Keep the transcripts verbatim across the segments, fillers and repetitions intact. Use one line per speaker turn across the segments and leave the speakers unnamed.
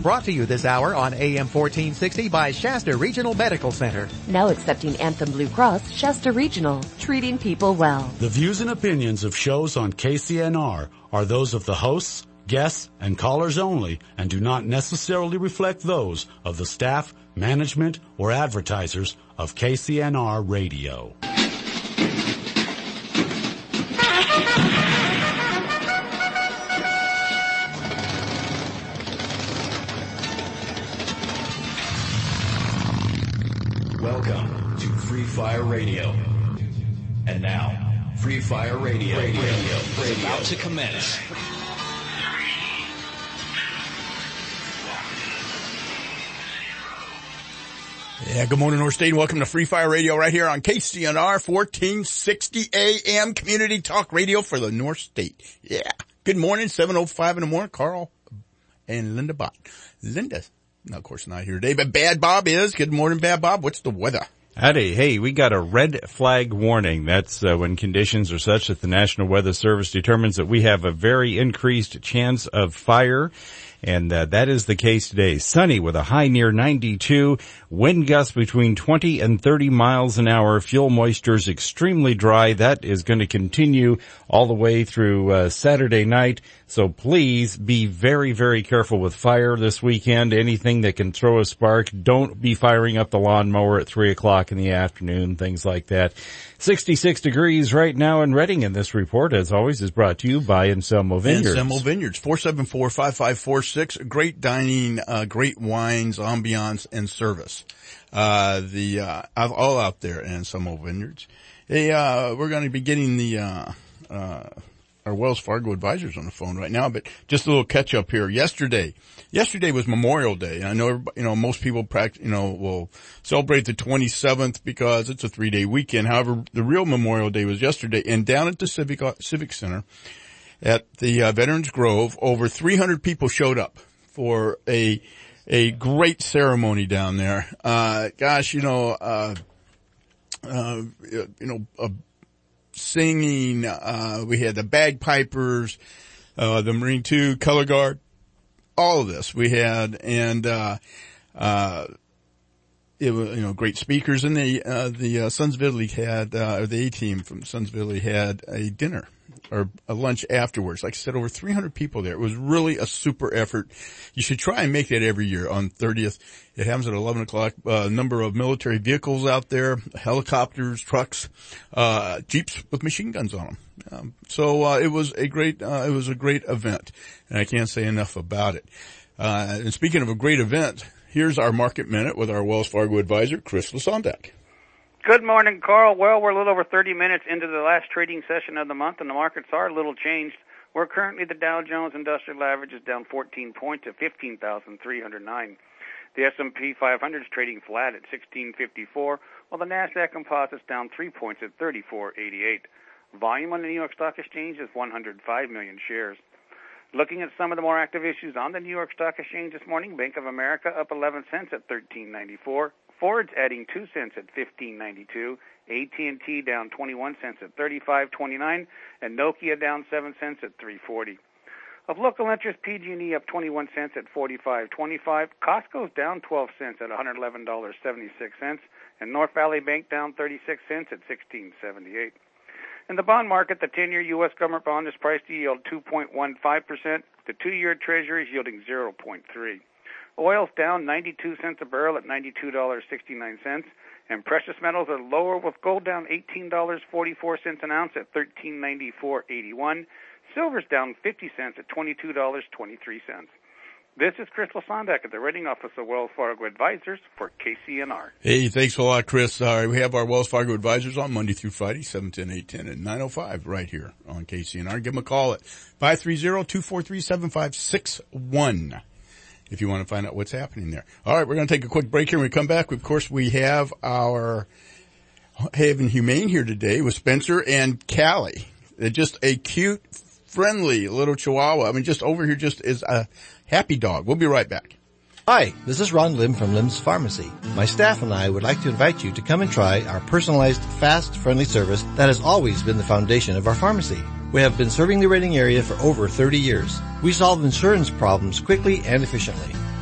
Brought to you this hour on A M fourteen sixty by Shasta Regional Medical Center.
Now accepting Anthem Blue Cross, Shasta Regional, treating people well.
The views and opinions of shows on K C N R are those of the hosts, guests, and callers only, and do not necessarily reflect those of the staff, management, or advertisers of K C N R Radio.
Welcome to Free Fire Radio. And now, Free Fire Radio, radio, radio, radio. About to commence.
Yeah, good morning, North State, and welcome to Free Fire Radio right here on K C N R fourteen sixty A M Community Talk Radio for the North State. Yeah. Good morning, seven oh five in the morning. Carl and Linda Bott. Linda, no, of course, not here today, but Bad Bob is. Good morning, Bad Bob. What's the weather?
Howdy. Hey, we got a red flag warning. That's uh, when conditions are such that the National Weather Service determines that we have a very increased chance of fire. And uh, that is the case today. Sunny with a high near ninety-two, wind gusts between twenty and thirty miles an hour. Fuel moisture is extremely dry. That is going to continue all the way through uh, Saturday night. So please be very, very careful with fire this weekend. Anything that can throw a spark, don't be firing up the lawnmower at three o'clock in the afternoon, things like that. sixty-six degrees right now in Reading, and this report, as always, is brought to you by Anselmo Vineyards.
Anselmo Vineyards, four seven four, five five four six. Great dining, uh, great wines, ambiance, and service. Uh, the, uh, all out there at Anselmo Vineyards. Hey, uh, we're going to be getting the, uh, uh, our Wells Fargo advisors on the phone right now, but just a little catch up here. Yesterday, yesterday was Memorial Day. I know, you know, most people practice, you know, will celebrate the twenty-seventh because it's a three day weekend. However, the real Memorial Day was yesterday, and down at the Civic, Civic Center at the uh, Veterans Grove, over three hundred people showed up for a, a great ceremony down there. Uh, gosh, you know, uh, uh, you know, uh, singing, uh, we had the bagpipers, uh, the Marine two, color guard, all of this we had, and, uh, uh, it was, you know, great speakers, and the, uh, the, uh, Sons of Italy had, uh, or the A-team from Sons of Italy had a dinner or a lunch afterwards. Like I said, over three hundred people there. It was really a super effort. You should try and make that every year on thirtieth. It happens at eleven o'clock. A uh, number of military vehicles out there, helicopters, trucks, uh, Jeeps with machine guns on them. Um, so, uh, it was a great, uh, it was a great event, and I can't say enough about it. Uh, and speaking of a great event, here's our Market Minute with our Wells Fargo advisor, Chris Lasondak.
Good morning, Carl. Well, we're a little over thirty minutes into the last trading session of the month, and the markets are a little changed. We're currently, the Dow Jones Industrial Average is down fourteen points at fifteen thousand three hundred nine. The S and P five hundred is trading flat at sixteen fifty-four, while the NASDAQ Composite's down three points at thirty-four eighty-eight. Volume on the New York Stock Exchange is one hundred five million shares. Looking at some of the more active issues on the New York Stock Exchange this morning, Bank of America up eleven cents at thirteen ninety-four. Ford's adding two cents at fifteen ninety-two, A T and T down twenty-one cents at thirty-five twenty-nine, and Nokia down seven cents at three forty. Of local interest, P G and E up twenty-one cents at forty-five twenty-five, Costco's down twelve cents at one hundred eleven dollars and seventy-six cents, and North Valley Bank down thirty-six cents at sixteen seventy-eight. In the bond market, the ten-year U S government bond is priced to yield two point one five percent. The two-year Treasury is yielding zero point three. Oil's down ninety-two cents a barrel at ninety-two dollars and sixty-nine cents, and precious metals are lower, with gold down eighteen dollars and forty-four cents an ounce at thirteen ninety-four eighty-one. Silver's down fifty cents at twenty-two dollars and twenty-three cents. This is Chris Lasondak at the Reading Office of Wells Fargo Advisors for K C N R.
Hey, thanks a lot, Chris. Uh, we have our Wells Fargo Advisors on Monday through Friday, seven ten, eight ten, and nine oh five right here on K C N R. Give them a call at five three zero, two four three, seven five six one if you want to find out what's happening there. All right, we're going to take a quick break here. When we come back, of course, we have our Haven Humane here today with Spencer and Callie. They're just a cute, friendly little Chihuahua. I mean, just over here just is a happy dog. We'll be right back.
Hi, this is Ron Lim from Lim's Pharmacy. My staff and I would like to invite you to come and try our personalized, fast, friendly service that has always been the foundation of our pharmacy. We have been serving the Reading area for over thirty years. We solve insurance problems quickly and efficiently.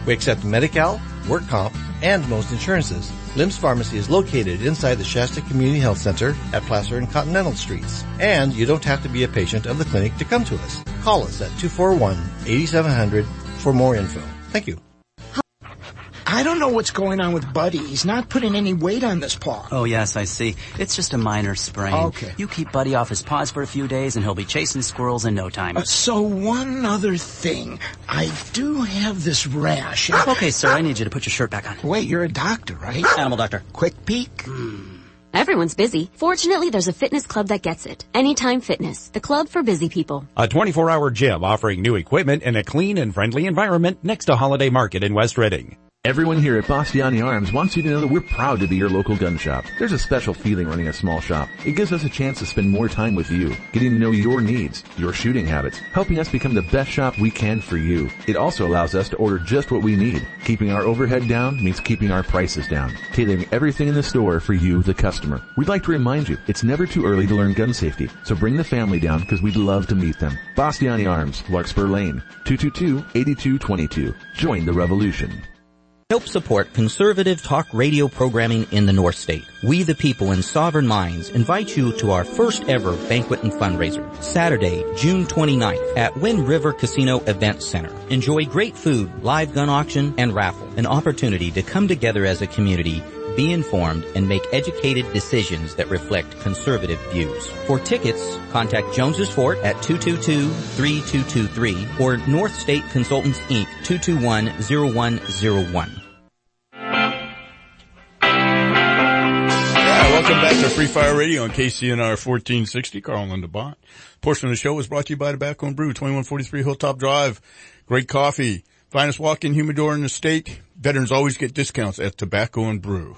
We accept Medi-Cal, work comp, and most insurances. Lim's Pharmacy is located inside the Shasta Community Health Center at Placer and Continental Streets. And you don't have to be a patient of the clinic to come to us. Call us at two four one, eight seven zero zero for more info. Thank you.
I don't know what's going on with Buddy. He's not putting any weight on this paw.
Oh, yes, I see. It's just a minor sprain.
Okay.
You keep Buddy off his paws for a few days and he'll be chasing squirrels in no time.
Uh, so one other thing. I do have this rash.
Okay, sir, I need you to put your shirt back on.
Wait, you're a doctor, right?
Animal doctor.
Quick peek.
Hmm.
Everyone's busy. Fortunately, there's a fitness club that gets it. Anytime Fitness, the club for busy people.
A twenty-four hour gym offering new equipment in a clean and friendly environment next to Holiday Market in West Reading.
Everyone here at Bastiani Arms wants you to know that we're proud to be your local gun shop. There's a special feeling running a small shop. It gives us a chance to spend more time with you, getting to know your needs, your shooting habits, helping us become the best shop we can for you. It also allows us to order just what we need. Keeping our overhead down means keeping our prices down, tailoring everything in the store for you, the customer. We'd like to remind you, it's never too early to learn gun safety, so bring the family down because we'd love to meet them. Bastiani Arms, Larkspur Lane, two two two, eight two two two. Join the revolution.
Help support conservative talk radio programming in the North State. We the people in Sovereign Minds invite you to our first ever banquet and fundraiser, Saturday, June twenty-ninth at Wind River Casino Event Center. Enjoy great food, live gun auction, and raffle. An opportunity to come together as a community, be informed, and make educated decisions that reflect conservative views. For tickets, contact Jones's Fort at two two two, three two two three or North State Consultants Incorporated, two two one, zero one zero one.
Welcome back to Free Fire Radio on K C N R fourteen sixty. Carl and DeBont. Portion of the show was brought to you by Tobacco and Brew, twenty-one forty-three Hilltop Drive. Great coffee. Finest walk-in humidor in the state. Veterans always get discounts at Tobacco and Brew.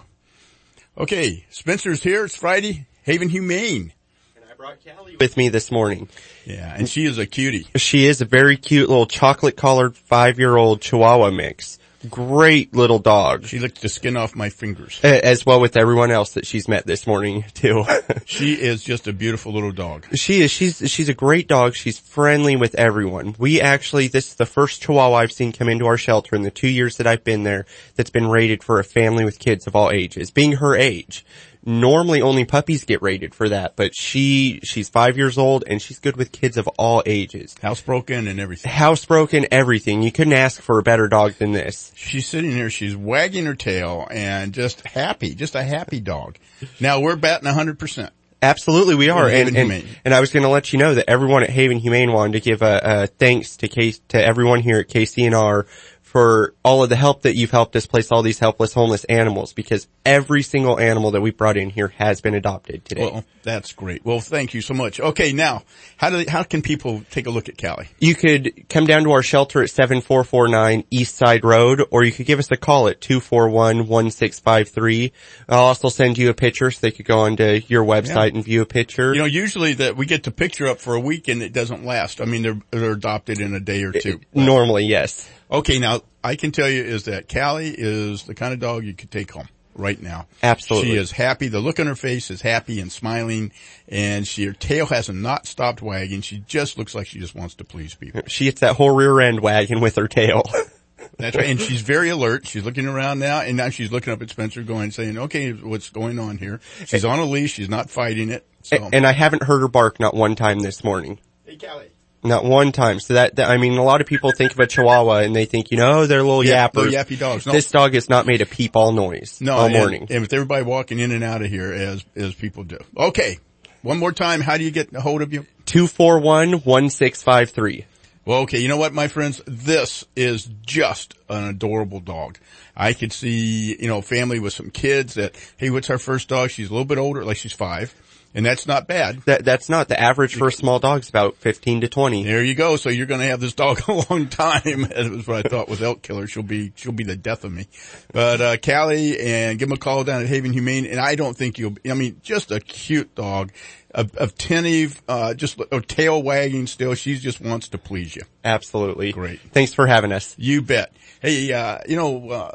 Okay, Spencer's here. It's Friday. Haven Humane.
And I brought Callie with me this morning.
Yeah, and she is a cutie.
She is a very cute little chocolate-collared five-year-old Chihuahua mix. Great little dog.
She licked the skin off my fingers.
As well with everyone else that she's met this morning, too.
She is just a beautiful little dog.
She is. She's, she's a great dog. She's friendly with everyone. We actually, this is the first Chihuahua I've seen come into our shelter in the two years that I've been there that's been rated for a family with kids of all ages. Being her age. Normally only puppies get rated for that, but she, she's five years old and she's good with kids of all ages.
Housebroken and everything.
Housebroken, everything. You couldn't ask for a better dog than this.
She's sitting there, she's wagging her tail and just happy, just a happy dog. Now we're batting a hundred percent.
Absolutely we are. And,
and,
and, and I was going to let you know that everyone at Haven Humane wanted to give a, a thanks to K, to everyone here at K C N R for all of the help that you've helped us place all these helpless homeless animals, because every single animal that we brought in here has been adopted today.
Well, that's great. Well, thank you so much. Okay, now, how do they, how can people take a look at Callie?
You could come down to our shelter at seven four four nine East Side Road, or you could give us a call at two four one, one six five three. I'll also send you a picture so they could go onto your website yeah. and view a picture.
You know, usually that we get the picture up for a week and it doesn't last. I mean, they're, they're adopted in a day or two.
It, normally, yes.
Okay, now, I can tell you is that Callie is the kind of dog you could take home right now.
Absolutely.
She is happy. The look on her face is happy and smiling, and she, her tail has not stopped wagging. She just looks like she just wants to please people.
She gets that whole rear end wagging with her tail.
That's right. And she's very alert. She's looking around now, and now she's looking up at Spencer going, saying, okay, what's going on here? She's on a leash. She's not fighting it. So.
And, and I haven't heard her bark not one time this morning.
Hey, Callie.
Not one time. So that, that, I mean, a lot of people think of a Chihuahua and they think, you know, they're little
yeah,
yappers.
Little yappy dogs. No.
This dog has not made a peep all noise.
No,
all
and,
morning.
And with everybody walking in and out of here as, as people do. Okay. One more time. How do you get a hold of you?
two four one, one six five three.
Well, okay. You know what, my friends? This is just an adorable dog. I could see, you know, family with some kids that, hey, what's our first dog? She's a little bit older, like she's five. And that's not bad.
That, that's not. The average for a small dog is about fifteen to twenty.
There you go. So you're going to have this dog a long time. That was what I thought with Elk Killer. She'll be, she'll be the death of me. But, uh, Callie, and give them a call down at Haven Humane. And I don't think you'll, I mean, just a cute dog, attentive, uh, just a tail wagging still. She just wants to please you.
Absolutely.
Great.
Thanks for having us.
You bet. Hey, uh, you know, uh,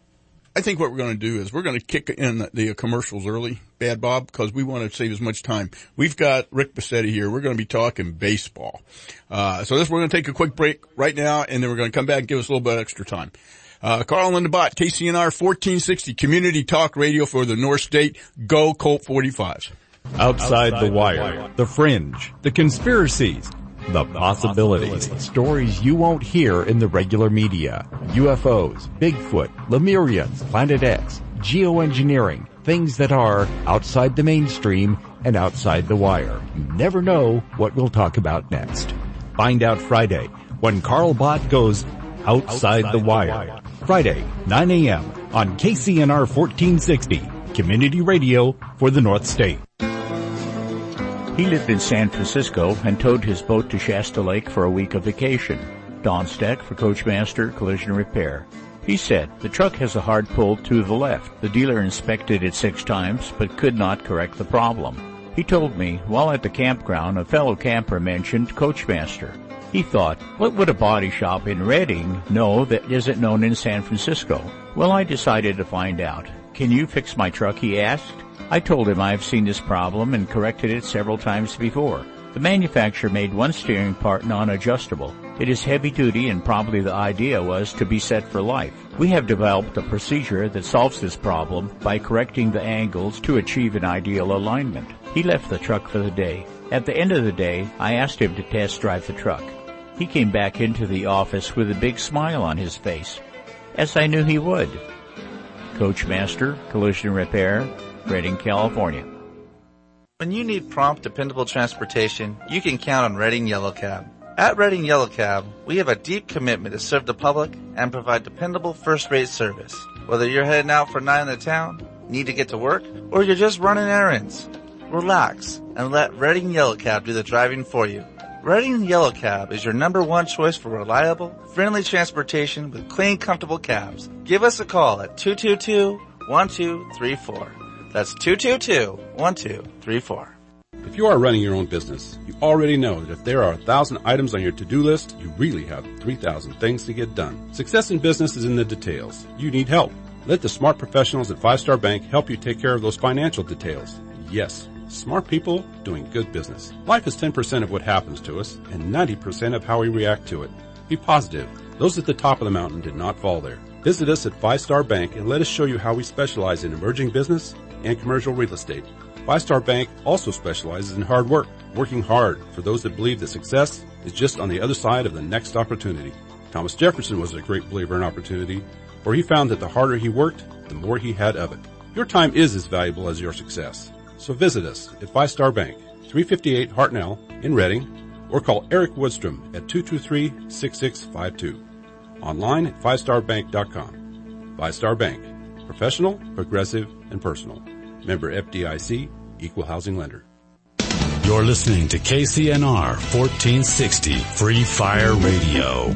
I think what we're going to do is we're going to kick in the, the commercials early, Bad Bob, because we want to save as much time. We've got Rick Bassetti here. We're going to be talking baseball. Uh, so this, we're going to take a quick break right now, and then we're going to come back and give us a little bit extra time. Uh, Carl and the Bot, K C N R fourteen sixty, Community Talk Radio for the North State. Go Colt forty-fives.
Outside the wire, the fringe, the conspiracies, the possibilities. Stories you won't hear in the regular media. U F Os, Bigfoot, Lemurians, Planet X, geoengineering, things that are outside the mainstream and outside the wire. You never know what we'll talk about next. Find out Friday when Carl Bott goes Outside the Wire. Friday, nine a.m. on K C N R fourteen sixty, Community Radio for the North State.
He lived in San Francisco and towed his boat to Shasta Lake for a week of vacation. Don Steck for Coachmaster Collision Repair. He said, the truck has a hard pull to the left. The dealer inspected it six times but could not correct the problem. He told me, while at the campground, a fellow camper mentioned Coachmaster. He thought, what would a body shop in Redding know that isn't known in San Francisco? Well, I decided to find out. Can you fix my truck, he asked. I told him I have seen this problem and corrected it several times before. The manufacturer made one steering part non-adjustable. It is heavy duty and probably the idea was to be set for life. We have developed a procedure that solves this problem by correcting the angles to achieve an ideal alignment. He left the truck for the day. At the end of the day, I asked him to test drive the truck. He came back into the office with a big smile on his face, as I knew he would. Coachmaster Collision Repair, Redding, California.
When you need prompt, dependable transportation, you can count on Redding Yellow Cab. At Redding Yellow Cab, we have a deep commitment to serve the public and provide dependable first-rate service. Whether you're heading out for a night in the town, need to get to work, or you're just running errands, relax and let Redding Yellow Cab do the driving for you. Redding Yellow Cab is your number one choice for reliable, friendly transportation with clean, comfortable cabs. Give us a call at two two two, one two three four. That's two two two, one two three four.
If you are running your own business, you already know that if there are a thousand items on your to-do list, you really have three thousand things to get done. Success in business is in the details. You need help. Let the smart professionals at Five Star Bank help you take care of those financial details. Yes, smart people doing good business. Life is ten percent of what happens to us and ninety percent of how we react to it. Be positive. Those at the top of the mountain did not fall there. Visit us at Five Star Bank and let us show you how we specialize in emerging business and commercial real estate. Five Star Bank also specializes in hard work, working hard for those that believe that success is just on the other side of the next opportunity. Thomas Jefferson was a great believer in opportunity, for he found that the harder he worked, the more he had of it. Your time is as valuable as your success. So visit us at Five Star Bank, three fifty-eight Hartnell in Redding, or call Eric Woodstrom at two two three, six six five two. Online at five star bank dot com. Five Star Bank. Professional, progressive, and personal. Member F D I C, Equal Housing Lender.
You're listening to K C N R fourteen sixty Free Fire Radio.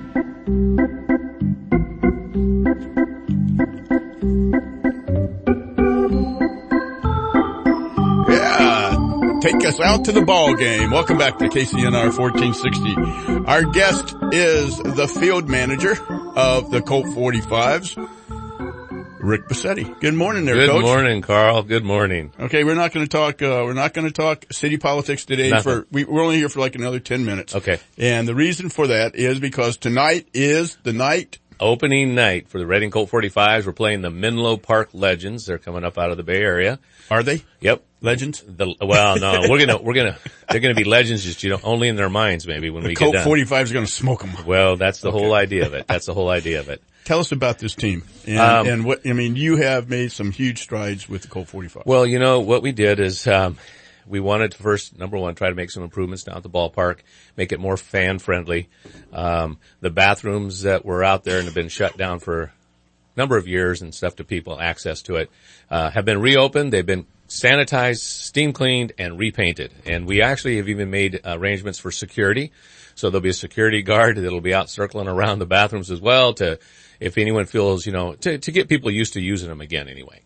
Yeah, take us out to the ball game. Welcome back to K C N R fourteen sixty. Our guest is the field manager of the Colt forty-fives, Rick Bassetti. Good morning there,
Good
Coach.
Good morning, Carl. Good morning.
Okay, we're not going to talk, uh, we're not going to talk city politics today.
Nothing.
For, we, we're only here for like another ten minutes.
Okay.
And the reason for that is because tonight is the night.
Opening night for the Redding Colt forty-fives. We're playing the Menlo Park Legends. They're coming up out of the Bay Area.
Are they?
Yep.
Legends?
The, well, no, we're gonna, we're gonna, they're gonna be legends just, you know, only in their minds maybe when
the
we
Colt
get done.
forty-fives are going to smoke them.
Well, that's the
okay.
whole idea of it. That's the whole idea of it.
Tell us about this team. And,
um,
and what, I mean, you have made some huge strides with the Colt forty-five.
Well, you know, what we did is, um, we wanted to first, number one, try to make some improvements down at the ballpark, make it more fan friendly. Um, the bathrooms that were out there and have been shut down for a number of years and stuff to people, access to it, uh, have been reopened. They've been sanitized, steam cleaned, and repainted. And we actually have even made arrangements for security. So there'll be a security guard that'll be out circling around the bathrooms as well to, if anyone feels, you know, to, to get people used to using them again anyway.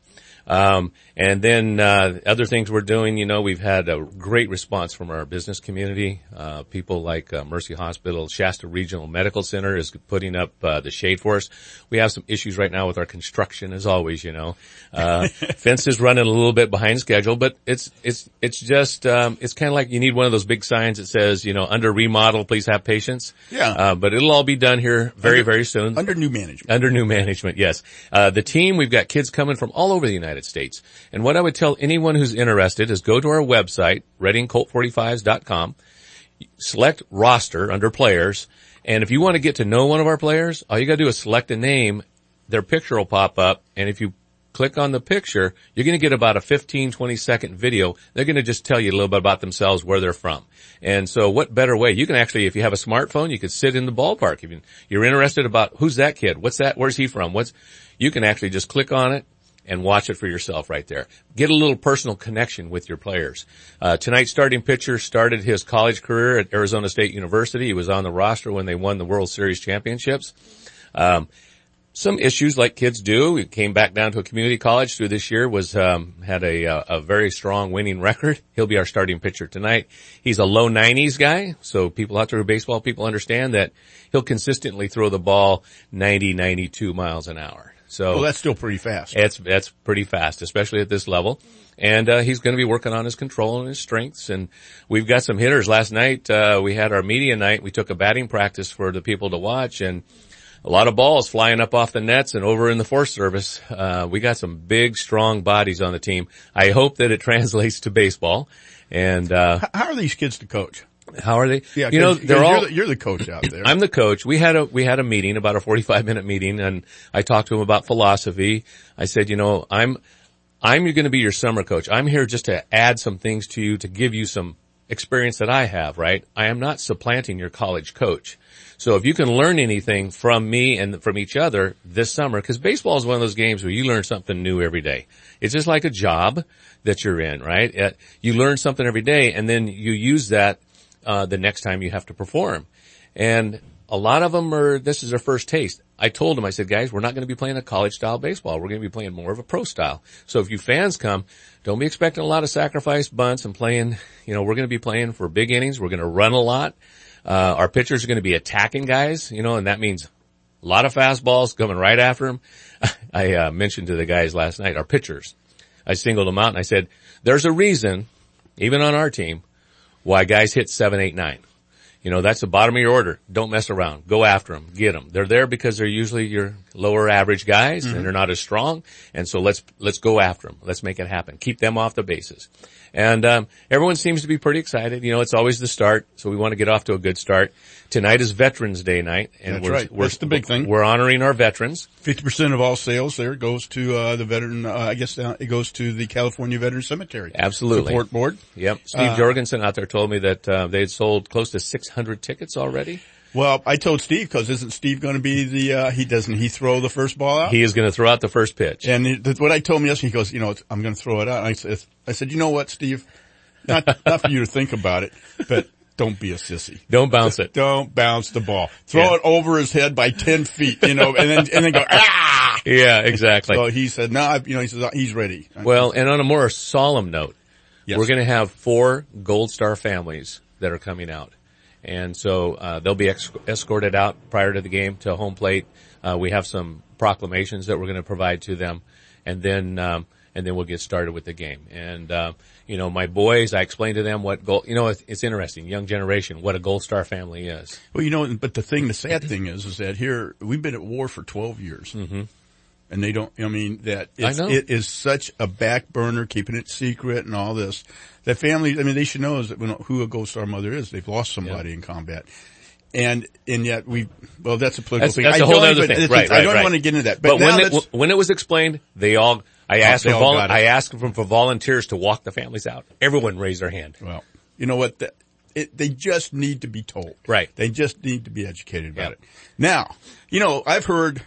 Um, and then, uh, other things we're doing, you know, we've had a great response from our business community. Uh, people like, uh, Mercy Hospital, Shasta Regional Medical Center is putting up, uh, the shade for us. We have some issues right now with our construction, as always, you know. Uh, fence is running a little bit behind schedule, but it's, it's, it's just, um, it's kind of like you need one of those big signs that says, you know, under remodel, please have patience.
Yeah.
Uh, but it'll all be done here very,
under,
very soon.
Under new management.
Under new management, yes. Uh, the team, we've got kids coming from all over the United States. And what I would tell anyone who's interested is go to our website, reading colt forty-fives dot com, select roster under players, and if you want to get to know one of our players, all you gotta do is select a name, their picture will pop up, and if you click on the picture, you're going to get about a fifteen, twenty second video. They're going to just tell you a little bit about themselves, where they're from. And so what better way? You can actually, if you have a smartphone, you could sit in the ballpark. If you're interested about who's that kid, what's that, where's he from, what's, you can actually just click on it and watch it for yourself right there. Get a little personal connection with your players. Uh, tonight's starting pitcher started his college career at Arizona State University. He was on the roster when they won the World Series championships. Um, Some issues like kids do. We came back down to a community college through this year, was, um, had a, uh, a very strong winning record. He'll be our starting pitcher tonight. He's a low nineties guy, so people out there who baseball people understand that he'll consistently throw the ball ninety, ninety-two miles an hour. So.
Well, that's still pretty fast.
It's, that's pretty fast, especially at this level. And, uh, he's going to be working on his control and his strengths. And we've got some hitters. Last night, uh, we had our media night. We took a batting practice for the people to watch, and a lot of balls flying up off the nets and over in the Forest Service. Uh, we got some big, strong bodies on the team. I hope that it translates to baseball. And, uh,
how are these kids to coach?
How are they?
Yeah,
you know, they're all,
you're the, you're the coach out there.
I'm the coach. We had a, we had a meeting, about a forty-five minute meeting, and I talked to them about philosophy. I said, you know, I'm, I'm going to be your summer coach. I'm here just to add some things to you, to give you some experience that I have, right? I am not supplanting your college coach. So if you can learn anything from me and from each other this summer, because baseball is one of those games where you learn something new every day. It's just like a job that you're in, right? You learn something every day, and then you use that uh the next time you have to perform. And a lot of them are, this is their first taste. I told them, I said, guys, we're not going to be playing a college-style baseball. We're going to be playing more of a pro style. So if you fans come, don't be expecting a lot of sacrifice bunts and playing, you know, we're going to be playing for big innings. We're going to run a lot. Uh, our pitchers are going to be attacking guys, you know, and that means a lot of fastballs coming right after them. I uh, mentioned to the guys last night, our pitchers, I singled them out and I said, there's a reason, even on our team, why guys hit seven, eight, nine. You know, that's the bottom of your order. Don't mess around. Go after them. Get them. They're there because they're usually your lower average guys, mm-hmm. and they're not as strong. And so let's, let's go after them. Let's make it happen. Keep them off the bases. And, um, everyone seems to be pretty excited. You know, it's always the start, so we want to get off to a good start. Tonight is Veterans Day night. And
That's
we're,
right.
We're,
That's the big thing.
We're honoring our veterans.
fifty percent of all sales there goes to, uh, the veteran, uh, I guess uh, it goes to the California Veteran Cemetery.
Absolutely.
Support board.
Yep. Steve
uh,
Jorgensen out there told me that, uh, they had sold close to six hundred tickets already.
Well, I told Steve, cause isn't Steve going to be the, uh, he doesn't he throw the first ball out?
He is going to throw out the first pitch.
And he, what I told him yesterday, he goes, you know, it's, I'm going to throw it out. And I said, I said, you know what, Steve? Not, not for you to think about it, but don't be a sissy.
Don't bounce it.
Don't bounce the ball. Throw
yeah.
it over his head by ten feet, you know, and then, and then go, ah!
Yeah, exactly.
So he said, no, nah, you know, he says, he's ready.
Well, and on a more solemn note, yes. we're going to have four Gold Star families that are coming out. And so, uh, they'll be ex- escorted out prior to the game to home plate. Uh, we have some proclamations that we're going to provide to them. And then, um, and then we'll get started with the game. And, uh, you know, my boys, I explained to them what gold, you know, it's, it's interesting, young generation, what a Gold Star family is.
Well, you know, but the thing, the sad thing is, is that here, we've been at war for twelve years.
Mm-hmm.
And they don't, I mean, that it's,
I know.
it is such a back burner, keeping it secret and all this. That family, I mean, they should know is that, you know, who a Gold Star mother is. They've lost somebody yeah. in combat. And, and yet we, well, that's a political
that's,
thing.
That's
I
a whole other
even,
thing. Right,
I
right,
don't
right.
want to get into that. But,
but
now
when, it, when it was explained, they all, I asked, for vol- I asked them for volunteers to walk the families out. Everyone raised their hand.
Well, you know what? The, it, they just need to be told.
Right.
They just need to be educated about
yeah.
it. Now, you know, I've heard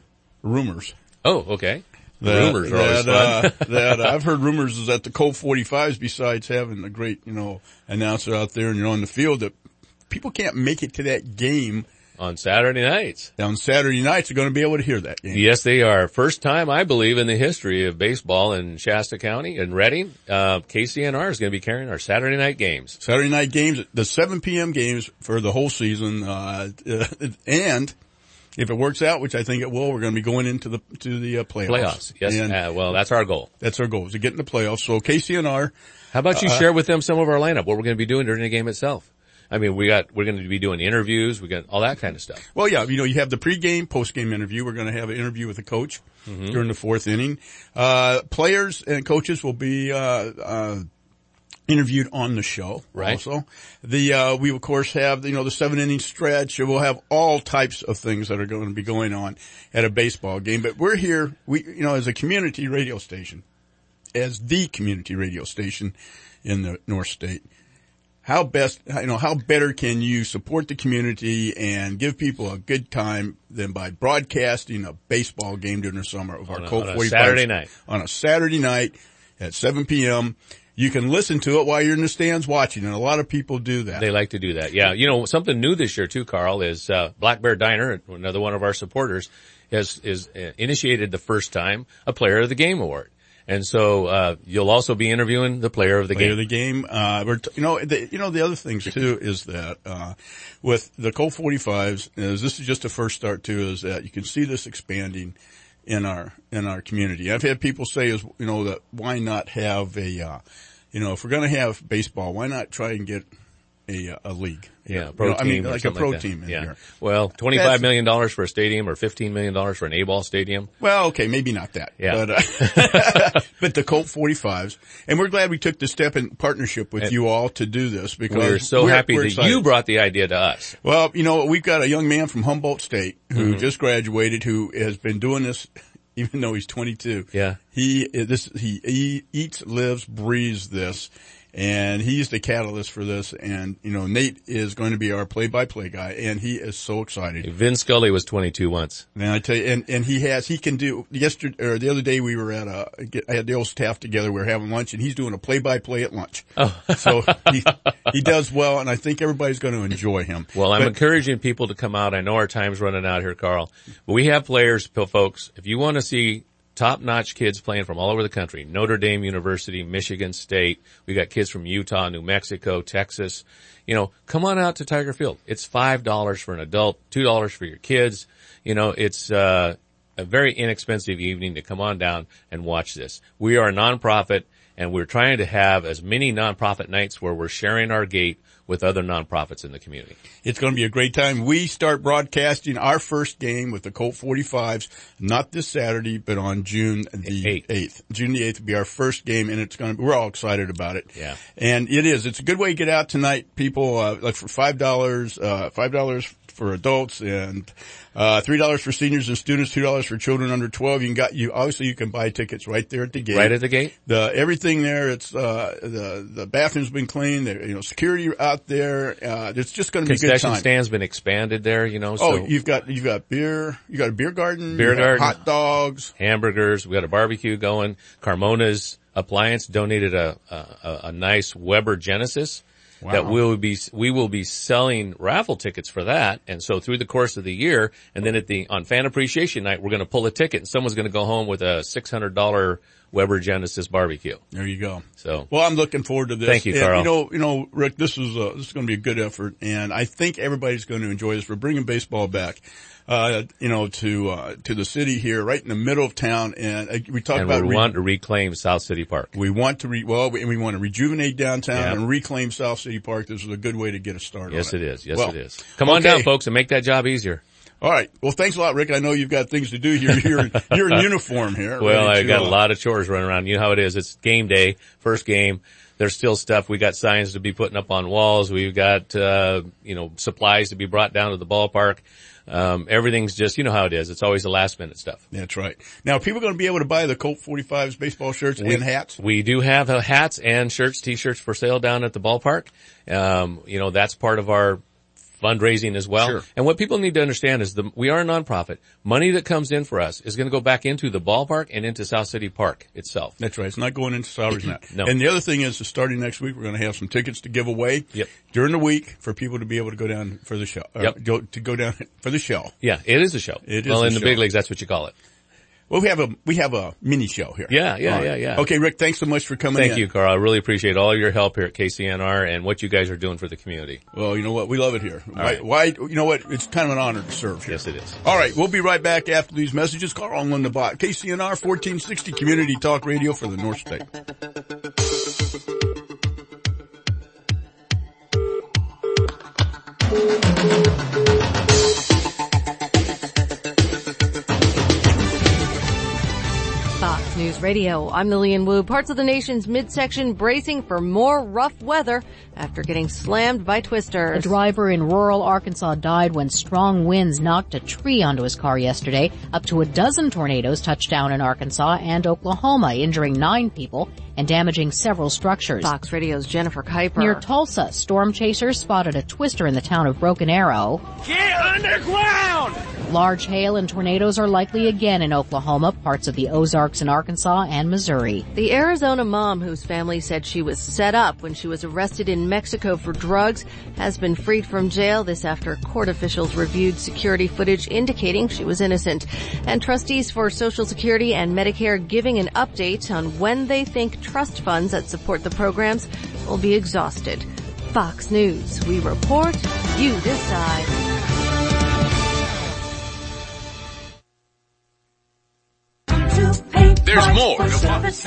rumors.
Oh, okay.
That,
rumors are always
that,
fun.
uh, that uh, I've heard rumors is that the Colt forty-fives, besides having a great, you know, announcer out there and, you know, in the field, that people can't make it to that game
on Saturday nights.
On Saturday nights, you're going to be able to hear that game.
Yes, they are. First time, I believe, in the history of baseball in Shasta County and Reading. Uh, K C N R is going to be carrying our Saturday night games.
Saturday night games, the seven p.m. games for the whole season, uh, and if it works out, which I think it will, we're going to be going into the to the uh, playoffs.
Playoffs, yes.
And
Uh, well, that's our goal.
That's our goal, is to get in the playoffs. So K C N R.
How about you
uh,
share with them some of our lineup, what we're going to be doing during the game itself? I mean, we got, we're going to be doing interviews, we got all that kind of stuff.
Well, yeah, you know, you have the pregame, postgame interview. We're going to have an interview with the coach mm-hmm. during the fourth inning. Uh, players and coaches will be, uh, uh, interviewed on the show.
Right.
Also, the, uh, we of course have, you know, the seven inning stretch. We'll have all types of things that are going to be going on at a baseball game. But we're here, we, you know, as a community radio station, as the community radio station in the North State. How best, you know, how better can you support the community and give people a good time than by broadcasting a baseball game during the summer of our Colt
on a
forty-five
Saturday night.
On a Saturday night at seven p.m. You can listen to it while you're in the stands watching, and a lot of people do that.
They like to do that. Yeah. You know, something new this year too, Carl, is, uh, Black Bear Diner, another one of our supporters, has, is uh, initiated the first time a Player of the Game award. And so, uh, you'll also be interviewing the player of the
player
game.
of the game. Uh, we're t- you know, the, you know, the other things too is that, uh, with the Colt forty-fives, is this is just a first start too, is that you can see this expanding in our, in our community. I've had people say is, you know, that why not have a, uh, you know, if we're going to have baseball, why not try and get a, a league?
Yeah, pro
you know,
team.
I mean,
or
like a
something
pro
like that.
team in
yeah.
here.
Well, twenty-five million dollars for a stadium or fifteen million dollars for an A-ball stadium.
Well, okay, maybe not that.
Yeah.
But, uh, but the Colt forty-fives. And we're glad we took the step in partnership with and you all to do this because
we're so
we're,
happy
we're
that
excited.
you brought the idea to us.
Well, you know, we've got a young man from Humboldt State who
Mm-hmm.
just graduated who has been doing this even though he's twenty-two.
Yeah.
He, this, he, he eats, lives, breathes this. And he's the catalyst for this. And, you know, Nate is going to be our play-by-play guy. And he is so excited.
Vin Scully was twenty-two once.
And I tell you, and, and he has, he can do, yesterday, or the other day we were at a, I had the old staff together, we were having lunch, and he's doing a play-by-play at lunch.
Oh.
So he, he does well, and I think everybody's going to enjoy him.
Well, I'm
but,
encouraging people to come out. I know our time's running out here, Carl. But we have players, folks, if you want to see top-notch kids playing from all over the country. Notre Dame University, Michigan State. We got kids from Utah, New Mexico, Texas. You know, come on out to Tiger Field. It's five dollars for an adult, two dollars for your kids. You know, it's, uh, a very inexpensive evening to come on down and watch this. We are a nonprofit and we're trying to have as many nonprofit nights where we're sharing our gate with other nonprofits in the community.
It's going to be a great time. We start broadcasting our first game with the Colt forty-fives, not this Saturday, but on June the eighth. June the eighth will be our first game, and it's going to be, we're all excited about it.
Yeah.
And it is. It's a good way to get out tonight, people, uh, like for five dollars, uh, five dollars for adults and, uh, three dollars for seniors and students, two dollars for children under twelve. You can got, you, obviously you can buy tickets right there at the gate.
Right at the gate?
The, everything there, it's, uh, the, the bathroom's been cleaned, there, you know, security out there, uh, it's just going to be a good time.
Concession stand's been expanded there, you know, so.
Oh, you've got, you've got beer, you got a beer garden,
beer garden,
hot dogs,
hamburgers, we got a barbecue going. Carmona's Appliance donated a, a, a nice Weber Genesis. Wow. That we'll be, we will be selling raffle tickets for that. And so through the course of the year, and then at the, on Fan Appreciation Night, we're going to pull a ticket and someone's going to go home with a six hundred dollars Weber Genesis barbecue.
There you go.
So.
Well, I'm looking forward to this.
Thank you,
and,
Carl.
You know, you know, Rick, this is, uh, this is going to be a good effort. And I think everybody's going to enjoy this. We're bringing baseball back. Uh, you know, to, uh, to the city here, right in the middle of town. And uh, we talk
and
about,
we
re-
want to reclaim South City Park.
We want to re, well, we, we want to rejuvenate downtown
yep.
and reclaim South City Park. This is a good way to get a start
yes,
on it.
Yes, it is. Yes,
well,
it is. Come on
okay.
down, folks, and make that job easier.
All right. Well, thanks a lot, Rick. I know you've got things to do here. You're, you're in uniform here.
Well, I
to,
got
uh,
a lot of chores running around. You know how it is. It's game day, first game. There's still stuff. We got signs to be putting up on walls. We've got, uh, you know, supplies to be brought down to the ballpark. Um, everything's just, you know how it is. It's always the last minute stuff.
That's right. Now, are people going to be able to buy the Colt forty-fives baseball shirts
we,
and hats?
We do have uh, hats and shirts, t-shirts for sale down at the ballpark. Um, you know, that's part of our fundraising as well.
Sure.
And what people need to understand is the, we are a nonprofit. Money that comes in for us is going to go back into the ballpark and into South City Park itself.
That's right. It's not going into salaries now.
No.
And the other thing is, starting next week, we're going to have some tickets to give away
yep.
during the week for people to be able to go down for the show. Uh,
yep.
go, to go down for the show.
Yeah, it is a show.
It is
well,
a
in the
show.
big leagues, that's what you call it.
Well, we have a we have a mini show here.
Yeah, yeah,
right.
yeah, yeah.
Okay, Rick, thanks so much for coming
Thank
in.
Thank you, Carl. I really appreciate all your help here at K C N R and what you guys are doing for the community.
Well, you know what? We love it here.
All
why,
right.
why? You know what? It's kind of an honor to serve here.
Yes, it is.
All right, we'll be right back after these messages. Carl on the bot. K C N R fourteen sixty Community Talk Radio for the North State.
Fox News Radio, I'm Lillian Wu. Parts of the nation's midsection bracing for more rough weather after getting slammed by twisters.
A driver in rural Arkansas died when strong winds knocked a tree onto his car yesterday. Up to a dozen tornadoes touched down in Arkansas and Oklahoma, injuring nine people and damaging several structures.
Fox Radio's Jennifer Kuiper.
Near Tulsa, storm chasers spotted a twister in the town of Broken Arrow.
Get underground!
Large hail and tornadoes are likely again in Oklahoma, parts of the Ozarks in Arkansas and Missouri.
The Arizona mom whose family said she was set up when she was arrested in Mexico for drugs has been freed from jail. This after court officials reviewed security footage indicating she was innocent. And trustees for Social Security and Medicare giving an update on when they think trust funds that support the programs will be exhausted. Fox News. We report, you decide.
There's more to Fox.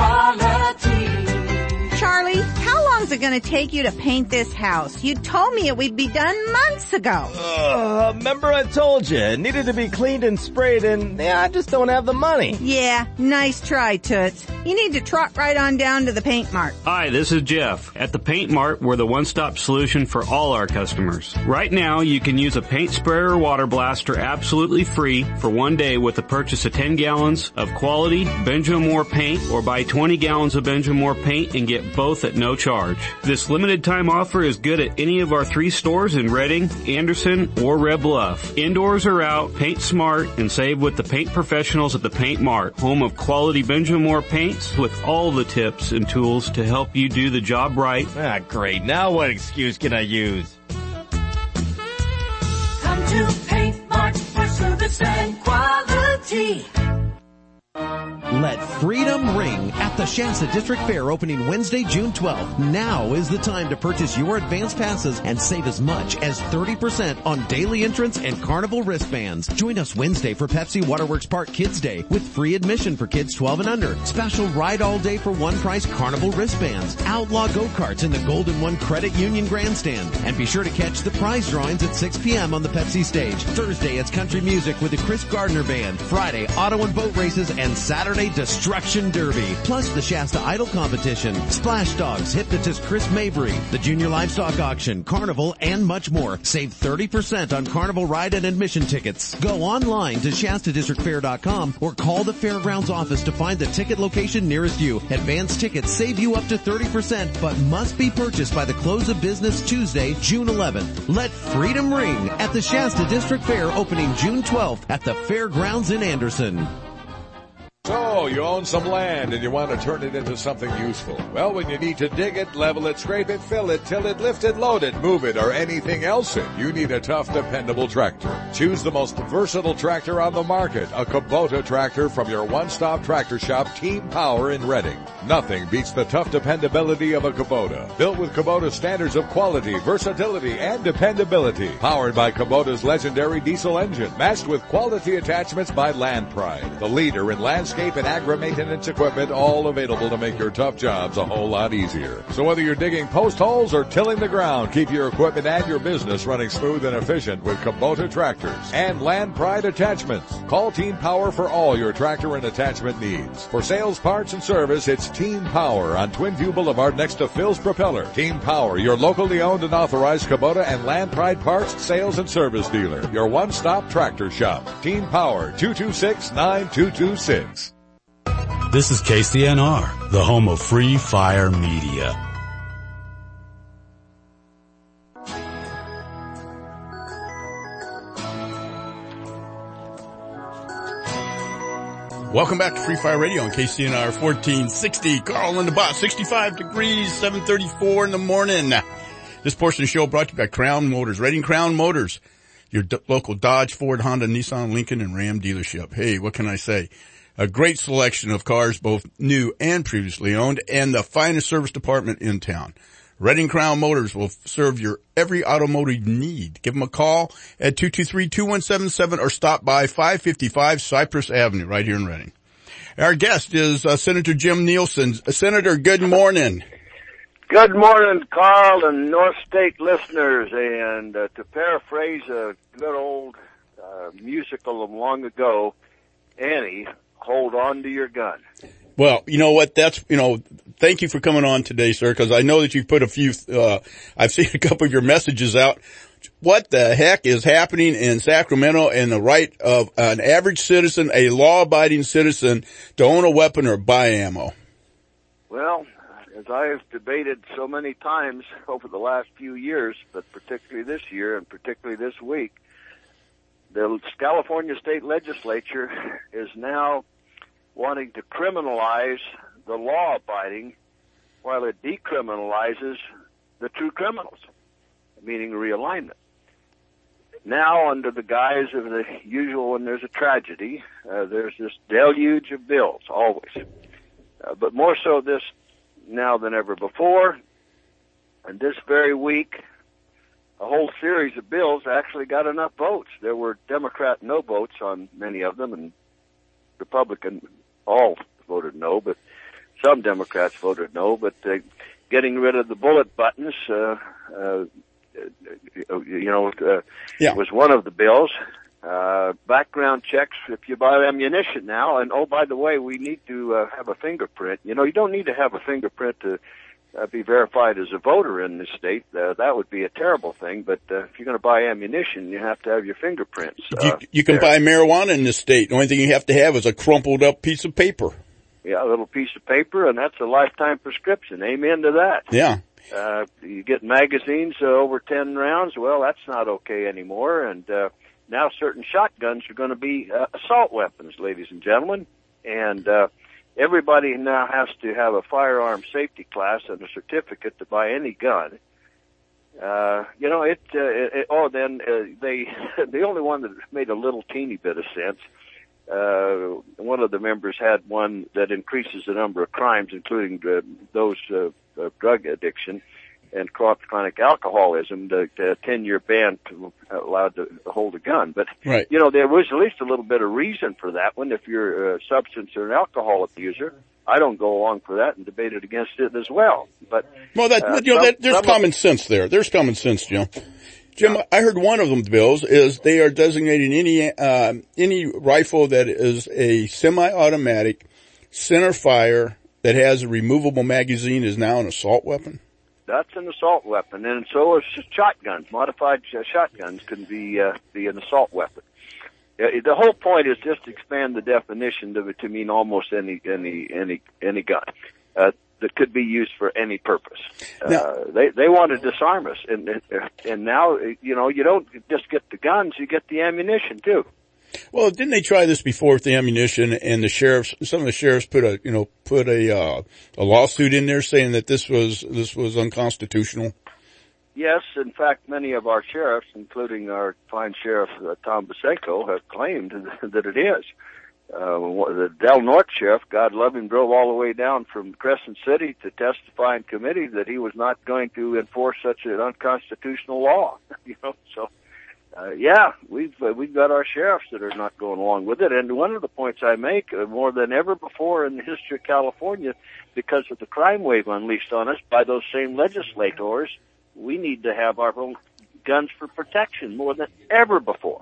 Charlie, how long is it going to take you to paint this house? You told me it would be done months ago.
Uh, remember I told you, it needed to be cleaned and sprayed and yeah, I just don't have the money.
Yeah, nice try, Toots. You need to trot right on down to the Paint Mart.
Hi, this is Jeff. At the Paint Mart, we're the one-stop solution for all our customers. Right now, you can use a paint sprayer or water blaster absolutely free for one day with the purchase of ten gallons of quality Benjamin Moore paint or buy twenty gallons of Benjamin Moore paint and get both at no charge. This limited time offer is good at any of our three stores in Reading, Anderson, or Red Bluff. Indoors or out, paint smart and save with the paint professionals at the Paint Mart, home of quality Benjamin Moore paints with all the tips and tools to help you do the job right.
Ah, great. Now what excuse can I use?
Come to Paint Mart for service and quality.
Let freedom ring at the Shasta District Fair opening Wednesday, June twelfth. Now is the time to purchase your advance passes and save as much as thirty percent on daily entrance and carnival wristbands. Join us Wednesday for Pepsi Waterworks Park Kids Day with free admission for kids twelve and under. Special ride all day for one price carnival wristbands. Outlaw go-karts in the Golden One Credit Union Grandstand. And be sure to catch the prize drawings at six p.m. on the Pepsi stage. Thursday, it's country music with the Chris Gardner Band. Friday, auto and boat races, and Saturday, Destruction Derby, plus the Shasta Idol Competition, Splash Dogs, Hypnotist Chris Mabry, the Junior Livestock Auction, Carnival, and much more. Save thirty percent on Carnival ride and admission tickets. Go online to Shasta District Fair dot com or call the Fairgrounds office to find the ticket location nearest you. Advance tickets save you up to thirty percent, but must be purchased by the close of business Tuesday, June eleventh. Let freedom ring at the Shasta District Fair opening June twelfth at the Fairgrounds in Anderson.
So, you own some land and you want to turn it into something useful. Well, when you need to dig it, level it, scrape it, fill it, till it, lift it, load it, move it, or anything else in, you need a tough, dependable tractor. Choose the most versatile tractor on the market, a Kubota tractor from your one-stop tractor shop, Team Power in Reading. Nothing beats the tough dependability of a Kubota. Built with Kubota standards of quality, versatility, and dependability. Powered by Kubota's legendary diesel engine, matched with quality attachments by Land Pride, the leader in landscape and agri-maintenance equipment, all available to make your tough jobs a whole lot easier. So whether you're digging post holes or tilling the ground, keep your equipment and your business running smooth and efficient with Kubota tractors and Land Pride attachments. Call Team Power for all your tractor and attachment needs. For sales, parts, and service, it's Team Power on Twinview Boulevard next to Phil's Propeller. Team Power, your locally owned and authorized Kubota and Land Pride parts, sales, and service dealer. Your one-stop tractor shop. Team Power, two two six, nine two two six.
This is K C N R, the home of Free Fire Media.
Welcome back to Free Fire Radio on K C N R fourteen sixty. Carl and the Boss, sixty-five degrees, seven thirty-four in the morning. This portion of the show brought to you by Crown Motors. Reading Crown Motors, your d- local Dodge, Ford, Honda, Nissan, Lincoln, and Ram dealership. Hey, what can I say? A great selection of cars, both new and previously owned, and the finest service department in town. Reading Crown Motors will serve your every automotive need. Give them a call at two two three, two one seven seven or stop by five fifty-five Cypress Avenue right here in Reading. Our guest is uh, Senator Jim Nielsen. Uh, Senator, good morning.
Good morning, Carl and North State listeners. And uh, to paraphrase a good old uh, musical of long ago, Annie, hold on to your gun.
Well, you know what, that's, you know, thank you for coming on today, sir, because I know that you've put a few, uh, I've seen a couple of your messages out. What the heck is happening in Sacramento and the right of an average citizen, a law-abiding citizen, to own a weapon or buy ammo?
Well, as I have debated so many times over the last few years, but particularly this year and particularly this week, the California State Legislature is now wanting to criminalize the law-abiding while it decriminalizes the true criminals, meaning realignment. Now, under the guise of the usual when there's a tragedy, uh, there's this deluge of bills, always. Uh, but more so this now than ever before. And this very week, a whole series of bills actually got enough votes. There were Democrat no votes on many of them, and Republican all voted no, but some Democrats voted no. But uh, getting rid of the bullet buttons, uh, uh, you know, uh,
yeah.
was one of the bills. Uh, background checks if you buy ammunition now. And, oh, by the way, we need to uh, have a fingerprint. You know, you don't need to have a fingerprint to uh, be verified as a voter in this state. Uh, that would be a terrible thing. But uh, if you're going to buy ammunition, you have to have your fingerprints. Uh,
you, you can
there.
buy marijuana in this state. The only thing you have to have is a crumpled up piece of paper.
Yeah, a little piece of paper, and that's a lifetime prescription. Amen to that.
Yeah.
Uh, you get magazines uh, over ten rounds. Well, that's not okay anymore. And uh, now certain shotguns are going to be uh, assault weapons, ladies and gentlemen. And uh, everybody now has to have a firearm safety class and a certificate to buy any gun. Uh, you know, it, uh, it oh, then uh, they, the only one that made a little teeny bit of sense, uh, one of the members had one that increases the number of crimes, including uh, those uh, uh, drug addiction and chronic alcoholism, the, the ten-year ban to, uh, allowed to hold a gun. But,
right.
you know, there was at least a little bit of reason for that one. If you're a substance or an alcohol abuser, I don't go along for that and debated against it as well. But
well, that
uh,
you know,
some,
that, there's common
of,
sense there. There's common sense, Jim. Jim, I heard one of them bills is they are designating any uh, any rifle that is a semi-automatic center fire that has a removable magazine is now an assault weapon.
That's an assault weapon, and so is shotguns. Modified sh- shotguns can be uh, be an assault weapon. Uh, the whole point is just to expand the definition to, to mean almost any any any any gun uh, that could be used for any purpose. Uh, now, they they want to disarm us, and and now you know you don't just get the guns, you get the ammunition too.
Well, didn't they try this before with the ammunition, and the sheriffs, some of the sheriffs put a, you know, put a, uh, a lawsuit in there saying that this was, this was unconstitutional?
Yes, in fact, many of our sheriffs, including our fine sheriff, uh, Tom Basenko, have claimed that it is. Uh, the Del Norte sheriff, God love him, drove all the way down from Crescent City to testify in committee that he was not going to enforce such an unconstitutional law, you know, so. Uh, yeah, we've uh, we've got our sheriffs that are not going along with it, and one of the points I make, uh, more than ever before in the history of California, because of the crime wave unleashed on us by those same legislators, we need to have our own guns for protection more than ever before.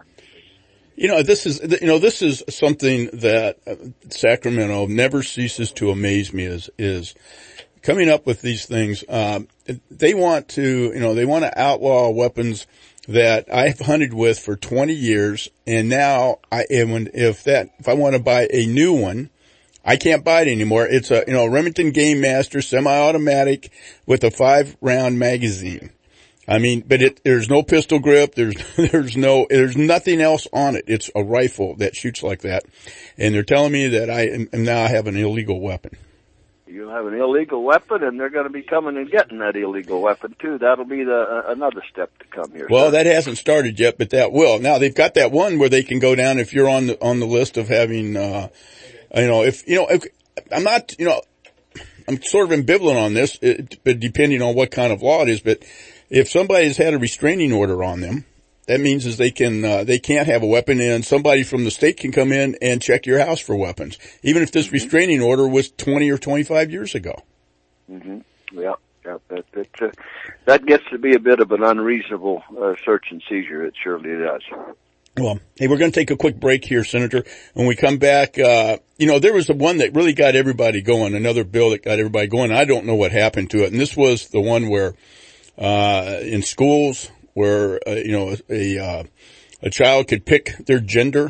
You know, this is you know this is something that uh, Sacramento never ceases to amaze me. Is is coming up with these things. Um, they want to you know they want to outlaw weapons that I've hunted with for twenty years, and now I, and when, if that, if I want to buy a new one, I can't buy it anymore. It's a, you know, Remington Game Master semi-automatic with a five round magazine. I mean, but it, there's no pistol grip. There's, there's no, there's nothing else on it. It's a rifle that shoots like that. And they're telling me that I am, now have an illegal weapon.
You have an illegal weapon, and they're going to be coming and getting that illegal weapon too. That'll be the, uh, another step to come here.
Well,
sir.
that hasn't started yet, but that will. Now they've got that one where they can go down if you're on the, on the list of having, uh, you know, if, you know, if, I'm not, you know, I'm sort of ambivalent on this, it, but depending on what kind of law it is, but if somebody's had a restraining order on them, that means is they can, uh, they can't have a weapon, and somebody from the state can come in and check your house for weapons, even if this mm-hmm. restraining order was twenty or twenty-five years ago.
Mm-hmm. Yeah, yeah, that, that, uh, that gets to be a bit of an unreasonable, uh, search and seizure. It surely does.
Well, hey, we're going to take a quick break here, Senator. When we come back, uh, you know, there was the one that really got everybody going, another bill that got everybody going. I don't know what happened to it. And this was the one where, uh, in schools where, uh, you know, a, uh, a child could pick their gender.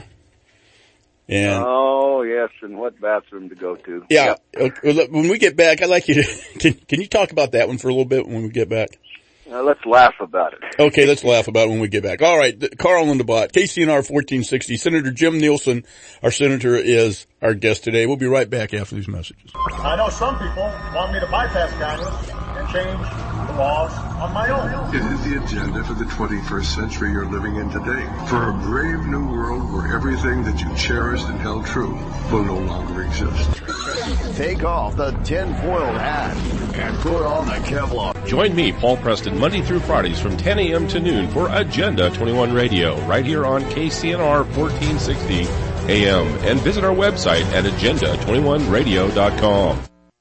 And
oh, yes, and what bathroom to go to.
Yeah. Yep. When we get back, I'd like you to, can, can you talk about that one for a little bit when we get back?
Uh, let's laugh about it.
Okay, let's laugh about it when we get back. All right, Carl Lindebaugh, K C N R fourteen sixty. Senator Jim Nielsen, our senator, is our guest today. We'll be right back after these messages.
I know some people want me to bypass Congress and change the laws on my own.
It is the agenda for the twenty-first century you're living in today. For a brave new world where everything that you cherished and held true will no longer exist.
Take off the tin-foil hat and put on the Kevlar.
Join me, Paul Preston, Monday through Fridays from ten a.m. to noon for Agenda twenty-one Radio, right here on K C N R fourteen sixty A M. And visit our website at agenda twenty-one radio dot com.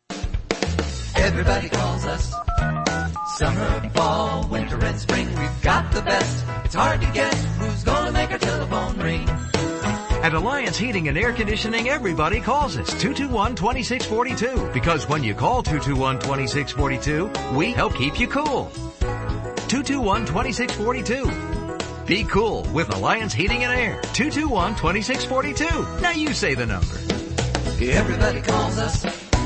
Everybody calls us. Summer, fall, winter, and spring. We've got the best. It's hard to guess who's gonna make our telephone ring.
At Alliance Heating and Air Conditioning, everybody calls us two two one, two six four two. Because when you call two two one, two six four two, we help keep you cool. two two one, two six four two. Be cool with Alliance Heating and Air. two two one, two six four two. Now you say the number.
Everybody calls us.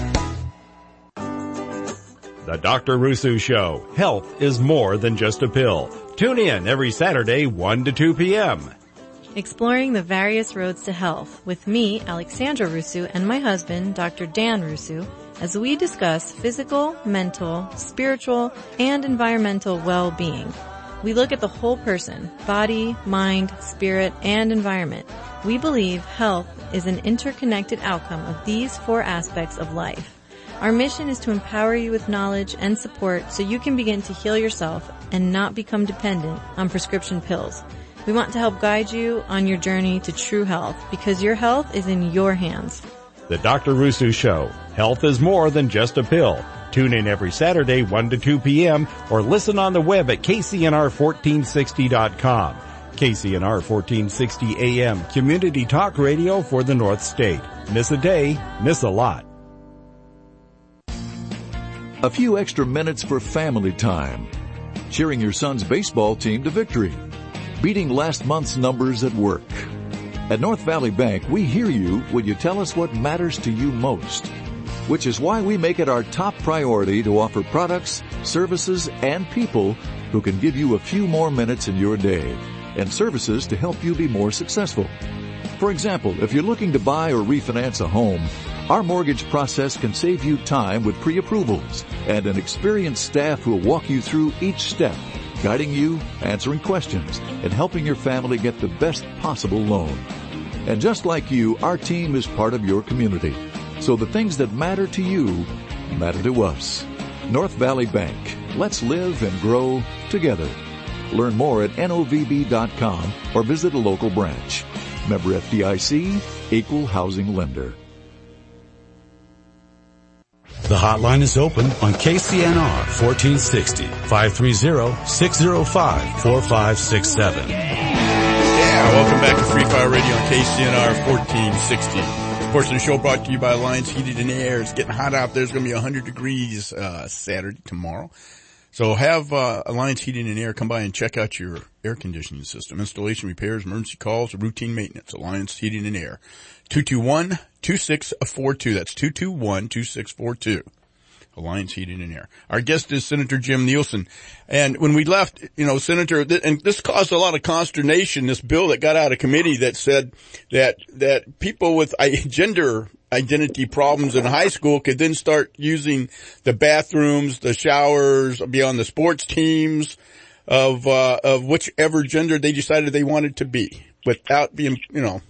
The Doctor Rusu Show. Health is more than just a pill. Tune in every Saturday, one to two p.m.
Exploring the various roads to health with me, Alexandra Rusu, and my husband, Doctor Dan Rusu, as we discuss physical, mental, spiritual, and environmental well-being. We look at the whole person, body, mind, spirit, and environment. We believe health is an interconnected outcome of these four aspects of life. Our mission is to empower you with knowledge and support so you can begin to heal yourself and not become dependent on prescription pills. We want to help guide you on your journey to true health because your health is in your hands.
The Doctor Rusu Show. Health is more than just a pill. Tune in every Saturday, one to two p.m. or listen on the web at K C N R fourteen sixty dot com. K C N R fourteen sixty A M, community talk radio for the North State. Miss a day, miss a lot.
A few extra minutes for family time. Cheering your son's baseball team to victory. Beating last month's numbers at work. At North Valley Bank, we hear you when you tell us what matters to you most, which is why we make it our top priority to offer products, services, and people who can give you a few more minutes in your day, and services to help you be more successful. For example, if you're looking to buy or refinance a home, our mortgage process can save you time with pre-approvals and an experienced staff who will walk you through each step, guiding you, answering questions, and helping your family get the best possible loan. And just like you, our team is part of your community. So the things that matter to you matter to us. North Valley Bank. Let's live and grow together. Learn more at N O V B dot com or visit a local branch. Member F D I C, Equal Housing Lender.
The hotline is open on K C N R fourteen sixty, five three zero, six zero five, four five six seven.
Yeah, welcome back to Free Fire Radio on K C N R fourteen sixty. Portion of the show brought to you by Alliance Heating and Air. It's getting hot out there. It's going to be one hundred degrees uh Saturday, tomorrow. So have uh Alliance Heating and Air come by and check out your air conditioning system. Installation, repairs, emergency calls, routine maintenance. Alliance Heating and Air. two two one, two six four two. That's two two one, two six four two. Alliance Heating and Air. Our guest is Senator Jim Nielsen. And when we left, you know, Senator, th- and this caused a lot of consternation, this bill that got out of committee that said that, that people with I- gender identity problems in high school could then start using the bathrooms, the showers, be on the sports teams of, uh, of whichever gender they decided they wanted to be without being, you know,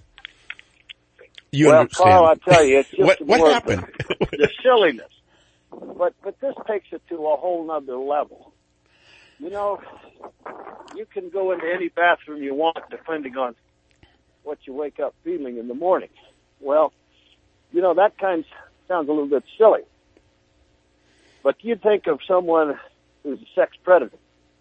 you
well,
understand.
Carl, I tell you, it's just
what, what
more
happened?
The, the silliness. But, but this takes it to a whole nother level. You know, you can go into any bathroom you want depending on what you wake up feeling in the morning. Well, you know, that kind of sounds a little bit silly. But you think of someone who's a sex predator.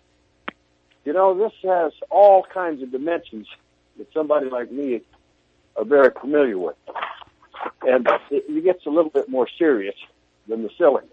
You know, this has all kinds of dimensions that somebody like me are very familiar with. And it, it gets a little bit more serious than the silliness.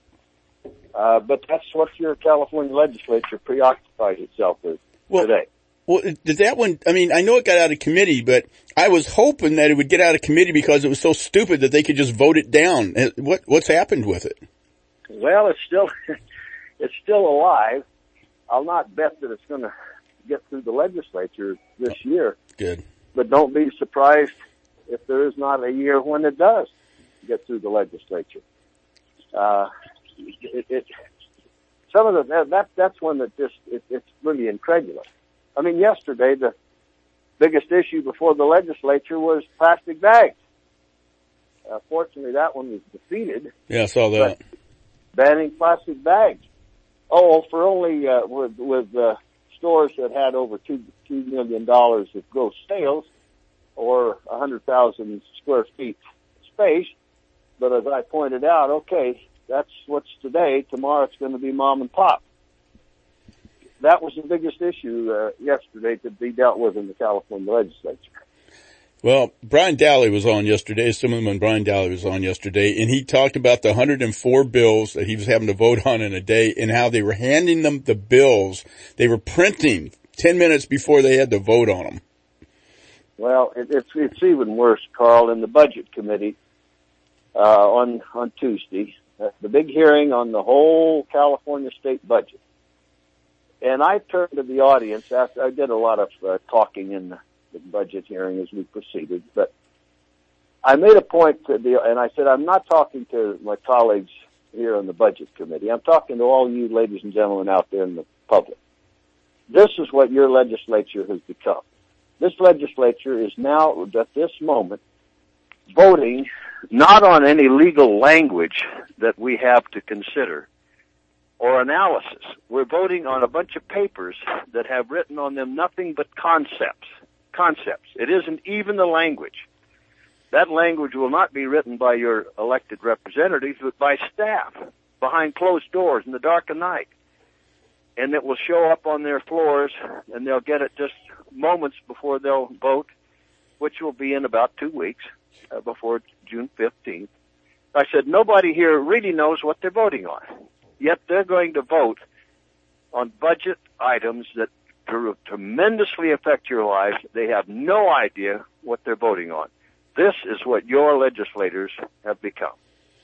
Uh, but that's what your California legislature preoccupies itself with
well,
today.
Well, did that one, I mean, I know it got out of committee, but I was hoping that it would get out of committee because it was so stupid that they could just vote it down. What, what's happened with it?
Well, it's still, it's still alive. I'll not bet that it's going to get through the legislature this year.
Good.
But don't be surprised if there is not a year when it does get through the legislature. Uh, it, it, some of the, that, that's one that just, it, it's really incredulous. I mean, yesterday the biggest issue before the legislature was plastic bags. Uh, fortunately that one was defeated.
Yeah, I saw that.
Banning plastic bags. Oh, for only, uh, with, with, uh, stores that had over two, two million dollars of gross sales or a hundred thousand square feet space. But as I pointed out, okay, that's what's today. Tomorrow it's going to be mom and pop. That was the biggest issue uh, yesterday to be dealt with in the California legislature.
Well, Brian Dowley was on yesterday, Assemblyman Brian Dowley was on yesterday, and he talked about the one hundred four bills that he was having to vote on in a day and how they were handing them the bills. They were printing ten minutes before they had to vote on them.
Well, it, it's, it's even worse, Carl, in the Budget Committee uh, on, on Tuesday. Uh, the big hearing on the whole California state budget. And I turned to the audience after I did a lot of uh, talking in the, the budget hearing as we proceeded, but I made a point to the, and I said, I'm not talking to my colleagues here on the Budget Committee. I'm talking to all you ladies and gentlemen out there in the public. This is what your legislature has become. This legislature is now, at this moment, voting not on any legal language that we have to consider or analysis. We're voting on a bunch of papers that have written on them nothing but concepts. Concepts. It isn't even the language. That language will not be written by your elected representatives, but by staff behind closed doors in the dark of night. And it will show up on their floors, and they'll get it just moments before they'll vote, which will be in about two weeks, uh, before June fifteenth. I said, nobody here really knows what they're voting on. Yet they're going to vote on budget items that tremendously affect your lives. They have no idea what they're voting on. This is what your legislators have become.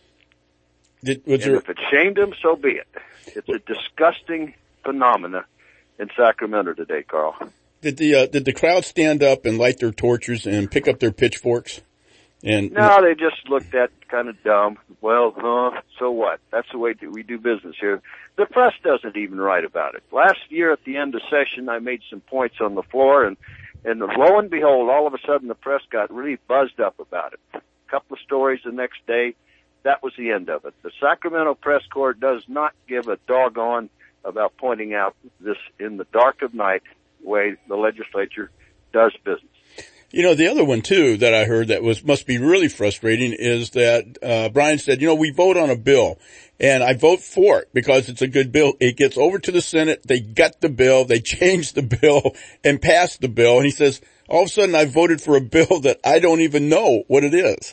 Did, was
and
there...
if it shamed them, so be it. It's a disgusting phenomena in Sacramento today, Carl.
Did the uh, did the crowd stand up and light their torches and pick up their pitchforks? And
no, they just looked at kind of dumb. Well, huh, so what? That's the way that we do business here. The press doesn't even write about it. Last year at the end of session, I made some points on the floor, and, and lo and behold, all of a sudden the press got really buzzed up about it. A couple of stories the next day. That was the end of it. The Sacramento Press Corps does not give a doggone about pointing out this in the dark of night way the legislature does business.
You know, the other one too that I heard that was must be really frustrating is that uh Brian said, you know, we vote on a bill and I vote for it because it's a good bill. It gets over to the Senate, they gut the bill, they change the bill and pass the bill, and he says, all of a sudden I voted for a bill that I don't even know what it is.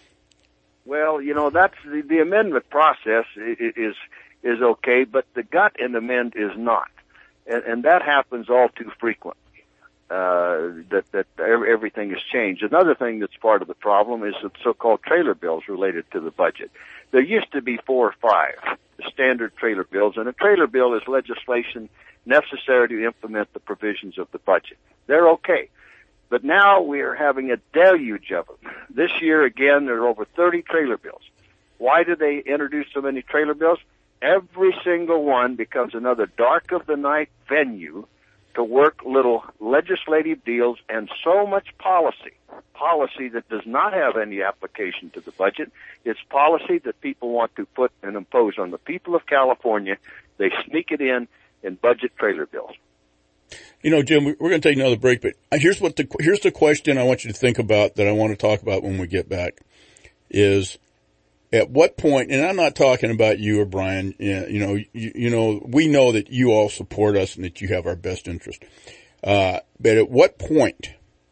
Well, you know, that's the, the amendment process is is okay, but the gut and amend is not. And, and that happens all too frequently. uh, that, that everything has changed. Another thing that's part of the problem is the so-called trailer bills related to the budget. There used to be four or five, the standard trailer bills, and a trailer bill is legislation necessary to implement the provisions of the budget. They're okay. But now we are having a deluge of them. This year, again, there are over thirty trailer bills. Why do they introduce so many trailer bills? Every single one becomes another dark of the night venue to work little legislative deals and so much policy, policy that does not have any application to the budget. It's policy that people want to put and impose on the people of California. They sneak it in in budget trailer bills.
You know, Jim, we're going to take another break, but here's what the, here's the question I want you to think about that I want to talk about when we get back is at what point, and I'm not talking about you or Brian, you know, you, you know, we know that you all support us and that you have our best interest. Uh, but at what point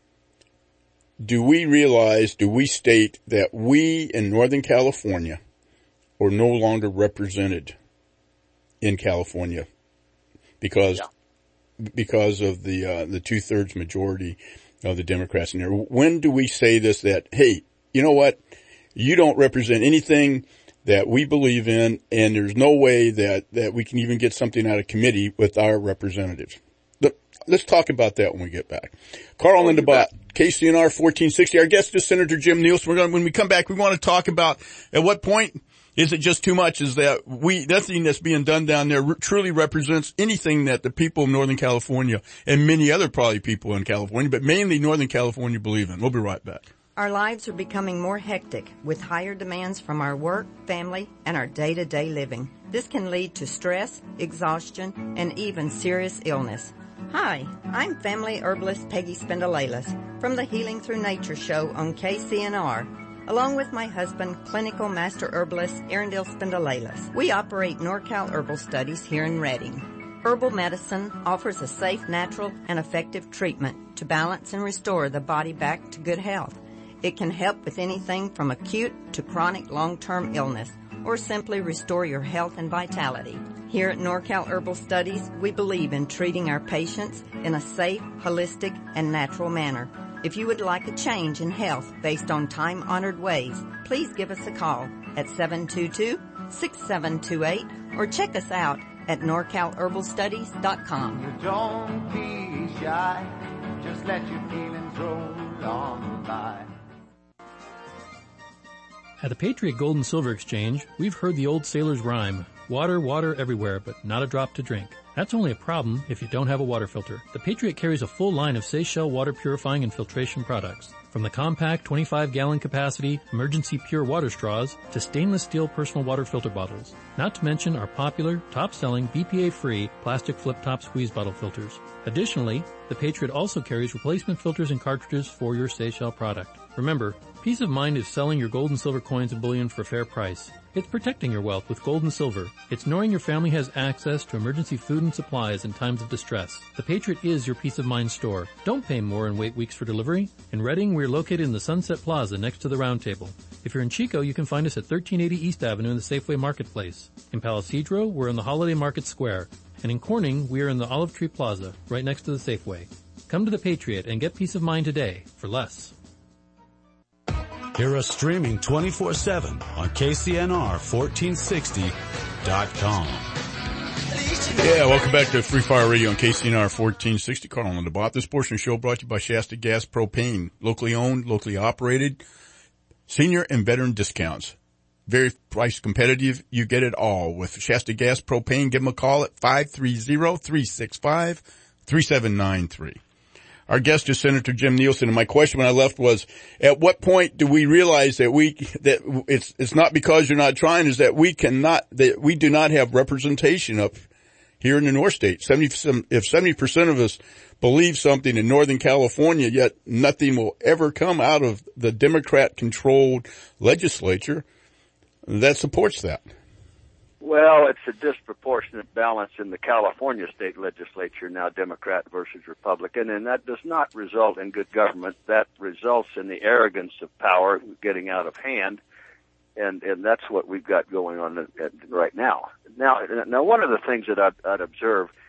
do we realize, do we state that we in Northern California are no longer represented in California because, yeah. because of the, uh, the two thirds majority of the Democrats in there? When do we say this, that, hey, you know what? You don't represent anything that we believe in, and there's no way that, that we can even get something out of committee with our representatives. But let's talk about that when we get back. Carl and Linda K C N R fourteen sixty. Our guest is Senator Jim Nielsen. We're going, when we come back, we want to talk about at what point is it just too much? Is that we, nothing that's being done down there truly represents anything that the people of Northern California and many other probably people in California, but mainly Northern California believe in. We'll be right back.
Our lives are becoming more hectic with higher demands from our work, family, and our day-to-day living. This can lead to stress, exhaustion, and even serious illness. Hi, I'm family herbalist Peggy Spindelailas from the Healing Through Nature show on K C N R, along with my husband, clinical master herbalist Erendil Spindelailas. We operate NorCal Herbal Studies here in Redding. Herbal medicine offers a safe, natural, and effective treatment to balance and restore the body back to good health. It can help with anything from acute to chronic long-term illness, or simply restore your health and vitality. Here at NorCal Herbal Studies, we believe in treating our patients in a safe, holistic, and natural manner. If you would like a change in health based on time-honored ways, please give us a call at seven two two, six seven two eight or check us out at norcal herbal studies dot com.
You don't be shy, just let your feelings roll on by.
At the Patriot Gold and Silver Exchange, we've heard the old sailor's rhyme, water, water everywhere, but not a drop to drink. That's only a problem if you don't have a water filter. The Patriot carries a full line of Seychelles water purifying and filtration products. From the compact twenty-five gallon capacity emergency pure water straws to stainless steel personal water filter bottles. Not to mention our popular, top-selling B P A-free plastic flip-top squeeze bottle filters. Additionally, the Patriot also carries replacement filters and cartridges for your Seychelles product. Remember, peace of mind is selling your gold and silver coins and bullion for a fair price. It's protecting your wealth with gold and silver. It's knowing your family has access to emergency food and supplies in times of distress. The Patriot is your peace of mind store. Don't pay more and wait weeks for delivery. In Redding, we're located in the Sunset Plaza next to the Round Table. If you're in Chico, you can find us at thirteen eighty East Avenue in the Safeway Marketplace. In Palo Cedro, we're in the Holiday Market Square. And in Corning, we are in the Olive Tree Plaza, right next to the Safeway. Come to the Patriot and get peace of mind today for less.
Hear us streaming twenty-four seven on K C N R fourteen sixty dot com.
Yeah, welcome back to Free Fire Radio on K C N R fourteen sixty. Carl and DeBot. This portion of the show brought to you by Shasta Gas Propane. Locally owned, locally operated, senior and veteran discounts. Very price competitive. You get it all with Shasta Gas Propane. Give them a call at five three zero, three six five, three seven nine three. Our guest is Senator Jim Nielsen, and my question when I left was, at what point do we realize that we, that it's, it's not because you're not trying, is that we cannot, that we do not have representation up here in the North State. seventy, if seventy percent of us believe something in Northern California, yet nothing will ever come out of the Democrat-controlled legislature that supports that.
Well, it's a disproportionate balance in the California state legislature, now Democrat versus Republican, and that does not result in good government. That results in the arrogance of power getting out of hand, and, and that's what we've got going on right now. Now, now one of the things that I'd, I'd observe,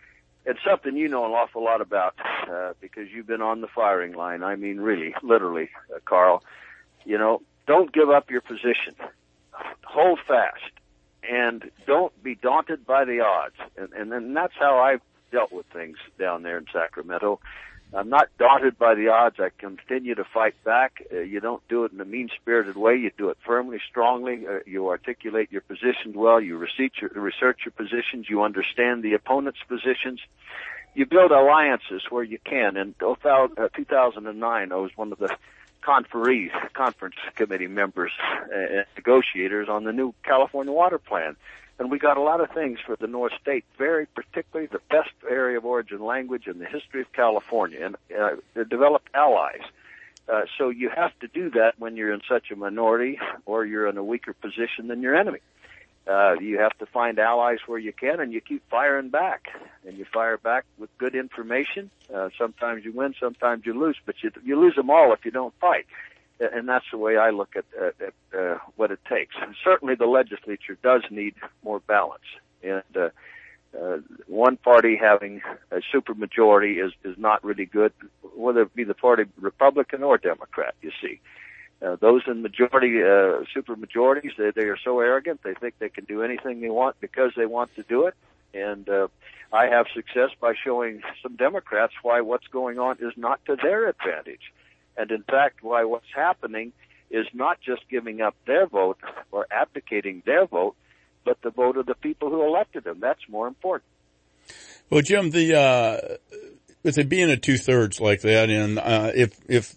it's something you know an awful lot about, uh, because you've been on the firing line. I mean, really, literally, uh, Carl. You know, don't give up your position. Hold fast. And don't be daunted by the odds. And, and, and that's how I've dealt with things down there in Sacramento. I'm not daunted by the odds. I continue to fight back. Uh, you don't do it in a mean-spirited way. You do it firmly, strongly. Uh, you articulate your positions well. You research your, research your positions. You understand the opponent's positions. You build alliances where you can. In two thousand nine, I was one of the conferees, conference committee members and negotiators on the new California water plan. And we got a lot of things for the North State, very particularly the best area of origin language in the history of California, and uh, they developed allies. Uh, so you have to do that when you're in such a minority or you're in a weaker position than your enemy. Uh, you have to find allies where you can, and you keep firing back. And you fire back with good information. Uh, sometimes you win, sometimes you lose, but you, you lose them all if you don't fight. And that's the way I look at, at, at uh, what it takes. And certainly the legislature does need more balance. And uh, uh, one party having a supermajority is, is not really good, whether it be the party Republican or Democrat, you see. Uh, those in majority, uh, supermajorities, they, they are so arrogant, they think they can do anything they want because they want to do it. And uh, I have success by showing some Democrats why what's going on is not to their advantage. And in fact, why what's happening is not just giving up their vote or abdicating their vote, but the vote of the people who elected them. That's more important.
Well, Jim, the uh, with it being a two-thirds like that, and uh, if if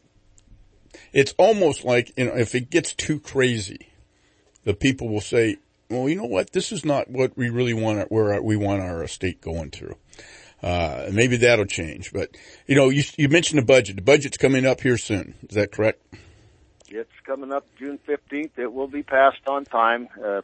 it's almost like, you know, if it gets too crazy, the people will say, well, you know what, this is not what we really want, where we want our state going through. Uh, maybe that'll change. But, you know, you, you mentioned the budget. The budget's coming up here soon. Is that correct?
It's coming up June fifteenth. It will be passed on time. Uh,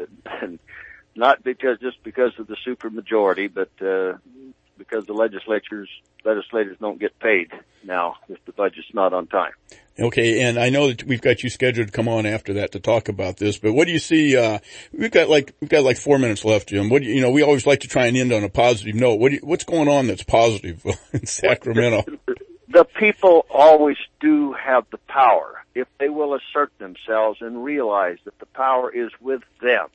not because, just because of the supermajority, but, uh, because the legislatures, legislators don't get paid now if the budget's not on time.
Okay, and I know that we've got you scheduled to come on after that to talk about this, but what do you see, uh, we've got like, we've got like four minutes left, Jim. What do you, you know, we always like to try and end on a positive note. What do you, what's going on that's positive in Sacramento?
The people always do have the power if they will assert themselves and realize that the power is with them.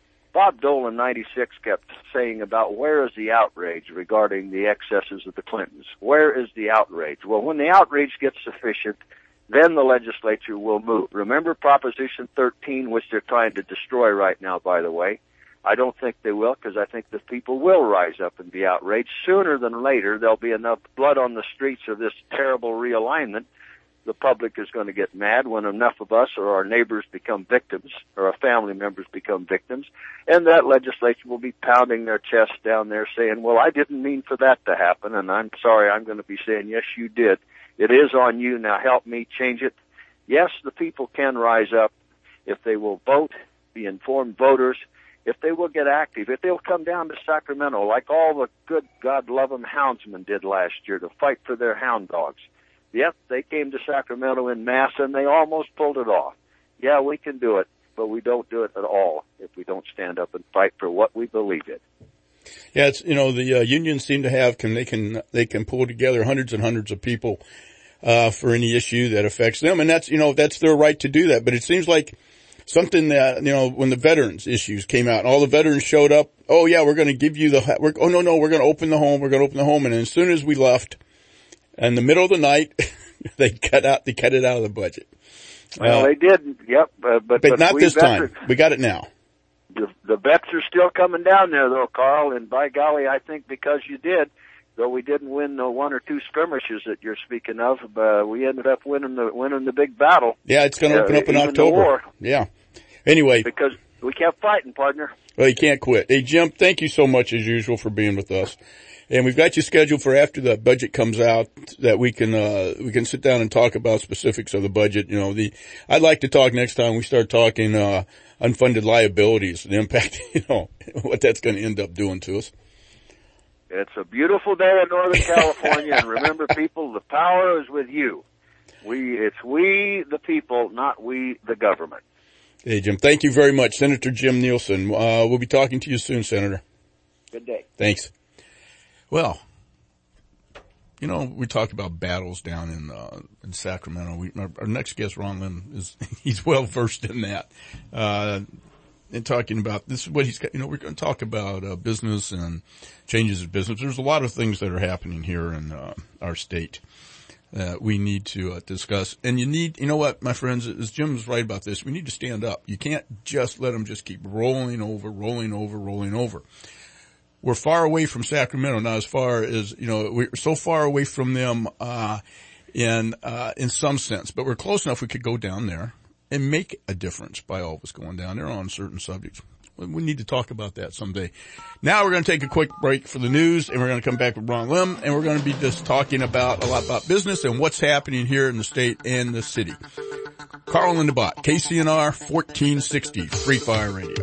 Bob Dole in ninety-six kept saying about where is the outrage regarding the excesses of the Clintons? Where is the outrage? Well, when the outrage gets sufficient, then the legislature will move. Remember Proposition thirteen, which they're trying to destroy right now, by the way. I don't think they will, because I think the people will rise up and be outraged. Sooner than later, there'll be enough blood on the streets of this terrible realignment. The public is going to get mad when enough of us or our neighbors become victims, or our family members become victims, and that legislature will be pounding their chest down there saying, well, I didn't mean for that to happen, and I'm sorry. I'm going to be saying, yes, you did. It is on you. Now help me change it. Yes, the people can rise up if they will vote, be informed voters, if they will get active, if they'll come down to Sacramento like all the good, God-loving houndsmen did last year to fight for their hound dogs. Yep, they came to Sacramento in mass and they almost pulled it off. Yeah, we can do it, but we don't do it at all if we don't stand up and fight for what we believe in.
Yeah, it's, you know, the uh, unions seem to have, can, they can, they can pull together hundreds and hundreds of people, uh, for any issue that affects them. And that's, you know, that's their right to do that. But it seems like something that, you know, when the veterans issues came out, all the veterans showed up. Oh yeah, we're going to give you the, we're, oh no, no, we're going to open the home. We're going to open the home. And as soon as we left, in the middle of the night, they cut out, they cut it out of the budget.
Well,
uh,
they did. Yep. Uh, but,
but, but not this
veterans,
time. We got it now.
The, the vets are still coming down there though, Carl. And by golly, I think because you did, though we didn't win the one or two skirmishes that you're speaking of, uh, we ended up winning the, winning the big battle.
Yeah, it's going to open uh, up in October. Yeah. Anyway.
Because we kept fighting, partner.
Well, you can't quit. Hey, Jim, thank you so much as usual for being with us. And we've got you scheduled for after the budget comes out that we can, uh, we can sit down and talk about specifics of the budget. You know, the, I'd like to talk next time we start talking, uh, unfunded liabilities, the impact, you know, what that's going to end up doing to us.
It's a beautiful day in Northern California. And remember, people, the power is with you. We, it's we, the people, not we, the government.
Hey, Jim, thank you very much. Senator Jim Nielsen. Uh, we'll be talking to you soon, Senator.
Good day.
Thanks. Well, you know, we talked about battles down in uh, in Sacramento. We, our, our next guest, Ron Lim, is he's well versed in that. Uh, and talking about this is what he's got. You know, we're going to talk about uh, business and changes in business. There's a lot of things that are happening here in uh, our state that we need to uh, discuss. And you need, you know what, my friends, as Jim's right about this, we need to stand up. You can't just let them just keep rolling over, rolling over, rolling over. We're far away from Sacramento, not as far as, you know, we're so far away from them, uh, in, uh, in some sense, but we're close enough we could go down there and make a difference by all of us going down there on certain subjects. We need to talk about that someday. Now we're going to take a quick break for the news, and we're going to come back with Ron Lim, and we're going to be just talking about a lot about business and what's happening here in the state and the city. Carl and the Bot, K C N R fourteen sixty, Free Fire Radio.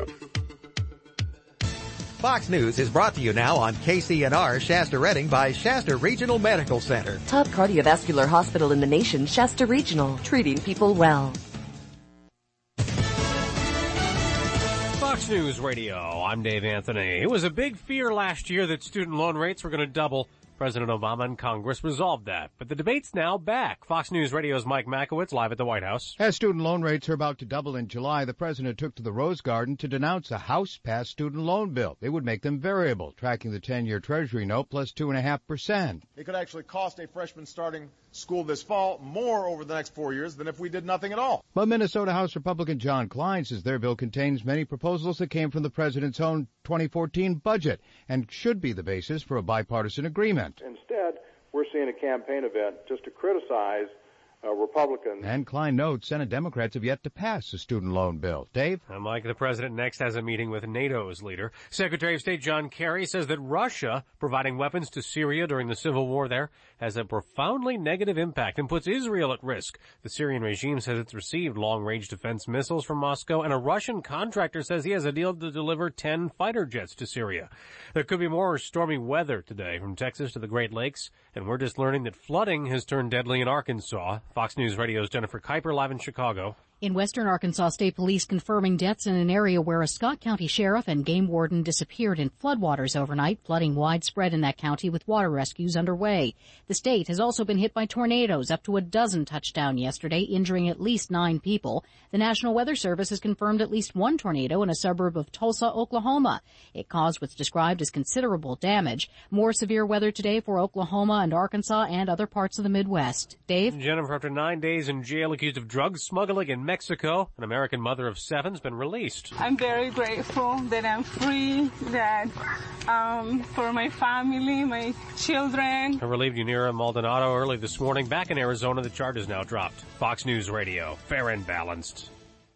Fox News is brought to you now on K C N R Shasta Redding by Shasta Regional Medical Center.
Top cardiovascular hospital in the nation, Shasta Regional, treating people well.
Fox News Radio, I'm Dave Anthony. It was a big fear last year that student loan rates were going to double. President Obama and Congress resolved that. But the debate's now back. Fox News Radio's Mike Makowitz live at the White House.
As student loan rates are about to double in July, the president took to the Rose Garden to denounce a House-passed student loan bill. It would make them variable, tracking the ten-year Treasury note plus two point five percent.
It could actually cost a freshman starting school this fall more over the next four years than if we did nothing at all.
But Minnesota House Republican John Klein says their bill contains many proposals that came from the president's own twenty fourteen budget and should be the basis for a bipartisan agreement.
Instead, we're seeing a campaign event just to criticize uh, Republicans.
And Klein notes Senate Democrats have yet to pass a student loan bill. Dave?
And Mike, the president next has a meeting with NATO's leader. Secretary of State John Kerry says that Russia providing weapons to Syria during the civil war there has a profoundly negative impact and puts Israel at risk. The Syrian regime says it's received long-range defense missiles from Moscow, and a Russian contractor says he has a deal to deliver ten fighter jets to Syria. There could be more stormy weather today from Texas to the Great Lakes, and we're just learning that flooding has turned deadly in Arkansas. Fox News Radio's Jennifer Kuiper live in Chicago.
In western Arkansas, state police confirming deaths in an area where a Scott County sheriff and game warden disappeared in floodwaters overnight, flooding widespread in that county with water rescues underway. The state has also been hit by tornadoes, up to a dozen touched down yesterday, injuring at least nine people. The National Weather Service has confirmed at least one tornado in a suburb of Tulsa, Oklahoma. It caused what's described as considerable damage. More severe weather today for Oklahoma and Arkansas and other parts of the Midwest. Dave?
Jennifer, after nine days in jail accused of drug smuggling in Mexico, an American mother of seven has been released.
I'm very grateful that I'm free, that um, for my family, my children.
A relieved Yanira Maldonado early this morning. Back in Arizona, the charge is now dropped. Fox News Radio, fair and balanced.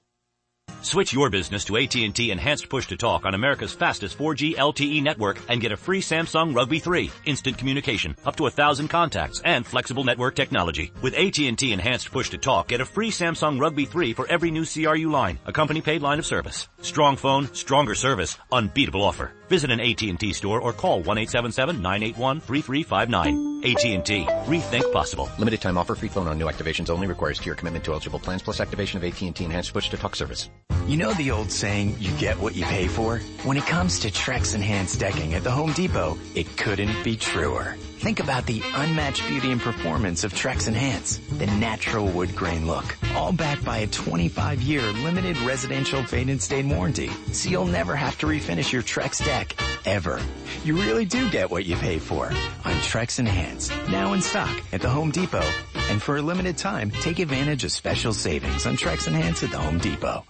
Switch your business to A T and T Enhanced Push-to-Talk on America's fastest four G L T E network and get a free Samsung Rugby three, instant communication, up to a thousand contacts, and flexible network technology. With A T and T Enhanced Push-to-Talk, get a free Samsung Rugby three for every new C R U line, a company-paid line of service. Strong phone, stronger service, unbeatable offer. Visit an A T and T store or call one eight seven seven, nine eight one, three three five nine. A T and T. Rethink possible.
Limited time offer. Free phone on new activations only. Requires tier commitment to eligible plans plus activation of A T and T Enhanced Push-to-Talk service.
You know the old saying, you get what you pay for? When it comes to Trex Enhanced decking at the Home Depot, it couldn't be truer. Think about the unmatched beauty and performance of Trex Enhance, the natural wood grain look, all backed by a twenty-five year limited residential fade and stain warranty, so you'll never have to refinish your Trex deck, ever. You really do get what you pay for on Trex Enhance, now in stock at the Home Depot. And for a limited time, take advantage of special savings on Trex Enhance at the Home Depot.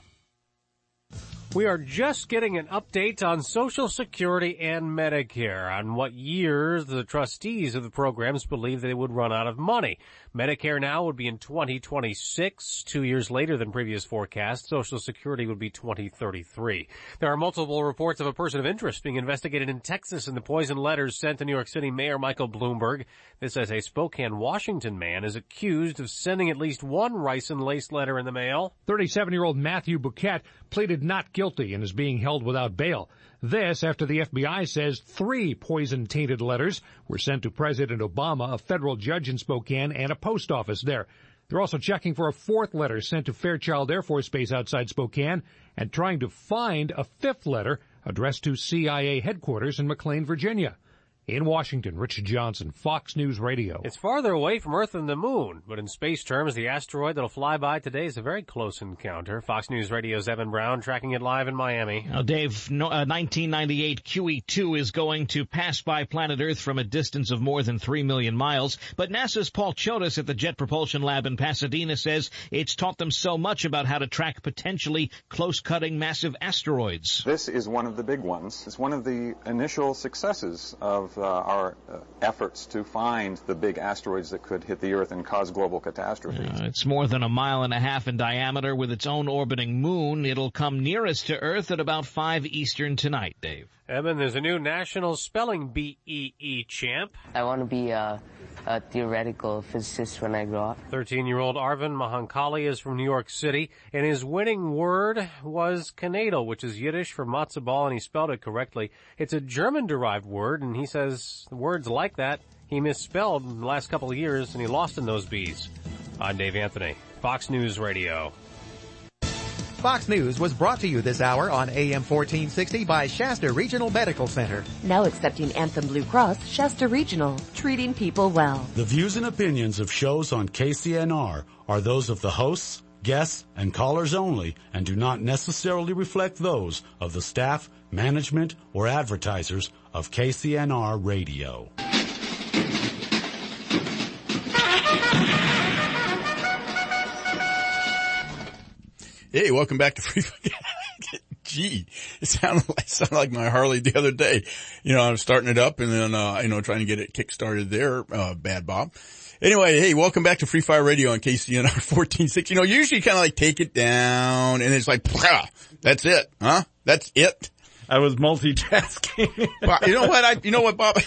We are just getting an update on Social Security and Medicare, on what years the trustees of the programs believe they would run out of money. Medicare now would be in twenty twenty-six, two years later than previous forecasts. Social Security would be twenty thirty-three. There are multiple reports of a person of interest being investigated in Texas in the poison letters sent to New York City Mayor Michael Bloomberg. This as a Spokane, Washington man is accused of sending at least one ricin-laced letter in the mail.
thirty-seven-year-old Matthew Bouquet pleaded not guilty and is being held without bail. This after the F B I says three poison-tainted letters were sent to President Obama, a federal judge in Spokane, and a post office there. They're also checking for a fourth letter sent to Fairchild Air Force Base outside Spokane and trying to find a fifth letter addressed to C I A headquarters in McLean, Virginia. In Washington, Richard Johnson, Fox News Radio.
It's farther away from Earth than the moon, but in space terms, the asteroid that'll fly by today is a very close encounter. Fox News Radio's Evan Brown tracking it live in Miami.
Now, Dave, no, uh, nineteen ninety-eight Q E two is going to pass by planet Earth from a distance of more than three million miles, but NASA's Paul Chodas at the Jet Propulsion Lab in Pasadena says it's taught them so much about how to track potentially close-cutting massive asteroids.
This is one of the big ones. It's one of the initial successes of uh, our uh, efforts to find the big asteroids that could hit the Earth and cause global catastrophes.
Uh, it's more than a mile and a half in diameter with its own orbiting moon. It'll come nearest to Earth at about five Eastern tonight, Dave.
Evan, there's a new national spelling bee E E champ.
I want to be a, a theoretical physicist when I grow up.
thirteen-year-old Arvin Mahankali is from New York City, and his winning word was Knadel, which is Yiddish for matzo ball, and he spelled it correctly. It's a German-derived word, and he says words like that he misspelled in the last couple of years, and he lost in those bees. I'm Dave Anthony, Fox News Radio.
Fox News was brought to you this hour on A M fourteen sixty by Shasta Regional Medical Center.
Now accepting Anthem Blue Cross, Shasta Regional, treating people well.
The views and opinions of shows on K C N R are those of the hosts, guests, and callers only and do not necessarily reflect those of the staff, management, or advertisers of K C N R Radio.
Hey, welcome back to Free. Gee, it sounded like, it sounded like my Harley the other day. You know, I was starting it up and then, uh, you know, trying to get it kick-started there, uh, Bad Bob. Anyway, hey, welcome back to Free Fire Radio on K C N R fourteen sixty. You know, usually kind of like take it down and it's like, that's it, huh? That's it.
I was multitasking.
Well, you know what? I, you know what, Bob?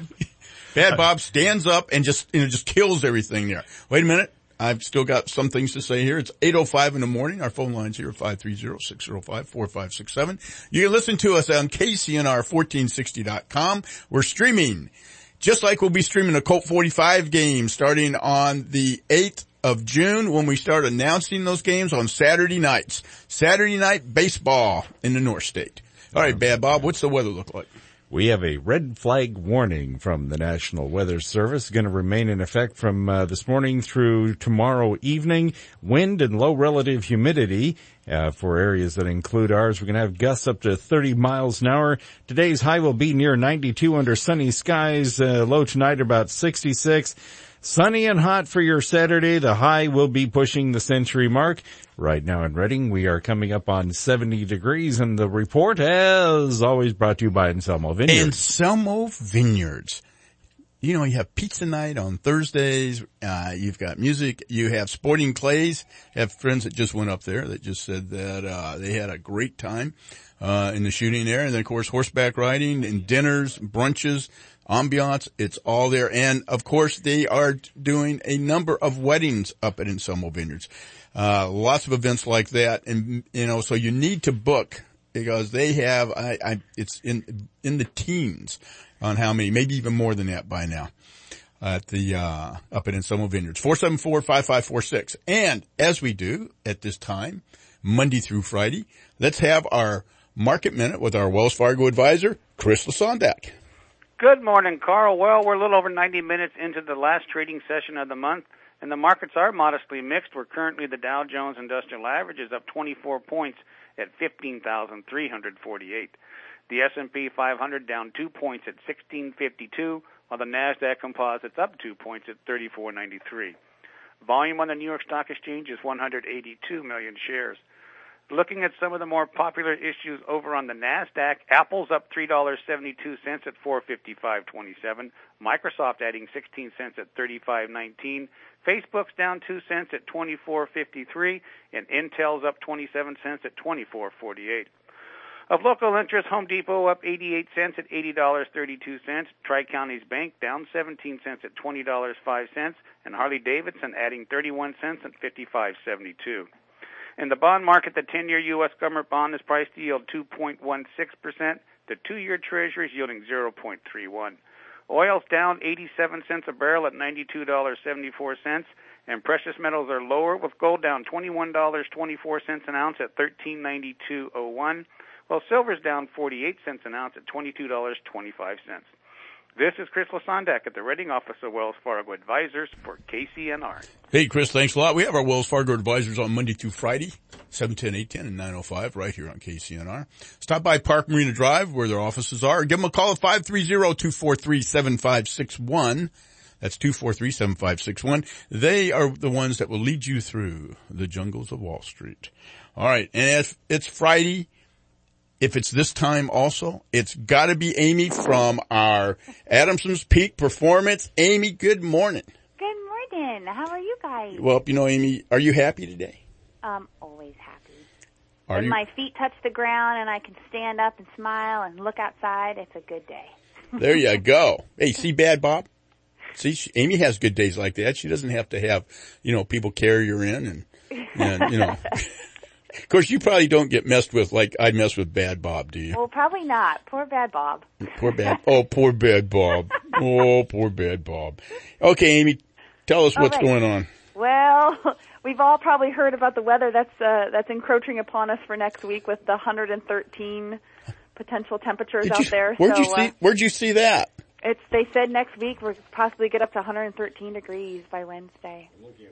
Bad Bob stands up and just, you know, just kills everything there. Wait a minute. I've still got some things to say here. It's eight oh five in the morning. Our phone line's here at five three zero, six oh five, four five six seven. You can listen to us on K C N R fourteen sixty dot com. We're streaming, just like we'll be streaming a Colt forty-five game starting on the eighth of June when we start announcing those games on Saturday nights. Saturday night baseball in the North State. All right, Bad Bob, what's the weather look like?
We have a red flag warning from the National Weather Service going to remain in effect from uh, this morning through tomorrow evening. Wind and low relative humidity uh, for areas that include ours. We're going to have gusts up to thirty miles an hour. Today's high will be near ninety-two under sunny skies. Uh, low tonight about sixty-six. Sunny and hot for your Saturday. The high will be pushing the century mark. Right now in Reading, we are coming up on seventy degrees, and the report, as always, brought to you by Anselmo Vineyards.
Anselmo Vineyards. You know, you have pizza night on Thursdays. Uh, you've got music. You have Sporting Clays. I have friends that just went up there that just said that uh they had a great time uh in the shooting there. And then, of course, horseback riding and dinners, brunches, ambiance, it's all there. And, of course, they are doing a number of weddings up at Anselmo Vineyards. Uh, lots of events like that. And, you know, so you need to book because they have, I, I, it's in, in the teens on how many, maybe even more than that by now at the, uh, up at Anselmo Vineyards. four seven four, five five four six. And as we do at this time, Monday through Friday, let's have our Market Minute with our Wells Fargo advisor, Chris Lasondak.
Good morning, Carl. Well, we're a little over ninety minutes into the last trading session of the month, and the markets are modestly mixed. We're currently the Dow Jones Industrial Average is up twenty-four points at fifteen thousand three hundred forty-eight. The S and P five hundred down two points at sixteen fifty-two, while the NASDAQ Composite's up two points at thirty-four ninety-three. Volume on the New York Stock Exchange is one hundred eighty-two million shares. Looking at some of the more popular issues over on the NASDAQ, Apple's up three dollars and seventy-two cents at four fifty-five twenty-seven. Microsoft adding sixteen cents at thirty-five nineteen. Facebook's down two cents at twenty-four fifty-three. And Intel's up twenty-seven cents at twenty-four forty-eight. Of local interest, Home Depot up eighty-eight cents at eighty dollars and thirty-two cents. Tri-Counties Bank down seventeen cents at twenty dollars and five cents. And Harley-Davidson adding thirty-one cents at fifty-five seventy-two. In the bond market, the ten-year U S government bond is priced to yield two point one six percent. The two-year Treasury is yielding zero point three one. Oil's down eighty-seven cents a barrel at ninety-two dollars and seventy-four cents. And precious metals are lower, with gold down twenty-one dollars and twenty-four cents an ounce at thirteen ninety-two oh one, while silver's down forty-eight cents an ounce at twenty-two dollars and twenty-five cents. This is Chris Lasondak at the Reading office of Wells Fargo Advisors for K C N R.
Hey, Chris, thanks a lot. We have our Wells Fargo Advisors on Monday through Friday, seven ten, eight ten, and nine oh five, right here on K C N R. Stop by Park Marina Drive, where their offices are, or give them a call at five three zero, two four three, seven five six one. That's two four three, seven five six one. They are the ones that will lead you through the jungles of Wall Street. All right, and if it's Friday, if it's this time also, it's got to be Amy from our Adamson's Peak Performance. Amy, good morning.
Good morning. How are you guys?
Well, you know, Amy, are you happy today?
Um, always happy.
Are
when
you?
my feet touch the ground and I can stand up and smile and look outside, it's a good day.
There you go. Hey, see Bad Bob? See, she, Amy has good days like that. She doesn't have to have, you know, people carry her in and, and you know. Of course, you probably don't get messed with like I mess with Bad Bob, do you?
Well, probably not. Poor Bad Bob.
Poor Bad, oh, poor Bad Bob. Oh, poor Bad Bob. Okay, Amy, tell us what's
All right.
going on.
Well, we've all probably heard about the weather that's uh, that's encroaching upon us for next week with the one hundred thirteen potential temperatures
Did
out
you,
there.
Where'd
so,
you see?
Uh,
Where'd you see that?
It's they said next week we're possibly get up to one hundred thirteen degrees by Wednesday.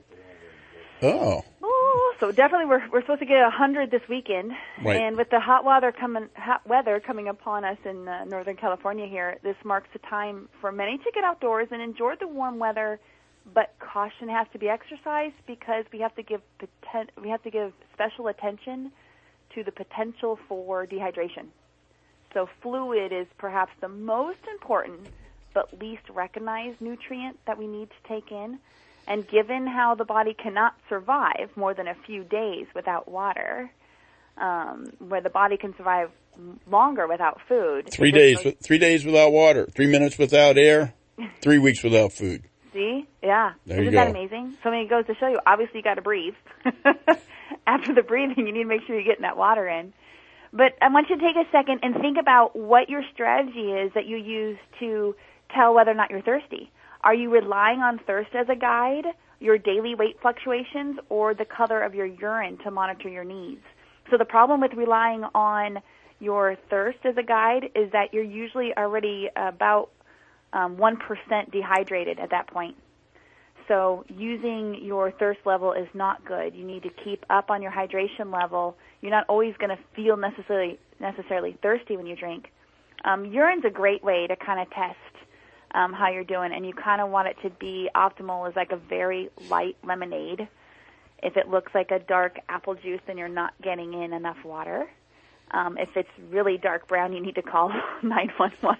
Oh.
Ooh, so definitely we're we're supposed to get one hundred this weekend,
Right.
and with the hot weather coming hot weather coming upon us in uh, Northern California here, this marks a time for many to get outdoors and enjoy the warm weather. But caution has to be exercised because we have to give poten- we have to give special attention to the potential for dehydration. So fluid is perhaps the most important but least recognized nutrient that we need to take in. And given how the body cannot survive more than a few days without water, um, where the body can survive longer without food.
Three days, three days without water, three minutes without air, three weeks without food.
See? Yeah.
There you
Isn't that
go.
amazing? So I mean, it goes to show you, obviously you got to breathe. After the breathing, you need to make sure you're getting that water in. But I want you to take a second and think about what your strategy is that you use to tell whether or not you're thirsty. Are you relying on thirst as a guide, your daily weight fluctuations, or the color of your urine to monitor your needs? So the problem with relying on your thirst as a guide is that you're usually already about um, one percent dehydrated at that point. So using your thirst level is not good. You need to keep up on your hydration level. You're not always going to feel necessarily necessarily thirsty when you drink. Um, urine's a great way to kind of test um, how you're doing, and you kind of want it to be optimal as like a very light lemonade. If it looks like a dark apple juice, then you're not getting in enough water. Um, if it's really dark brown, you need to call nine one one.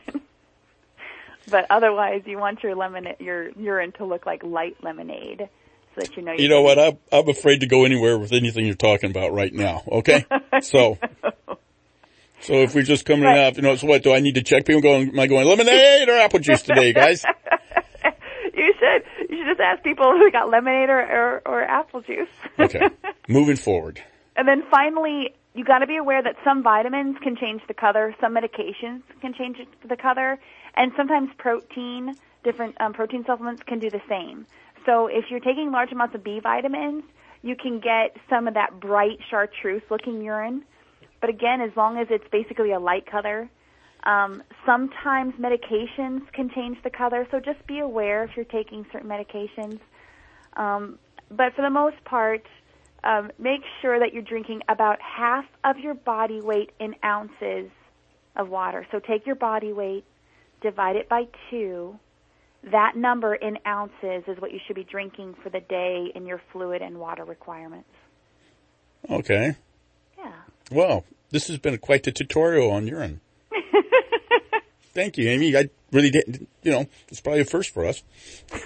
But otherwise, you want your lemon, your urine to look like light lemonade, so that you know.
You know what? I'm I'm afraid to go anywhere with anything you're talking about right now. Okay, so so if we're just coming
Right.
up, you know, so what? Do I need to check people? Going? Am I going lemonade or apple juice today, guys?
You should. You should just ask people if they got lemonade or, or, or apple juice.
Okay, moving forward.
And then finally, you got to be aware that some vitamins can change the color, some medications can change the color, and sometimes protein, different um, protein supplements can do the same. So if you're taking large amounts of B vitamins, you can get some of that bright chartreuse-looking urine. But again, as long as it's basically a light color, um, sometimes medications can change the color. So just be aware if you're taking certain medications. Um, but for the most part, um, make sure that you're drinking about half of your body weight in ounces of water. So take your body weight, divide it by two. That number in ounces is what you should be drinking for the day in your fluid and water requirements.
Okay.
Yeah.
Well, this has been quite the tutorial on urine. Thank you, Amy. I really didn't, you know, it's probably a first for us.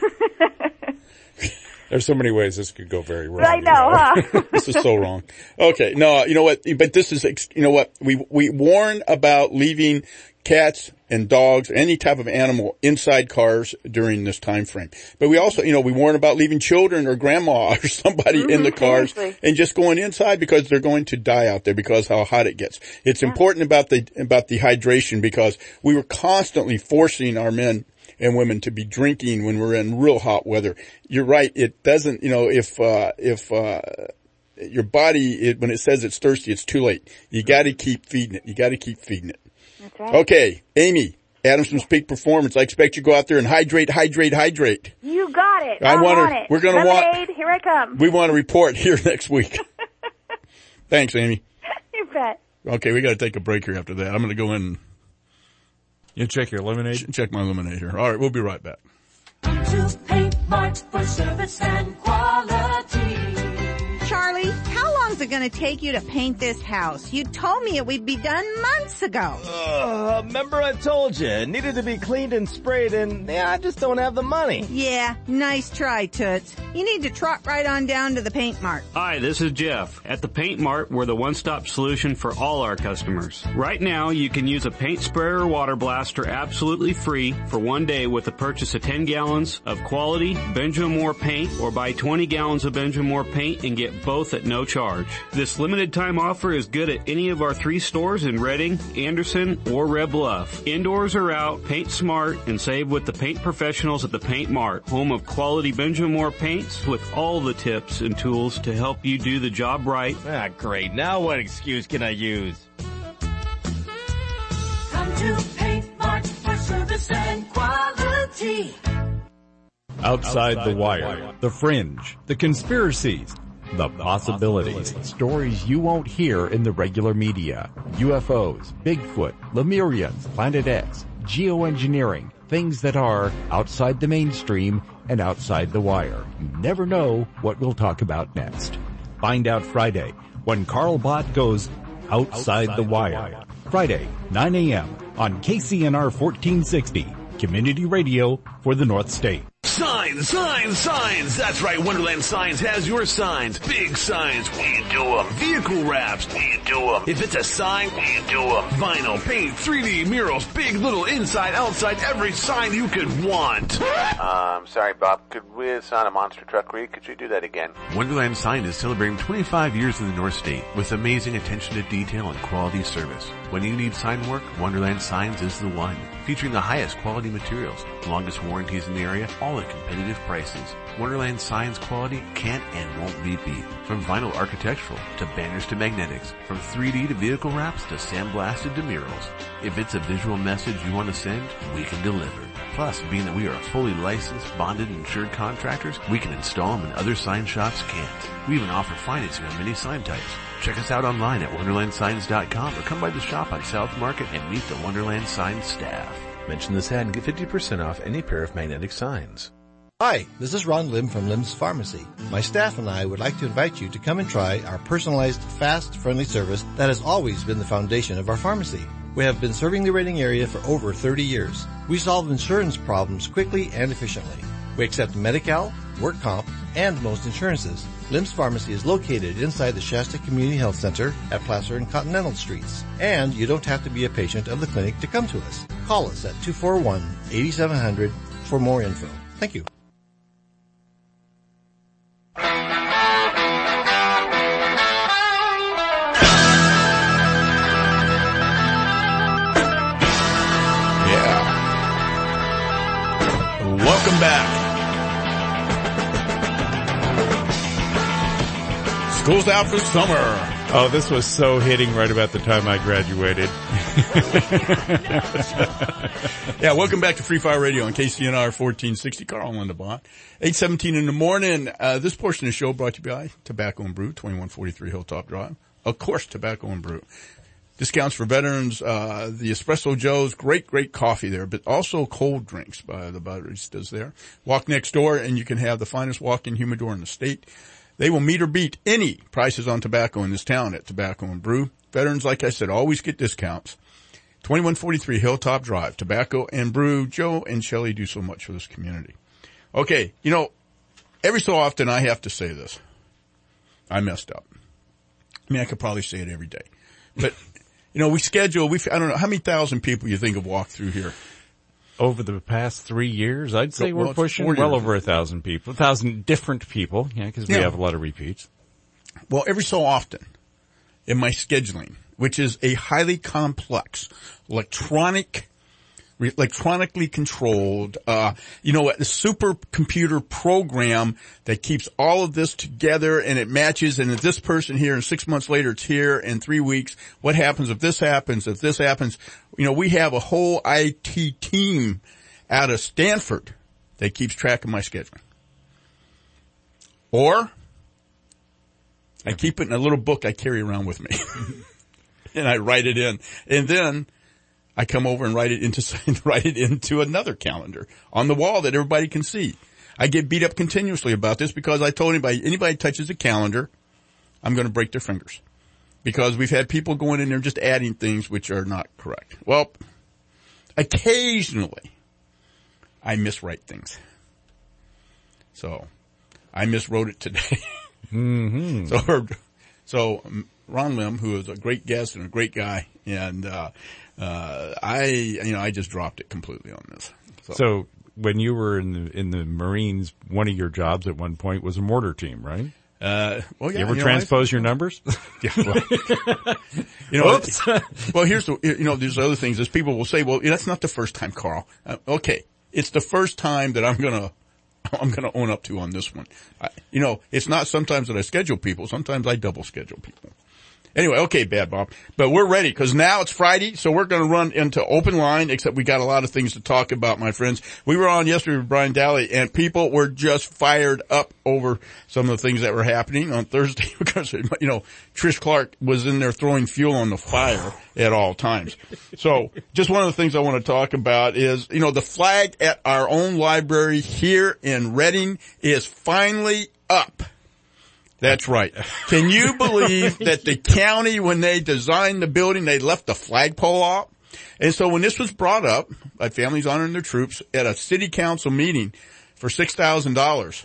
There's so many ways this could go very wrong.
I know, huh?
This is so wrong. Okay, no, you know what? But this is, you know what? We we warn about leaving cats and dogs, any type of animal, inside cars during this time frame. But we also, you know, we warn about leaving children or grandma or somebody
Mm-hmm,
in the cars
seriously.
and just going inside because they're going to die out there because how hot it gets. It's
Yeah.
important about the about the hydration because we were constantly forcing our men and women to be drinking when we're in real hot weather. You're right. It doesn't, you know, if, uh, if, uh, your body, it, when it says it's thirsty, it's too late. You gotta keep feeding it. You gotta keep feeding it.
That's right.
Okay, Amy, Adamson's Peak Performance. I expect you to go out there and hydrate, hydrate, hydrate.
You got it.
I,
I
wanna,
want it.
We're going to
Lemonade,
want.
here I come.
We want to report here next week. Thanks, Amy.
You bet.
Okay, we got to take a break here after that. I'm going to go in. And
you check your lemonade.
Check my lemonade here. All right, we'll be right back.
Come to Paint Mart for service and quality.
Charlie, how long is it going to take you to paint this house? You told me it would be done months ago.
Uh, remember I told you, it needed to be cleaned and sprayed, and yeah, I just don't have the money.
Yeah, nice try, Toots. You need to trot right on down to the Paint Mart.
Hi, this is Jeff. At the Paint Mart, we're the one-stop solution for all our customers. Right now, you can use a paint sprayer or water blaster absolutely free for one day with the purchase of ten gallons of quality Benjamin Moore paint, or buy twenty gallons of Benjamin Moore paint and get both at no charge. This limited time offer is good at any of our three stores in Reading, Anderson, or Red Bluff. Indoors or out, paint smart and save with the paint professionals at the Paint Mart, home of quality Benjamin Moore paints with all the tips and tools to help you do the job right.
Ah, great. Now what excuse can I use?
Come to Paint Mart for service and quality.
Outside the wire, the fringe, the conspiracies, the possibilities. Stories you won't hear in the regular media. U F Os, Bigfoot, Lemurians, Planet X, geoengineering, things that are outside the mainstream and outside the wire. You never know what we'll talk about next. Find out Friday when Carl Bott goes outside the wire. Friday, nine a.m. on K C N R fourteen sixty, Community Radio for the North State.
Signs, signs, signs. That's right, Wonderland Signs has your signs. Big signs, we do them. Vehicle wraps, we do them. If it's a sign, we do them. Vinyl, paint, three D murals, big, little, inside, outside, every sign you could want.
Um, sorry, Bob. Could we sign a monster truck read? Could you do that again?
Wonderland Sign is celebrating twenty-five years in the North State with amazing attention to detail and quality service. When you need sign work, Wonderland Signs is the one. Featuring the highest quality materials, longest warranties in the area, all at competitive prices. Wonderland Signs quality can't and won't be beat. From vinyl architectural to banners to magnetics, from three D to vehicle wraps to sandblasted to murals. If it's a visual message you want to send, we can deliver. Plus, being that we are fully licensed, bonded, and insured contractors, we can install them and other sign shops can't. We even offer financing on many sign types. Check us out online at wonderland signs dot com or come by the shop on South Market and meet the Wonderland Signs staff.
Mention this ad and get fifty percent off any pair of magnetic signs.
Hi, this is Ron Lim from Lim's Pharmacy. My staff and I would like to invite you to come and try our personalized, fast, friendly service that has always been the foundation of our pharmacy. We have been serving the Reading area for over thirty years. We solve insurance problems quickly and efficiently. We accept Medi-Cal, work comp, and most insurances. Lim's Pharmacy is located inside the Shasta Community Health Center at Placer and Continental Streets. And you don't have to be a patient of the clinic to come to us. Call us at two four one, eight seven zero zero for more info. Thank you.
Welcome back. School's out for summer.
Oh, this was so hitting right about the time I graduated.
Yeah, welcome back to Free Fire Radio on K C N R fourteen sixty. Carl and Linda Bott. eight seventeen in the morning. Uh, this portion of the show brought to you by Tobacco and Brew, twenty-one forty-three Hilltop Drive. Of course, Tobacco and Brew. Discounts for veterans, uh, the Espresso Joe's, great, great coffee there, but also cold drinks by the baristas there. Walk next door and you can have the finest walk-in humidor in the state. They will meet or beat any prices on tobacco in this town at Tobacco and Brew. Veterans, like I said, always get discounts. twenty-one forty-three Hilltop Drive, Tobacco and Brew. Joe and Shelley do so much for this community. Okay, you know, every so often I have to say this. I messed up. I mean, I could probably say it every day. But, you know, we schedule, we I don't know, how many thousand people you think have walked through here?
Over the past three years, I'd say
well,
we're pushing well years. over a thousand people, a thousand different people, yeah, because we yeah. have a lot of repeats.
Well, every so often in my scheduling, which is a highly complex electronic electronically controlled, uh, you know, a supercomputer program that keeps all of this together and it matches, and if this person here and six months later it's here in three weeks, what happens if this happens, if this happens? You know, we have a whole I T team out of Stanford that keeps track of my scheduling. Or I keep it in a little book I carry around with me and I write it in, and then I come over and write it into, write it into another calendar on the wall that everybody can see. I get beat up continuously about this because I told anybody, anybody touches a calendar, I'm going to break their fingers. Because we've had people going in there just adding things which are not correct. Well, occasionally I miswrite things. So I miswrote it today.
Mm-hmm.
So, so Ron Lim, who is a great guest and a great guy, and, uh, Uh, I, you know, I just dropped it completely on this. So,
so when you were in the, in the Marines, one of your jobs at one point was a mortar team, right?
Uh, well, yeah.
You ever
you
transpose
know,
your numbers?
Yeah. Well, you know, Oops. well, here's the, you know, there's other things is people will say, well, that's not the first time, Carl. Uh, okay. It's the first time that I'm gonna, I'm gonna own up to on this one. I, you know, it's not sometimes that I schedule people. Sometimes I double schedule people. Anyway, okay, Bad Bob. But we're ready because now it's Friday, so we're going to run into open line, except we got a lot of things to talk about, my friends. We were on yesterday with Brian Daly, and people were just fired up over some of the things that were happening on Thursday because, you know, Trish Clark was in there throwing fuel on the fire at all times. So just one of the things I want to talk about is, you know, the flag at our own library here in Reading is finally up. That's right. Can you believe that the county, when they designed the building, they left the flagpole up? And so when this was brought up by Families Honoring Their Troops at a city council meeting for six thousand dollars.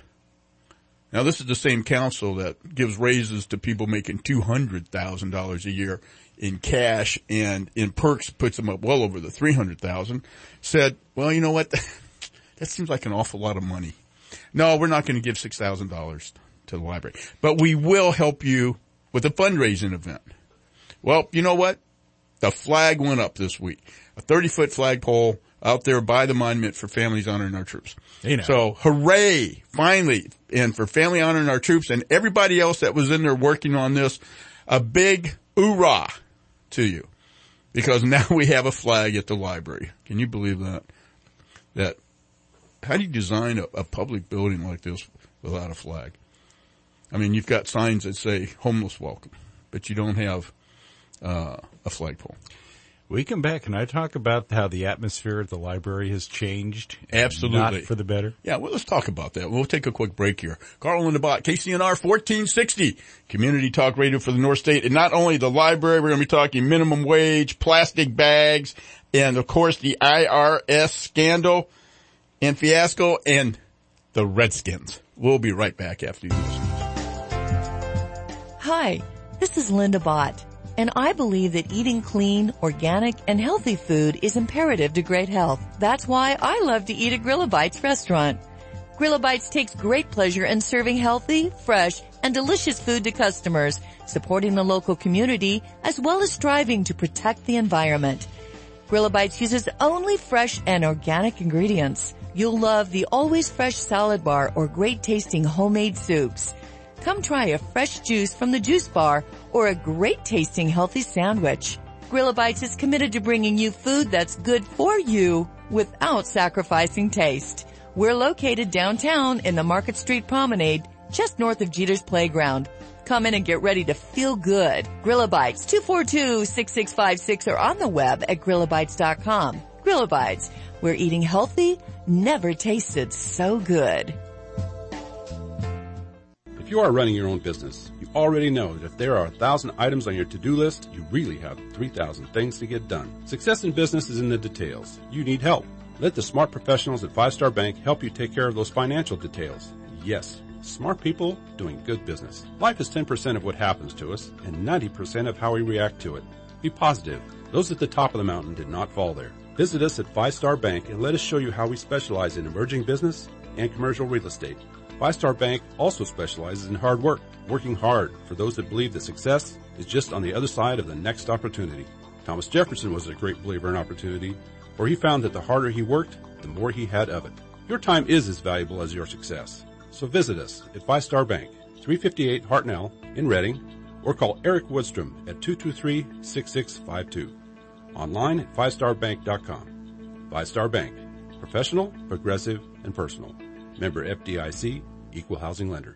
Now this is the same council that gives raises to people making two hundred thousand dollars a year in cash, and in perks puts them up well over the three hundred thousand dollars. Said, well, you know what? That seems like an awful lot of money. No, we're not going to give six thousand dollars to the library, but we will help you with a fundraising event. Well, you know what? The flag went up this week. A thirty foot flagpole out there by the monument for Families Honoring Our Troops. You know. So hooray, finally. And for Family Honoring Our Troops and everybody else that was in there working on this, a big hoorah to you. Because now we have a flag at the library. Can you believe that? That, how do you design a, a public building like this without a flag? I mean, you've got signs that say homeless welcome, but you don't have uh a flagpole.
We come back and I talk about how the atmosphere at the library has changed.
Absolutely.
Not for the better.
Yeah, well, let's talk about that. We'll take a quick break here. Carl and the Bot, K C N R fourteen sixty, Community Talk Radio for the North State. And not only the library, we're going to be talking minimum wage, plastic bags, and of course the I R S scandal and fiasco, and the Redskins. We'll be right back after these.
Hi, this is Linda Bott, and I believe that eating clean, organic, and healthy food is imperative to great health. That's why I love to eat at Grillabites restaurant. Grillabites takes great pleasure in serving healthy, fresh, and delicious food to customers, supporting the local community, as well as striving to protect the environment. Grillabites uses only fresh and organic ingredients. You'll love the always fresh salad bar or great tasting homemade soups. Come try a fresh juice from the juice bar or a great tasting healthy sandwich. Grillabites is committed to bringing you food that's good for you without sacrificing taste. We're located downtown in the Market Street Promenade, just north of Jeter's Playground. Come in and get ready to feel good. Grillabites, two four two, six six five six, or on the web at grillabites dot com. Grillabites, where eating healthy never tasted so good.
If you are running your own business, you already know that if there are a thousand items on your to-do list, you really have three thousand things to get done. Success in business is in the details. You need help. Let the smart professionals at Five Star Bank help you take care of those financial details. Yes, smart people doing good business. Life is ten percent of what happens to us and ninety percent of how we react to it. Be positive. Those at the top of the mountain did not fall there. Visit us at Five Star Bank and let us show you how we specialize in emerging business and commercial real estate. Five Star Bank also specializes in hard work, working hard for those that believe that success is just on the other side of the next opportunity. Thomas Jefferson was a great believer in opportunity. for he found that the harder he worked, the more he had of it. Your time is as valuable as your success. So visit us at Five Star Bank, three fifty-eight Hartnell in Reading, or call Eric Woodstrom at two two three, six six five two. Online at five star bank dot com. Five Star Bank. Professional, progressive, and personal. Member F D I C, Equal Housing Lender.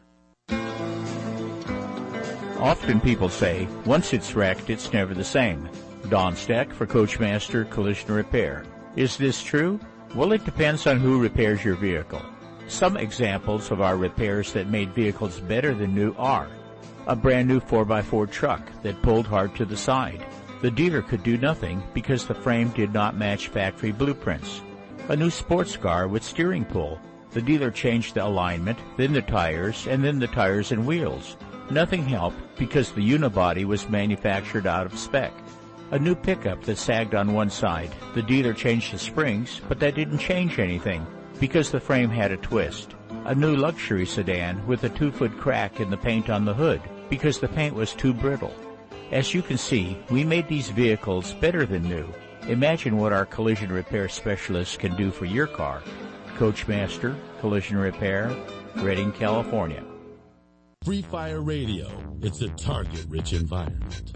Often people say, once it's wrecked, it's never the same. Don Steck for Coachmaster Collision Repair. Is this true? Well, it depends on who repairs your vehicle. Some examples of our repairs that made vehicles better than new are a brand new four by four truck that pulled hard to the side. The dealer could do nothing because the frame did not match factory blueprints. A new sports car with steering pull. The dealer changed the alignment, then the tires, and then the tires and wheels. Nothing helped because the unibody was manufactured out of spec. A new pickup that sagged on one side. The dealer changed the springs, but that didn't change anything because the frame had a twist. A new luxury sedan with a two-foot crack in the paint on the hood because the paint was too brittle. As you can see, we made these vehicles better than new. Imagine what our collision repair specialists can do for your car. Coachmaster Collision Repair, Redding, California.
Free Fire Radio. It's a target-rich environment.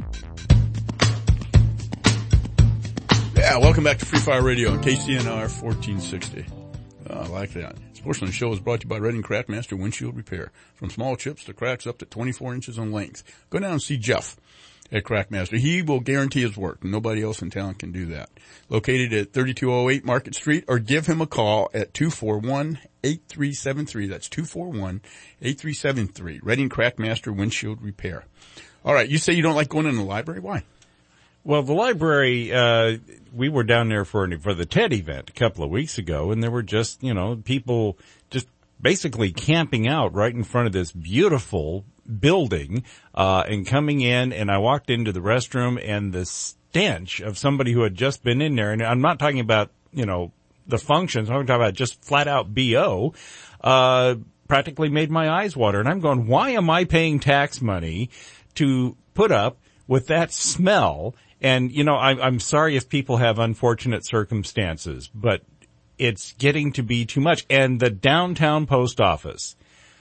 Yeah, welcome back to Free Fire Radio on K C N R fourteen sixty. Oh, I like that. This portion of the show is brought to you by Redding Craftmaster Windshield Repair. From small chips to cracks up to twenty-four inches in length. Go down and see Jeff at Craftmaster. He will guarantee his work. Nobody else in town can do that. Located at thirty-two oh eight Market Street, or give him a call at two four one, eight three seven three. That's two four one, eight three seven three. Redding Craftmaster Windshield Repair. All right, you say you don't like going in the library? Why?
Well, the library, uh, we were down there for, for the TED event a couple of weeks ago, and there were just, you know, people just basically camping out right in front of this beautiful building, uh, and coming in, and I walked into the restroom, and the stench of somebody who had just been in there, and I'm not talking about, you know, the functions, I'm talking about just flat out B O, uh, practically made my eyes water. And I'm going, why am I paying tax money to put up with that smell? And, you know, I, I'm sorry if people have unfortunate circumstances, but it's getting to be too much. And the downtown post office,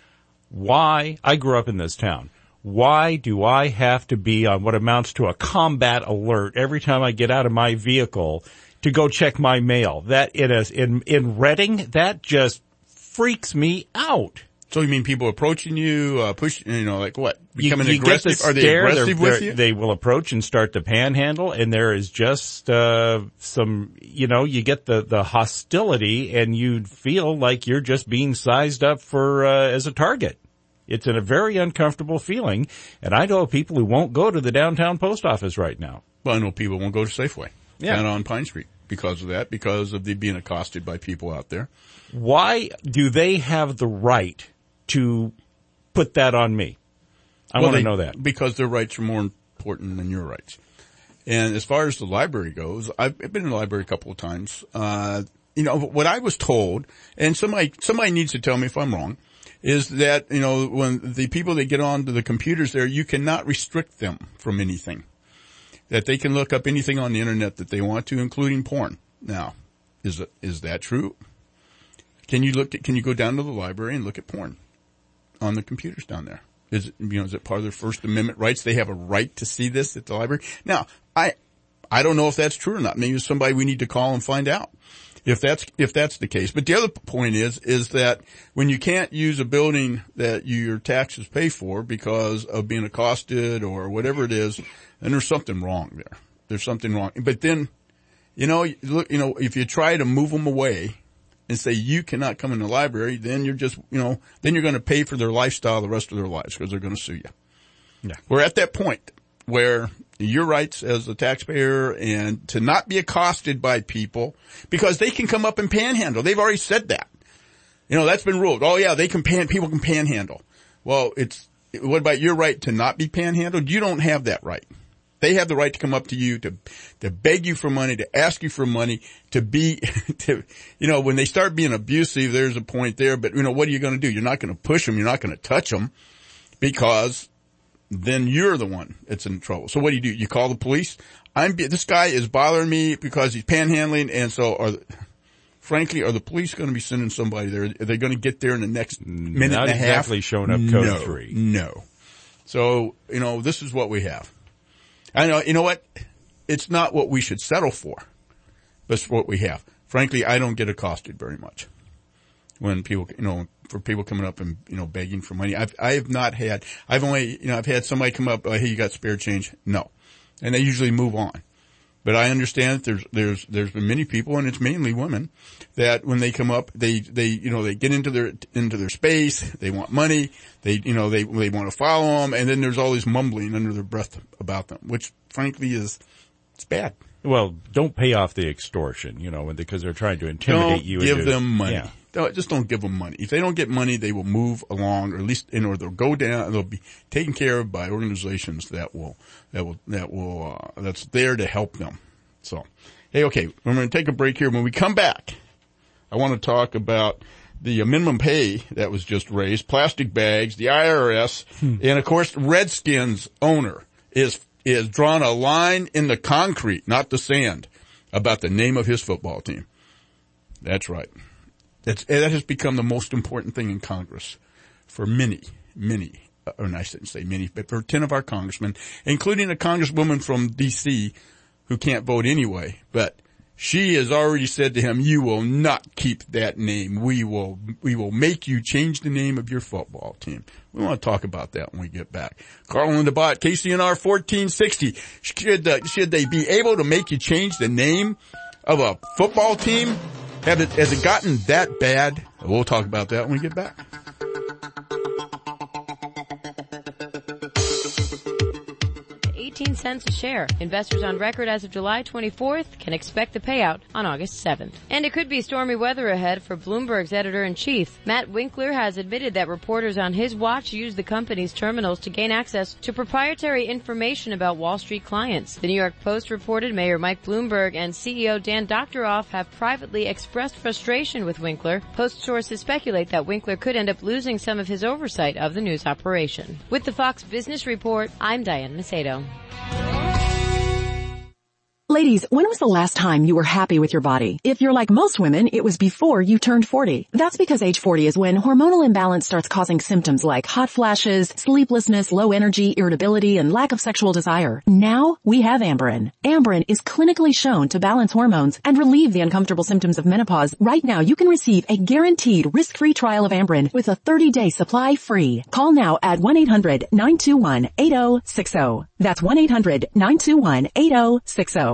why, I grew up in this town, why do I have to be on what amounts to a combat alert every time I get out of my vehicle to go check my mail? That it is, in, in Redding, that just freaks me out.
So you mean people approaching you, uh, push, you know, like what? Becoming
you, you
aggressive?
Get the
Are they
stare,
aggressive
they're,
with
they're,
you?
They will approach and start to panhandle, and there is just, uh, some, you know, you get the, the hostility, and you feel like you're just being sized up for, uh, as a target. It's a very uncomfortable feeling, and I know people who won't go to the downtown post office right now.
Well, I know people won't go to Safeway.
Yeah.
And on Pine Street because of that, because of the being accosted by people out there.
Why do they have the right to put that on me? I
well,
want to
they,
know that.
Because their rights are more important than your rights. And as far as the library goes, I've been in the library a couple of times. Uh, you know, what I was told, and somebody, somebody needs to tell me if I'm wrong, is that, you know, when the people that get onto the computers there, you cannot restrict them from anything. That they can look up anything on the internet that they want to, including porn. Now, is it, is that true? Can you look at, can you go down to the library and look at porn on the computers down there? Is it, you know, is it part of their First Amendment rights? They have a right to see this at the library. Now, I, I don't know if that's true or not. Maybe it's somebody we need to call and find out if that's, if that's the case. But the other point is, is that when you can't use a building that your taxes pay for because of being accosted or whatever it is, then there's something wrong there. There's something wrong. But then, you know, look, you know, if you try to move them away and say you cannot come in the library, then you're just, you know, then you're going to pay for their lifestyle the rest of their lives because they're going to sue you.
Yeah.
We're at that point where your rights as a taxpayer and to not be accosted by people because they can come up and panhandle. They've already said that. You know, that's been ruled. Oh yeah, they can pan, people can panhandle. Well, it's, what about your right to not be panhandled? You don't have that right. They have the right to come up to you, to, to beg you for money, to ask you for money, to be, to, you know, when they start being abusive, there's a point there, but you know, what are you going to do? You're not going to push them. You're not going to touch them because then you're the one that's in trouble. So what do you do? You call the police? I'm, this guy is bothering me because he's panhandling, and so are, frankly, are the police going to be sending somebody there? Are they going to get there in the next minute
Not
and a half? Not
exactly showing up code
no,
three.
No. So, you know, this is what we have. I know, you know what? It's not what we should settle for. That's what we have. Frankly, I don't get accosted very much when people, you know, for people coming up and, you know, begging for money. I've, I have not had, I've only, you know, I've had somebody come up, oh, hey, you got spare change? No. And they usually move on. But I understand that there's, there's, there's been many people, and it's mainly women, that when they come up, they, they, you know, they get into their, into their space, they want money, they, you know, they, they want to follow them, and then there's all this mumbling under their breath about them, which frankly is, it's bad.
Well, don't pay off the extortion, you know, because they're trying to intimidate
don't
you.
Give
into,
them money.
Yeah.
Don't, just don't give them money. If they don't get money, they will move along, or at least, you know, they'll go down. They'll be taken care of by organizations that will, that will, that will, uh, that's there to help them. So, hey, okay, we're going to take a break here. When we come back, I want to talk about the minimum pay that was just raised, plastic bags, the I R S, hmm. and of course, Redskins owner is is drawn a line in the concrete, not the sand, about the name of his football team. That's right. That's, that has become the most important thing in Congress for many, many, or I shouldn't say many, but for ten of our congressmen, including a congresswoman from D C who can't vote anyway, but she has already said to him, you will not keep that name. We will, we will make you change the name of your football team. We want to talk about that when we get back. Carl and DeBot, K C N R fourteen sixty. Should, uh, should they be able to make you change the name of a football team? Have it, has it gotten that bad? We'll talk about that when we get back.
eighteen cents a share. Investors on record as of July twenty-fourth can expect the payout on August seventh. And it could be stormy weather ahead for Bloomberg's editor-in-chief. Matt Winkler has admitted that reporters on his watch used the company's terminals to gain access to proprietary information about Wall Street clients. The New York Post reported Mayor Mike Bloomberg and C E O Dan Doctoroff have privately expressed frustration with Winkler. Post sources speculate that Winkler could end up losing some of his oversight of the news operation. With the Fox Business Report, I'm Diane Macedo.
Ladies, when was the last time you were happy with your body? If you're like most women, it was before you turned forty. That's because age forty is when hormonal imbalance starts causing symptoms like hot flashes, sleeplessness, low energy, irritability, and lack of sexual desire. Now we have Amberen. Amberen is clinically shown to balance hormones and relieve the uncomfortable symptoms of menopause. Right now you can receive a guaranteed risk-free trial of Amberen with a thirty-day supply free. Call now at one eight hundred nine two one eight zero six zero. That's one eight hundred nine two one eight zero six zero.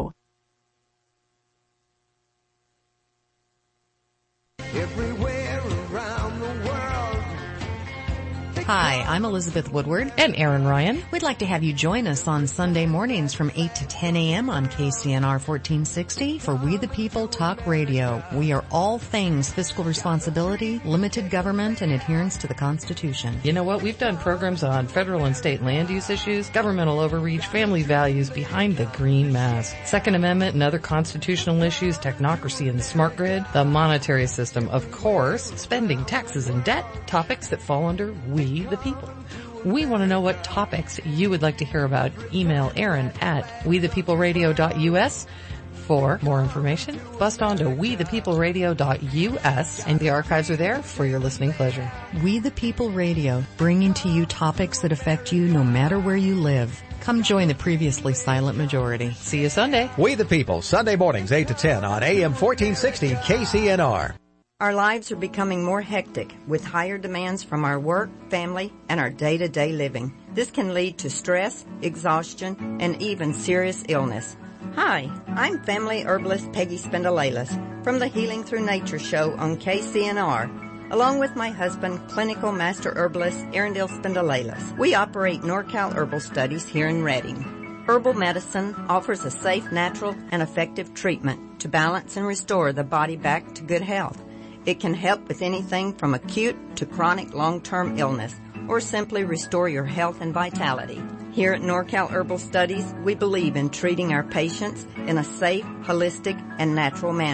Everywhere around the world.
Hi, I'm Elizabeth Woodward.
And Aaron Ryan.
We'd like to have you join us on Sunday mornings from eight to ten a.m. on K C N R fourteen sixty for We the People Talk Radio. We are all things fiscal responsibility, limited government, and adherence to the Constitution.
You know what? We've done programs on federal and state land use issues, governmental overreach, family values behind the green mask, Second Amendment and other constitutional issues, technocracy and the smart grid, the monetary system, of course, spending, taxes, and debt, topics that fall under We the People. We want to know what topics you would like to hear about. Email Aaron at we the people radio dot u s. For more information, bust on to we the people radio dot u s, and the archives are there for your listening pleasure.
We the People Radio, bringing to you topics that affect you no matter where you live. Come join the previously silent majority.
See you Sunday.
We the People, Sunday mornings eight to ten on A M fourteen sixty K C N R.
Our lives are becoming more hectic with higher demands from our work, family, and our day-to-day living. This can lead to stress, exhaustion, and even serious illness. Hi, I'm family herbalist Peggy Spindalelis from the Healing Through Nature show on K C N R, along with my husband, clinical master herbalist Arundel Spindalelis. We operate NorCal Herbal Studies here in Redding. Herbal medicine offers a safe, natural, and effective treatment to balance and restore the body back to good health. It can help with anything from acute to chronic long-term illness, or simply restore your health and vitality. Here at NorCal Herbal Studies, we believe in treating our patients in a safe, holistic, and natural manner.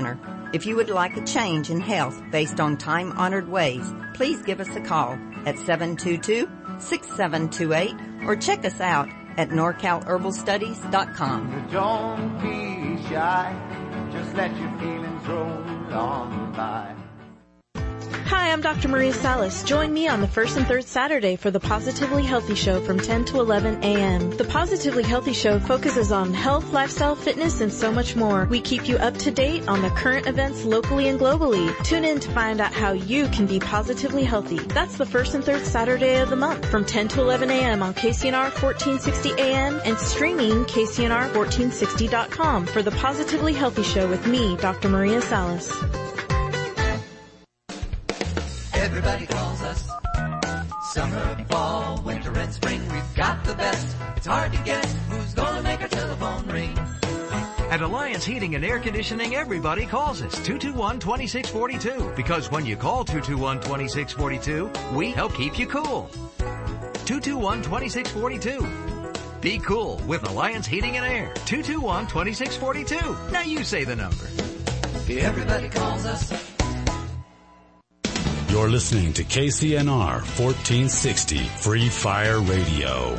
If you would like a change in health based on time-honored ways, please give us a call at seven two two, six seven two eight or check us out at norcal herbal studies dot com.
Don't be shy, just let your feelings roll on by.
Hi, I'm Doctor Maria Salas. Join me on the first and third Saturday for the Positively Healthy Show from ten to eleven a.m. The Positively Healthy Show focuses on health, lifestyle, fitness, and so much more. We keep you up to date on the current events locally and globally. Tune in to find out how you can be positively healthy. That's the first and third Saturday of the month from ten to eleven a.m. on K C N R fourteen sixty A M and streaming K C N R fourteen sixty dot com for the Positively Healthy Show with me, Doctor Maria Salas.
Everybody calls us. Summer, fall, winter, and spring. We've got the best. It's hard to guess who's gonna make our telephone ring.
At Alliance Heating and Air Conditioning, everybody calls us two two one, two six four two. Because when you call two two one, two six four two, we help keep you cool. two two one, two six four two. Be cool with Alliance Heating and Air. two two one, two six four two. Now you say the number.
Everybody calls us.
You're listening to K C N R fourteen sixty Free Fire Radio.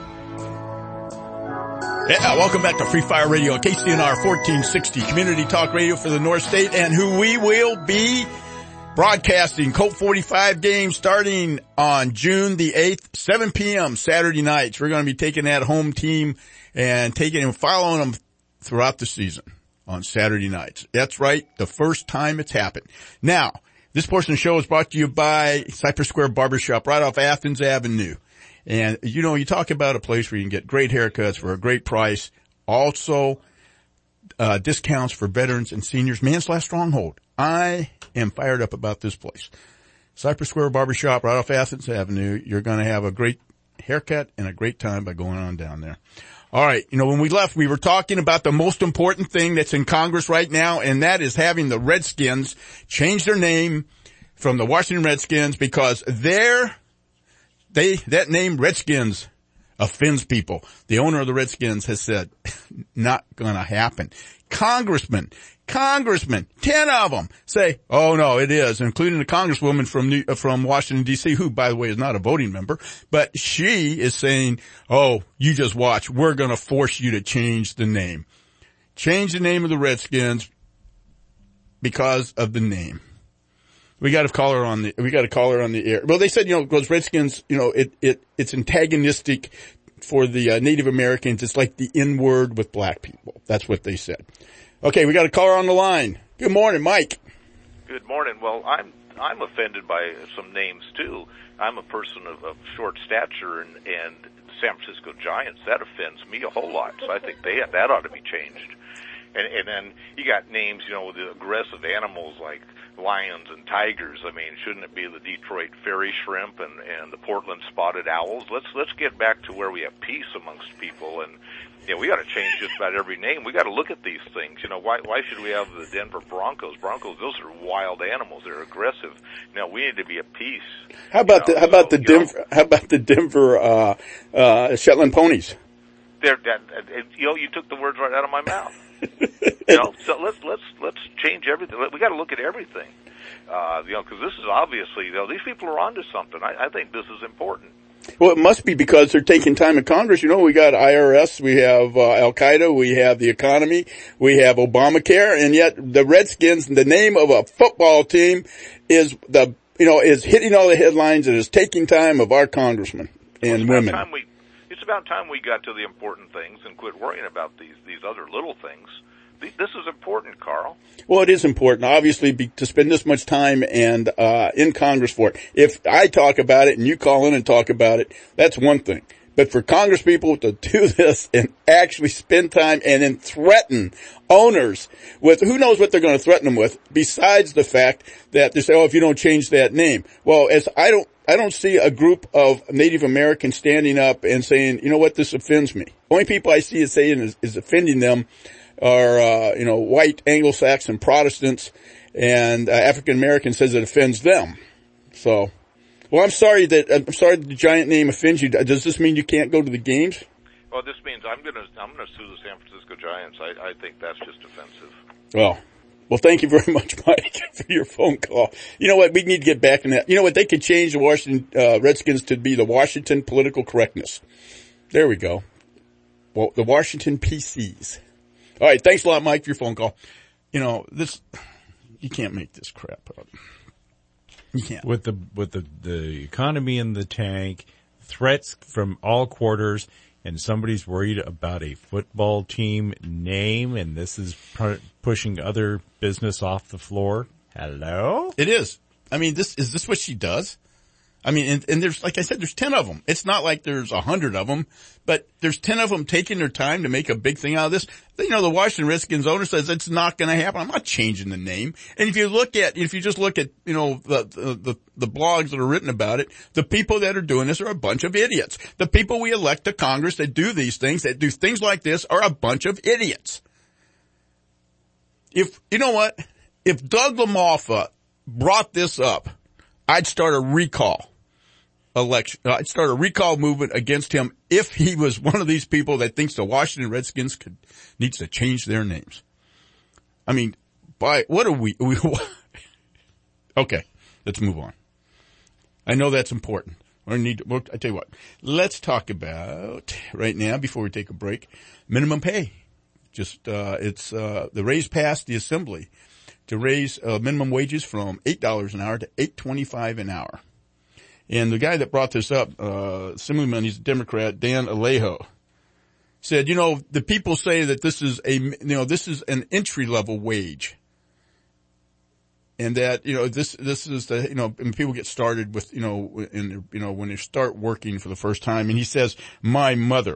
Yeah, welcome back to Free Fire Radio, K C N R fourteen sixty, Community Talk Radio for the North State, and who we will be broadcasting Colt forty-five games starting on June the eighth, seven p.m. Saturday nights. We're going to be taking that home team and taking and following them throughout the season on Saturday nights. That's right, the first time it's happened. Now, this portion of the show is brought to you by Cypress Square Barbershop right off Athens Avenue. And, you know, you talk about a place where you can get great haircuts for a great price. Also, uh, discounts for veterans and seniors. Man's Last Stronghold. I am fired up about this place. Cypress Square Barbershop right off Athens Avenue. You're going to have a great haircut and a great time by going on down there. All right. You know, when we left, we were talking about the most important thing that's in Congress right now, and that is having the Redskins change their name from the Washington Redskins because they're, they, that name Redskins offends people. The owner of the Redskins has said, not gonna happen. Congressman, congressmen, ten of them say, oh no, it is, including the congresswoman from New, uh, from Washington D C, who by the way is not a voting member, but she is saying, oh, you just watch, we're gonna force you to change the name. Change the name of the Redskins because of the name. We got to call her on the, we got to call her on the air. Well, they said, you know, because Redskins, you know, it, it, it's antagonistic for the uh, Native Americans. It's like the N-word with black people. That's what they said. Okay, we got a caller on the line. Good morning, Mike.
Good morning. Well, I'm I'm offended by some names too. I'm a person of, of short stature, and and San Francisco Giants, that offends me a whole lot. So I think they that ought to be changed. And and then you got names, you know, with the aggressive animals like lions and tigers. I mean, shouldn't it be the Detroit fairy shrimp and and the Portland spotted owls? Let's let's get back to where we have peace amongst people. And yeah, we got to change just about every name. We got to look at these things. You know, why why should we have the Denver Broncos? Broncos, those are wild animals. They're aggressive. Now we need to be at peace.
How about you know, the how about so, the Denver know, how about the Denver uh uh Shetland ponies?
They're that, you know, you took the words right out of my mouth. You know, so let's let's let's change everything. We got to look at everything. Uh, you know, because this is obviously, you know, these people are onto something. I, I think this is important.
Well, it must be because they're taking time in Congress. You know, we got I R S, we have uh, Al Qaeda, we have the economy, we have Obamacare, and yet the Redskins, the name of a football team, is the you know is hitting all the headlines and is taking time of our congressmen and
well,
women.
Time we, it's about time we got to the important things and quit worrying about these these other little things. This is important, Carl.
Well, it is important, obviously, be, to spend this much time and uh in Congress for it. If I talk about it and you call in and talk about it, that's one thing. But for Congress people to do this and actually spend time and then threaten owners with, who knows what they're going to threaten them with, besides the fact that they say, oh, if you don't change that name. Well, as I don't, I don't see a group of Native Americans standing up and saying, you know what, this offends me. The only people I see is saying is, is offending them are, uh, you know, white Anglo-Saxon Protestants, and uh, African Americans says it offends them. So, well, I'm sorry that, I'm sorry that the Giant name offends you. Does this mean you can't go to the games?
Well, this means I'm gonna, I'm gonna sue the San Francisco Giants. I, I think that's just offensive.
Well, Well, thank you very much, Mike, for your phone call. You know what? We need to get back in that. You know what? They could change the Washington uh, Redskins to be the Washington Political Correctness. There we go. Well, the Washington P Cs. All right. Thanks a lot, Mike, for your phone call. You know, this, you can't make this crap up. You can't.
With the, with the, the economy in the tank, threats from all quarters, and somebody's worried about a football team name, and this is pr- pushing other business off the floor. Hello?
It is. I mean, this, is this what she does? I mean, and, and there's, like I said, there's ten of them. It's not like there's a hundred of them, but there's ten of them taking their time to make a big thing out of this. You know, the Washington Redskins owner says it's not going to happen. I'm not changing the name. And if you look at, if you just look at, you know, the, the, the, the blogs that are written about it, the people that are doing this are a bunch of idiots. The people we elect to Congress that do these things, that do things like this, are a bunch of idiots. If, you know what? If Doug LaMalfa brought this up, I'd start a recall. Election. Uh, I'd start a recall movement against him if he was one of these people that thinks the Washington Redskins could, needs to change their names. I mean, by, what are we, we okay, let's move on. I know that's important. I need to, I tell you what, let's talk about right now before we take a break, minimum pay. Just, uh, it's, uh, the raise passed the assembly to raise, uh, minimum wages from eight dollars an hour to eight twenty-five an hour. And the guy that brought this up, uh, Assemblyman, he's a Democrat, Dan Alejo, said, you know, the people say that this is a, you know, this is an entry level wage. And that, you know, this, this is the, you know, when people get started with, you know, in, you know, when they start working for the first time. And he says, my mother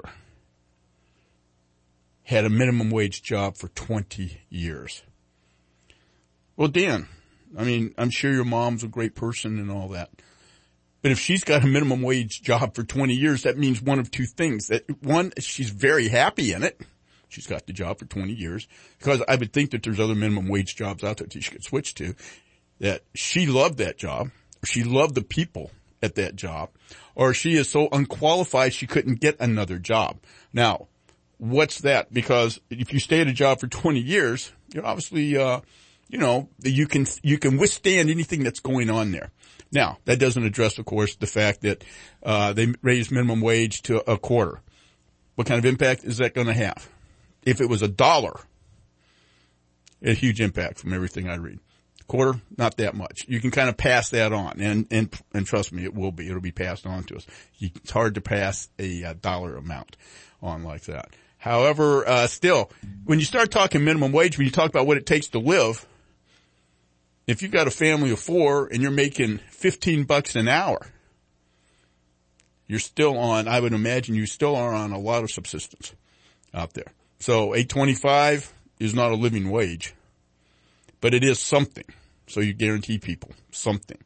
had a minimum wage job for twenty years. Well, Dan, I mean, I'm sure your mom's a great person and all that. But if she's got a minimum wage job for twenty years, that means one of two things. That one, she's very happy in it. She's got the job for twenty years. Because I would think that there's other minimum wage jobs out there that she could switch to. That she loved that job. Or she loved the people at that job. Or she is so unqualified she couldn't get another job. Now, what's that? Because if you stay at a job for twenty years, you're obviously, uh, you know, you can, you can withstand anything that's going on there. Now, that doesn't address, of course, the fact that, uh, they raised minimum wage to a quarter. What kind of impact is that going to have? If it was a dollar, a huge impact from everything I read. Quarter, not that much. You can kind of pass that on, and, and, and trust me, it will be. It'll be passed on to us. It's hard to pass a, a dollar amount on like that. However, uh, still, when you start talking minimum wage, when you talk about what it takes to live, if you've got a family of four and you're making fifteen bucks an hour, you're still on, I would imagine you still are on a lot of subsistence out there. So eight twenty-five is not a living wage, but it is something. So you guarantee people something.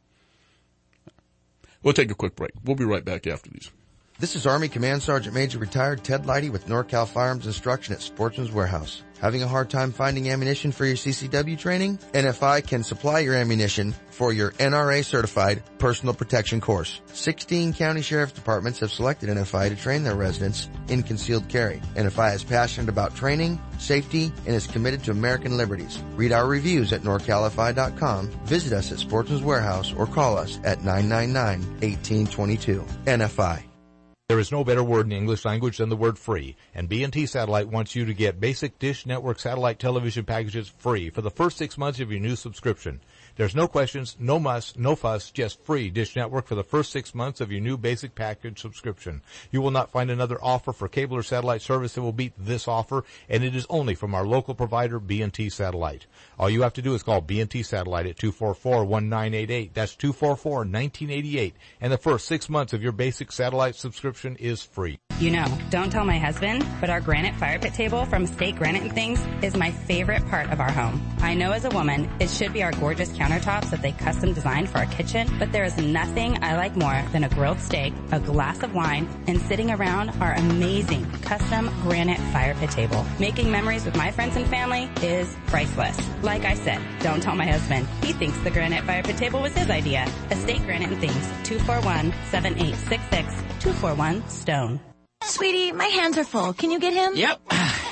We'll take a quick break. We'll be right back after these.
This is Army Command Sergeant Major Retired Ted Leidy with NorCal Firearms Instruction at Sportsman's Warehouse. Having a hard time finding ammunition for your C C W training? N F I can supply your ammunition for your N R A certified personal protection course. sixteen county sheriff's departments have selected N F I to train their residents in concealed carry. N F I is passionate about training, safety, and is committed to American liberties. Read our reviews at nor cal f i dot com, visit us at Sportsman's Warehouse, or call us at nine nine nine, one eight two two. N F I.
There is no better word in the English language than the word free, and B and T Satellite wants you to get basic Dish Network satellite television packages free for the first six months of your new subscription. There's no questions, no muss, no fuss, just free Dish Network for the first six months of your new basic package subscription. You will not find another offer for cable or satellite service that will beat this offer, and it is only from our local provider, B and T Satellite. All you have to do is call B and T Satellite at two four four, one nine eight eight. That's two four four, one nine eight eight. And the first six months of your basic satellite subscription is free.
You know, don't tell my husband, but our granite fire pit table from State Granite and Things is my favorite part of our home. I know as a woman, it should be our gorgeous countertops that they custom designed for our kitchen, but there is nothing I like more than a grilled steak, a glass of wine, and sitting around our amazing custom granite fire pit table. Making memories with my friends and family is priceless. Like I said, don't tell my husband. He thinks the granite fire pit table was his idea. Estate Granite and Things, two four one, seven eight six six, two four one, Stone.
Sweetie, my hands are full. Can you get him?
Yep.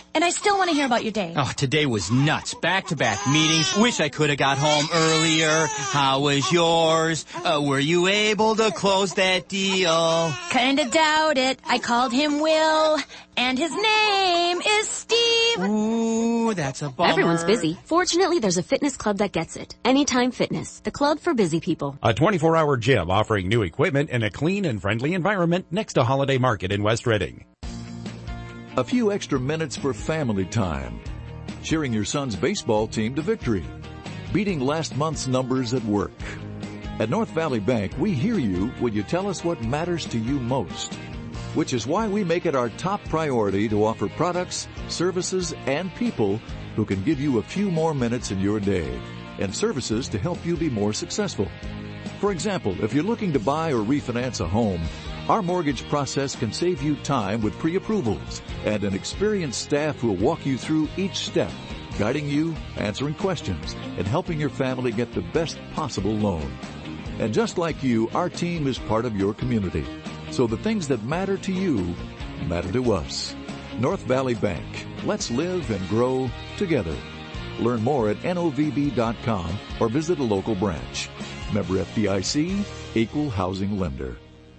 And I still want to hear about your day.
Oh, today was nuts. Back-to-back meetings. Wish I could have got home earlier. How was yours? Uh, were you able to close that deal?
Kinda doubt it. I called him Will, and his name is Steve.
Ooh, that's a bummer.
Everyone's busy. Fortunately, there's a fitness club that gets it. Anytime Fitness, the club for busy people.
A twenty-four hour gym offering new equipment and a clean and friendly environment next to Holiday Market in West Reading.
A few extra minutes for family time. Cheering your son's baseball team to victory. Beating last month's numbers at work. At North Valley Bank, we hear you when you tell us what matters to you most. Which is why we make it our top priority to offer products, services, and people who can give you a few more minutes in your day. And services to help you be more successful. For example, if you're looking to buy or refinance a home, our mortgage process can save you time with pre-approvals and an experienced staff who will walk you through each step, guiding you, answering questions, and helping your family get the best possible loan. And just like you, our team is part of your community. So the things that matter to you matter to us. North Valley Bank. Let's live and grow together. Learn more at N O V B dot com or visit a local branch. Member F D I C, Equal Housing Lender.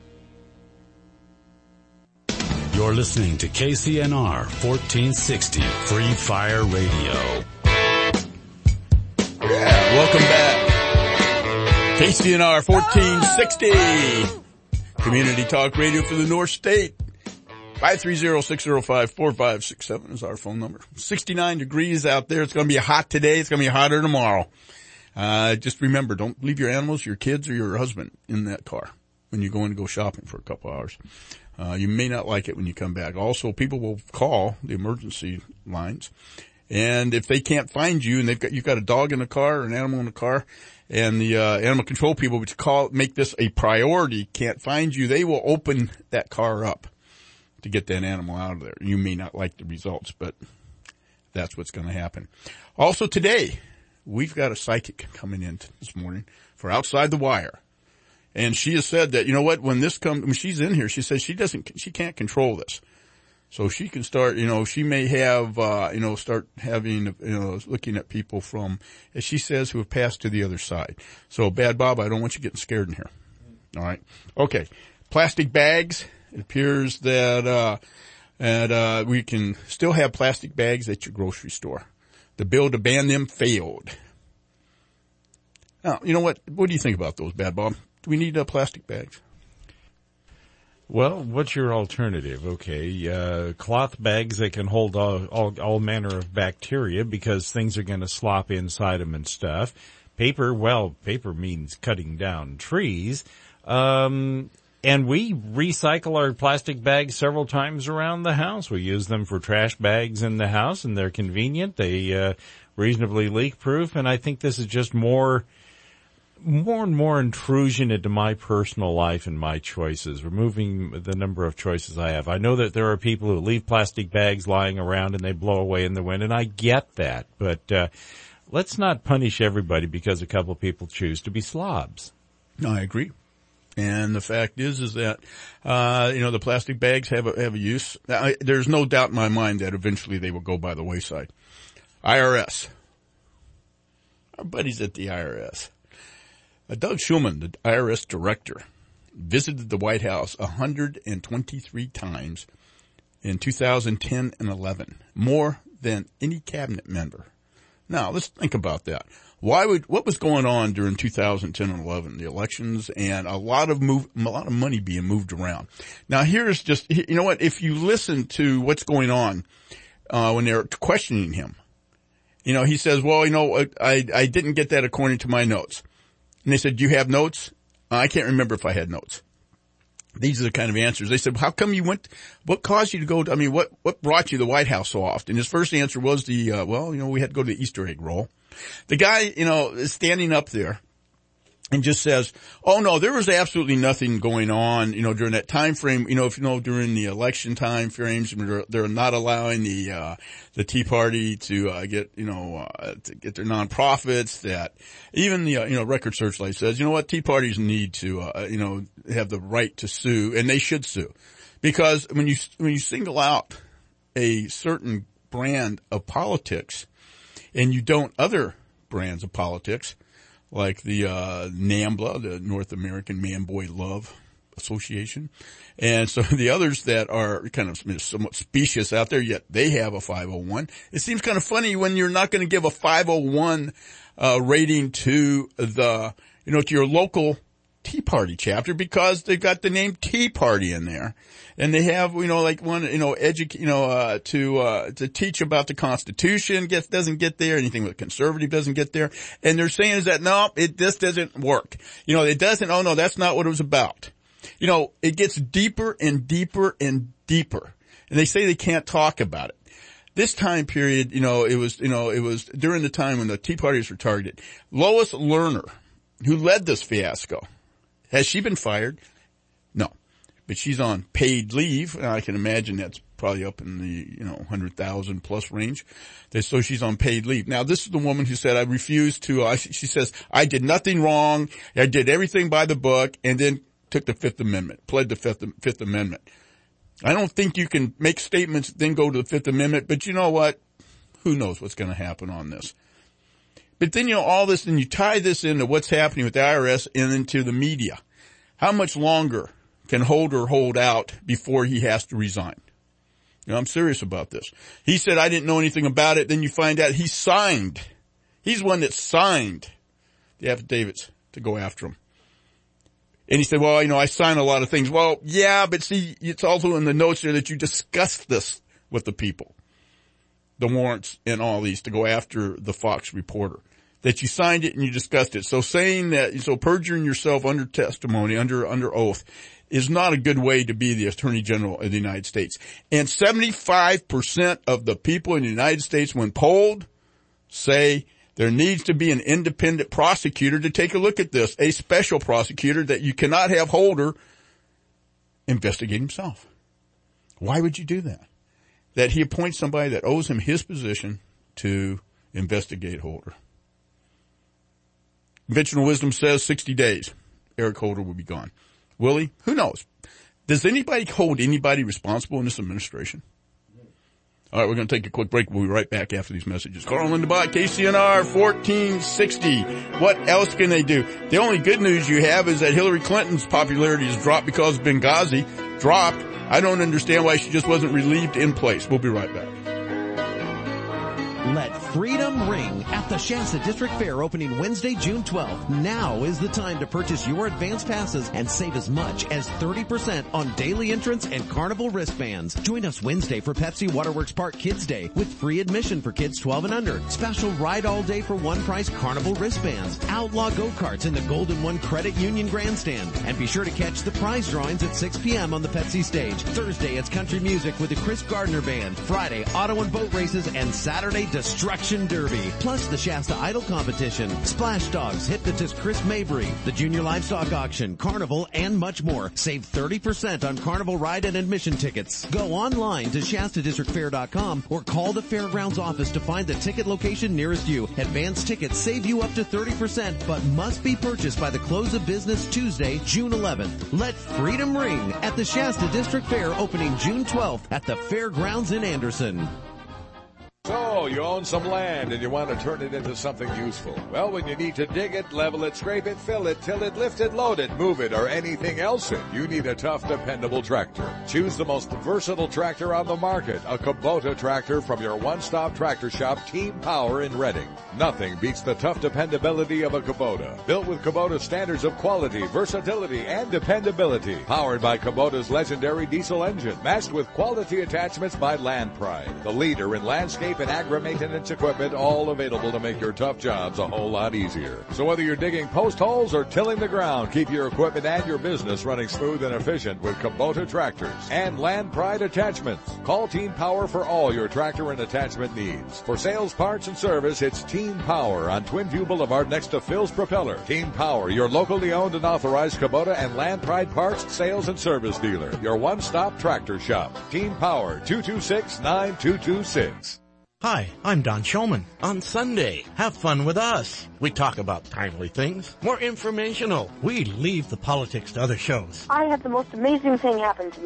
You're listening to K C N R fourteen sixty Free Fire Radio.
Yeah, welcome back. K C N R fourteen sixty. Community Talk Radio for the North State. five three zero, six zero five, four five six seven is our phone number. sixty-nine degrees out there. It's going to be hot today. It's going to be hotter tomorrow. Uh, just remember, don't leave your animals, your kids, or your husband in that car when you're going to go shopping for a couple hours. Uh, you may not like it when you come back. Also, people will call the emergency lines, and if they can't find you, and they've got, you've got a dog in the car or an animal in the car, and the, uh, animal control people, which call, make this a priority, can't find you, they will open that car up to get that animal out of there. You may not like the results, but that's what's going to happen. Also today, we've got a psychic coming in this morning for Outside the Wire. And she has said that, you know what, when this comes, when she's in here, she says she doesn't, she can't control this. So she can start, you know, she may have, uh, you know, start having, you know, looking at people from, as she says, who have passed to the other side. So, Bad Bob, I don't want you getting scared in here. All right. Okay. Plastic bags. It appears that, uh, that, uh, we can still have plastic bags at your grocery store. The bill to ban them failed. Now, you know what? What do you think about those, Bad Bob? Do we need uh, plastic bags?
Well, what's your alternative? Okay, uh, cloth bags that can hold all, all, all manner of bacteria because things are going to slop inside them and stuff. Paper, well, paper means cutting down trees. Um, and we recycle our plastic bags several times around the house. We use them for trash bags in the house, and they're convenient. They, uh, reasonably leak-proof, and I think this is just more... more and more intrusion into my personal life and my choices, removing the number of choices I have. I know that there are people who leave plastic bags lying around and they blow away in the wind, and I get that. But uh let's not punish everybody because a couple of people choose to be slobs.
No, I agree. And the fact is, is that, uh, you know, the plastic bags have a, have a use. I, there's no doubt in my mind that eventually they will go by the wayside. I R S. Our buddies at the I R S. Uh, Doug Schulman, the I R S director, visited the White House one hundred twenty-three times in two thousand ten and eleven, more than any cabinet member. Now, let's think about that. Why would, what was going on during two thousand ten and eleven, the elections, and a lot of move, a lot of money being moved around. Now, here's just, you know what, if you listen to what's going on, uh, when they're questioning him, you know, he says, well, you know, I, I didn't get that according to my notes. And they said, do you have notes? I can't remember if I had notes. These are the kind of answers. They said, how come you went, what caused you to go, to, I mean, what, what brought you to the White House so often? His first answer was the, uh, well, you know, we had to go to the Easter egg roll. The guy, you know, is standing up there and just says, oh no, there was absolutely nothing going on, you know, during that time frame. You know, if you know, during the election time frames, they're, they're not allowing the, uh, the Tea Party to, uh, get, you know, uh, to get their nonprofits, that even the, uh, you know, Record Searchlight says, you know what, Tea Parties need to, uh, you know, have the right to sue, and they should sue. Because when you, when you single out a certain brand of politics and you don't other brands of politics like the uh NAMBLA, the North American Man-Boy Love Association, and so the others that are kind of somewhat specious out there, yet they have a five oh one. It seems kind of funny when you're not going to give a five oh one uh rating to the, you know, to your local Tea Party chapter because they've got the name Tea Party in there. And they have, you know, like one, you know, educate, you know, uh, to, uh, to teach about the Constitution gets, doesn't get there. Anything with conservative doesn't get there. And they're saying is that, no, it, this doesn't work. You know, it doesn't, oh no, that's not what it was about. You know, it gets deeper and deeper and deeper. And they say they can't talk about it. This time period, you know, it was, you know, it was during the time when the Tea Parties were targeted. Lois Lerner, who led this fiasco, has she been fired? No. But she's on paid leave, and I can imagine that's probably up in the, you know, one hundred thousand plus range. So she's on paid leave. Now, this is the woman who said, I refused to, uh, she says, I did nothing wrong, I did everything by the book, and then took the Fifth Amendment, pled the Fifth, Fifth Amendment. I don't think you can make statements, then go to the Fifth Amendment, but you know what? Who knows what's going to happen on this? But then, you know, all this, and you tie this into what's happening with the I R S and into the media. How much longer can Holder hold out before he has to resign? You know, I'm serious about this. He said, I didn't know anything about it. Then you find out he signed. He's one that signed the affidavits to go after him. And he said, well, you know, I signed a lot of things. Well, yeah, but see, it's also in the notes there that you discussed this with the people, the warrants and all these to go after the Fox reporter, that you signed it and you discussed it. So saying that, so perjuring yourself under testimony, under, under oath is not a good way to be the Attorney General of the United States. And seventy-five percent of the people in the United States, when polled, say there needs to be an independent prosecutor to take a look at this, a special prosecutor, that you cannot have Holder investigate himself. Why would you do that? That he appoints somebody that owes him his position to investigate Holder. Conventional wisdom says sixty days. Eric Holder will be gone. Will he? Who knows? Does anybody hold anybody responsible in this administration? All right, we're going to take a quick break. We'll be right back after these messages. Carl and Linda, K C N R fourteen sixty. What else can they do? The only good news you have is that Hillary Clinton's popularity has dropped because Benghazi dropped. I don't understand why she just wasn't relieved in place. We'll be right back.
Let freedom ring at the Shasta District Fair opening Wednesday, June twelfth. Now is the time to purchase your advance passes and save as much as thirty percent on daily entrance and carnival wristbands. Join us Wednesday for Pepsi Waterworks Park Kids Day with free admission for kids twelve and under. Special ride all day for one price carnival wristbands. Outlaw go-karts in the Golden One Credit Union Grandstand. And be sure to catch the prize drawings at six p.m. on the Pepsi stage. Thursday, it's country music with the Chris Gardner Band. Friday, auto and boat races, and Saturday, Destruction Derby, plus the Shasta Idol Competition, Splash Dogs, Hypnotist Chris Mabry, the Junior Livestock Auction, Carnival, and much more. Save thirty percent on Carnival ride and admission tickets. Go online to Shasta District Fair dot com or call the Fairgrounds office to find the ticket location nearest you. Advance tickets save you up to thirty percent, but must be purchased by the close of business Tuesday, June eleventh. Let freedom ring at the Shasta District Fair opening June twelfth at the Fairgrounds in Anderson.
So, you own some land and you want to turn it into something useful. Well, when you need to dig it, level it, scrape it, fill it, till it, lift it, load it, move it, or anything else in, you need a tough, dependable tractor. Choose the most versatile tractor on the market, a Kubota tractor from your one-stop tractor shop, Team Power in Reading. Nothing beats the tough dependability of a Kubota. Built with Kubota standards of quality, versatility, and dependability. Powered by Kubota's legendary diesel engine. Matched with quality attachments by Land Pride, the leader in landscape and agri-maintenance equipment, all available to make your tough jobs a whole lot easier. So whether you're digging post holes or tilling the ground, keep your equipment and your business running smooth and efficient with Kubota tractors and Land Pride attachments. Call Team Power for all your tractor and attachment needs. For sales, parts, and service, it's Team Power on Twin View Boulevard next to Phil's Propeller. Team Power, your locally owned and authorized Kubota and Land Pride parts, sales, and service dealer. Your one-stop tractor shop. Team Power, two two six, nine two two six.
Hi, I'm Don Shulman. On Sunday, have fun with us. We talk about timely things, more informational. We leave the politics to other shows.
I had the most amazing thing happen to me.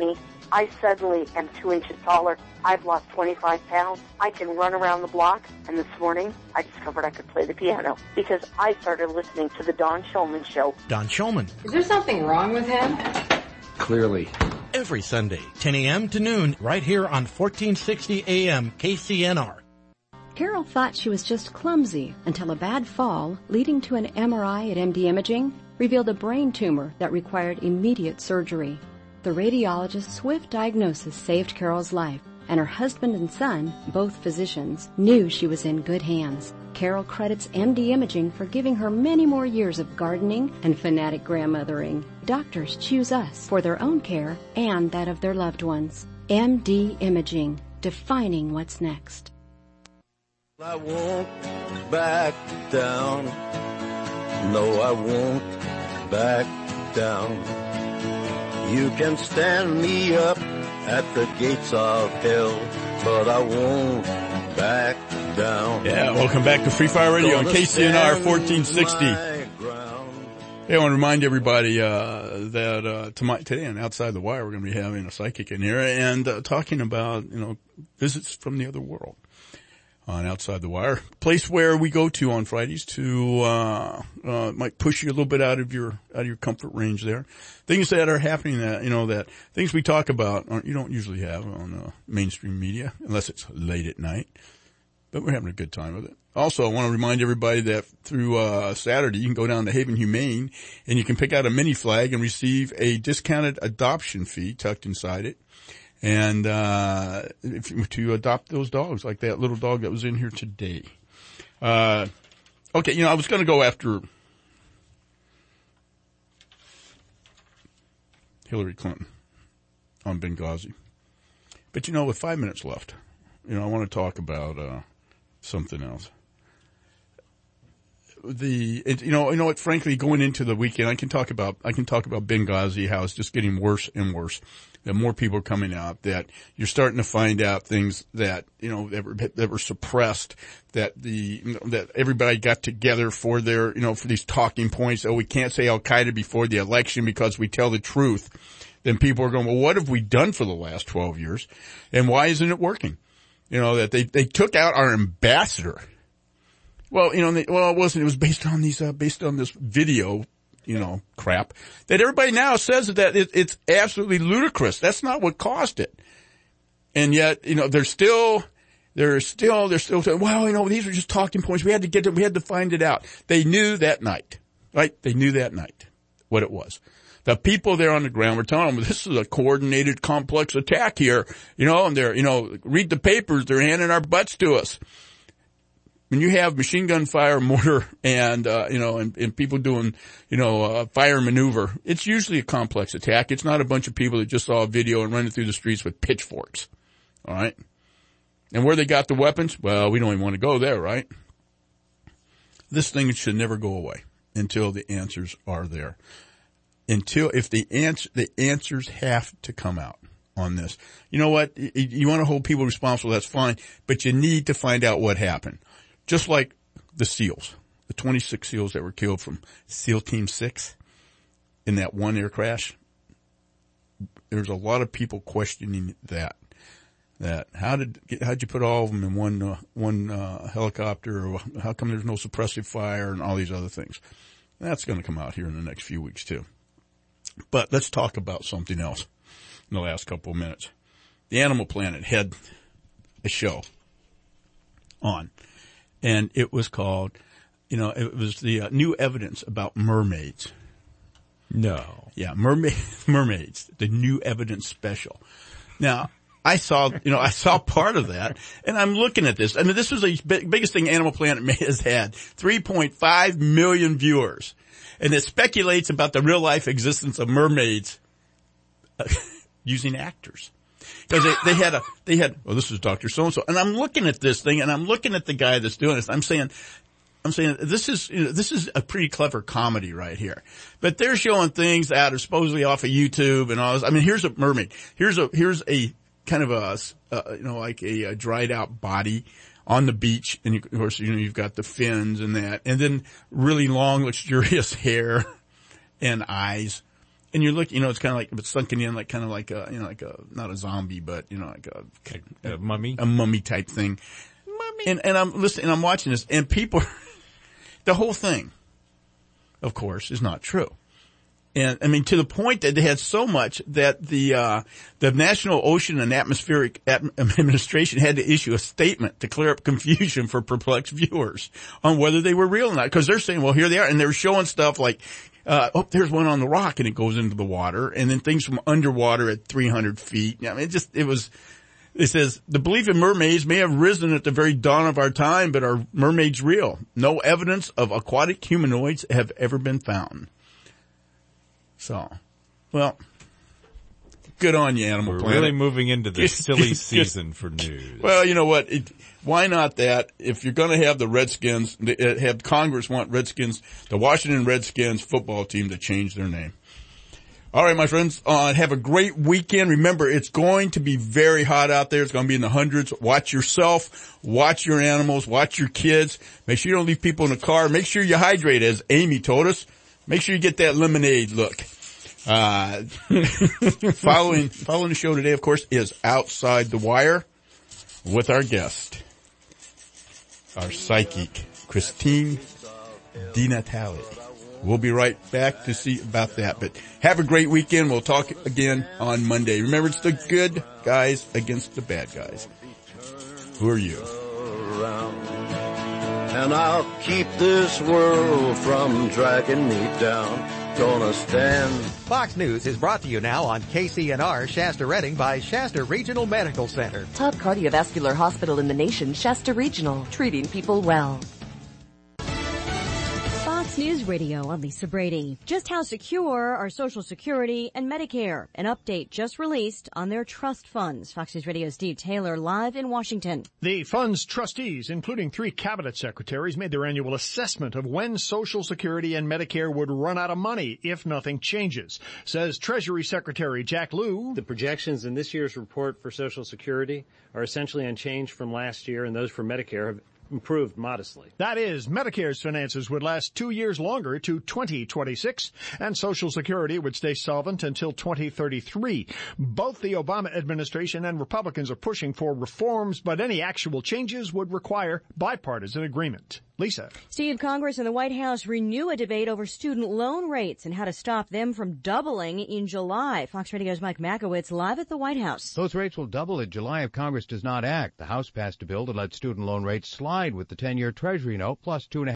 I suddenly am two inches taller. I've lost twenty-five pounds. I can run around the block. And this morning, I discovered I could play the piano because I started listening to the Don Shulman Show.
Don Shulman.
Is there something wrong with him?
Clearly.
Every Sunday, ten a.m. to noon, right here on fourteen sixty A M K C N R.
Carol thought she was just clumsy until a bad fall, leading to an M R I at M D Imaging, revealed a brain tumor that required immediate surgery. The radiologist's swift diagnosis saved Carol's life, and her husband and son, both physicians, knew she was in good hands. Carol credits M D Imaging for giving her many more years of gardening and fanatic grandmothering. Doctors choose us for their own care and that of their loved ones. M D Imaging, defining what's next.
I won't back down. No, I won't back down. You can stand me up at the gates of hell, but I won't back down.
Yeah, welcome back to Free Fire Radio on K C N R fourteen sixty. Hey, I want to remind everybody uh that uh tonight, today on Outside the Wire, we're going to be having a psychic in here and uh, talking about, you know, visits from the other world. On Outside the Wire, place where we go to on Fridays to, uh, uh, might push you a little bit out of your, out of your comfort range there. Things that are happening that, you know, that things we talk about aren't, you don't usually have on, uh, mainstream media unless it's late at night. But we're having a good time with it. Also, I want to remind everybody that through, uh, Saturday, you can go down to Haven Humane and you can pick out a mini flag and receive a discounted adoption fee tucked inside it. And, uh, if, to adopt those dogs, like that little dog that was in here today. Uh, okay, you know, I was gonna go after Hillary Clinton on Benghazi. But you know, with five minutes left, you know, I want to talk about, uh, something else. The, it, you know, you know what, frankly, going into the weekend, I can talk about, I can talk about Benghazi, how it's just getting worse and worse. That more people are coming out, that you're starting to find out things that, you know, that were, that were suppressed, that the, you know, that everybody got together for their, you know, for these talking points. Oh, we can't say Al-Qaeda before the election because we tell the truth. Then people are going, well, what have we done for the last twelve years? And why isn't it working? You know, that they, they took out our ambassador. Well, you know, they, well, it wasn't, it was based on these, uh, based on this video, you know, crap that everybody now says that it, it's absolutely ludicrous. That's not what caused it. And yet, you know, they're still, they're still, they're still saying, well, you know, these are just talking points. We had to get to, we had to find it out. They knew that night, right? They knew that night what it was. The people there on the ground were telling them, this is a coordinated, complex attack here, you know, and they're, you know, read the papers. They're handing our butts to us. When you have machine gun fire, mortar, and, uh, you know, and, and people doing, you know, uh, fire maneuver, it's usually a complex attack. It's not a bunch of people that just saw a video and running through the streets with pitchforks. All right. And where they got the weapons? Well, we don't even want to go there, right? This thing should never go away until the answers are there. Until, if the answer, the answers have to come out on this. You know what? You, you want to hold people responsible, that's fine, but you need to find out what happened. Just like the SEALs, the twenty-six SEALs that were killed from SEAL Team six in that one air crash. There's a lot of people questioning that. That how did how'd you put all of them in one uh, one uh, helicopter? Or how come there's no suppressive fire and all these other things? That's going to come out here in the next few weeks too. But let's talk about something else in the last couple of minutes. The Animal Planet had a show on. And it was called, you know, it was the uh, new evidence about mermaids.
No.
Yeah, mermaid, mermaids, the new evidence special. Now, I saw, you know, I saw part of that, and I'm looking at this. I mean, this was the big, biggest thing Animal Planet has had, three point five million viewers. And it speculates about the real-life existence of mermaids uh, using actors. Because they, they had a, they had, well, this is Doctor So-and-so. And I'm looking at this thing, and I'm looking at the guy that's doing this. I'm saying, I'm saying, this is, you know, this is a pretty clever comedy right here. But they're showing things that are supposedly off of YouTube and all this. I mean, here's a mermaid. Here's a, here's a kind of a, uh, you know, like a, a dried out body on the beach. And you, of course, you know, you've got the fins and that. And then really long, luxurious hair and eyes. and you're looking, you know, it's kind of like, it's sunken in like, kind of like a, you know, like a, not a zombie, but, you know, like a,
a, a mummy,
a mummy type thing. Mummy. And, and I'm listening, and I'm watching this, and people, the whole thing, of course, is not true. And, I mean, to the point that they had so much that the, uh, the National Ocean and Atmospheric Administration had to issue a statement to clear up confusion for perplexed viewers on whether they were real or not. Cause they're saying, well, here they are. And they were showing stuff like, uh, oh, there's one on the rock and it goes into the water. And then things from underwater at three hundred feet. I mean, it just, it was, it says, the belief in mermaids may have risen at the very dawn of our time, but are mermaids real? No evidence of aquatic humanoids have ever been found. So, well, good on you, Animal
We're
Planet.
really moving into the silly season for news.
Well, you know what? It, why not that? If you're going to have the Redskins, have Congress want Redskins, the Washington Redskins football team to change their name. All right, my friends, uh, have a great weekend. Remember, it's going to be very hot out there. It's going to be in the hundreds. Watch yourself. Watch your animals. Watch your kids. Make sure you don't leave people in the car. Make sure you hydrate, as Amy told us. Make sure you get that lemonade look. Uh, following, following the show today, of course, is Outside the Wire with our guest, our psychic, Christine DiNatale. We'll be right back to see about that, but have a great weekend. We'll talk again on Monday. Remember, it's the good guys against the bad guys. Who are you?
And I'll keep this world from dragging me down. Gonna stand.
Fox News is brought to you now on K C N R Shasta Redding by Shasta Regional Medical Center.
Top cardiovascular hospital in the nation, Shasta Regional, treating people well.
Fox News Radio, I'm Lisa Brady. Just how secure are Social Security and Medicare? An update just released on their trust funds. Fox News Radio's Steve Taylor live in Washington.
The fund's trustees, including three cabinet secretaries, made their annual assessment of when Social Security and Medicare would run out of money if nothing changes, says Treasury Secretary Jack Lew.
The projections in this year's report for Social Security are essentially unchanged from last year, and those for Medicare have improved modestly.
That is, Medicare's finances would last two years longer to twenty twenty-six, and Social Security would stay solvent until twenty thirty-three. Both the Obama administration and Republicans are pushing for reforms, but any actual changes would require bipartisan agreement. Lisa.
Steve, Congress and the White House renew a debate over student loan rates and how to stop them from doubling in July. Fox Radio's Mike Makowitz live at the White House.
Those rates will double in July if Congress does not act. The House passed a bill to let student loan rates slide with the ten-year Treasury note plus two and a half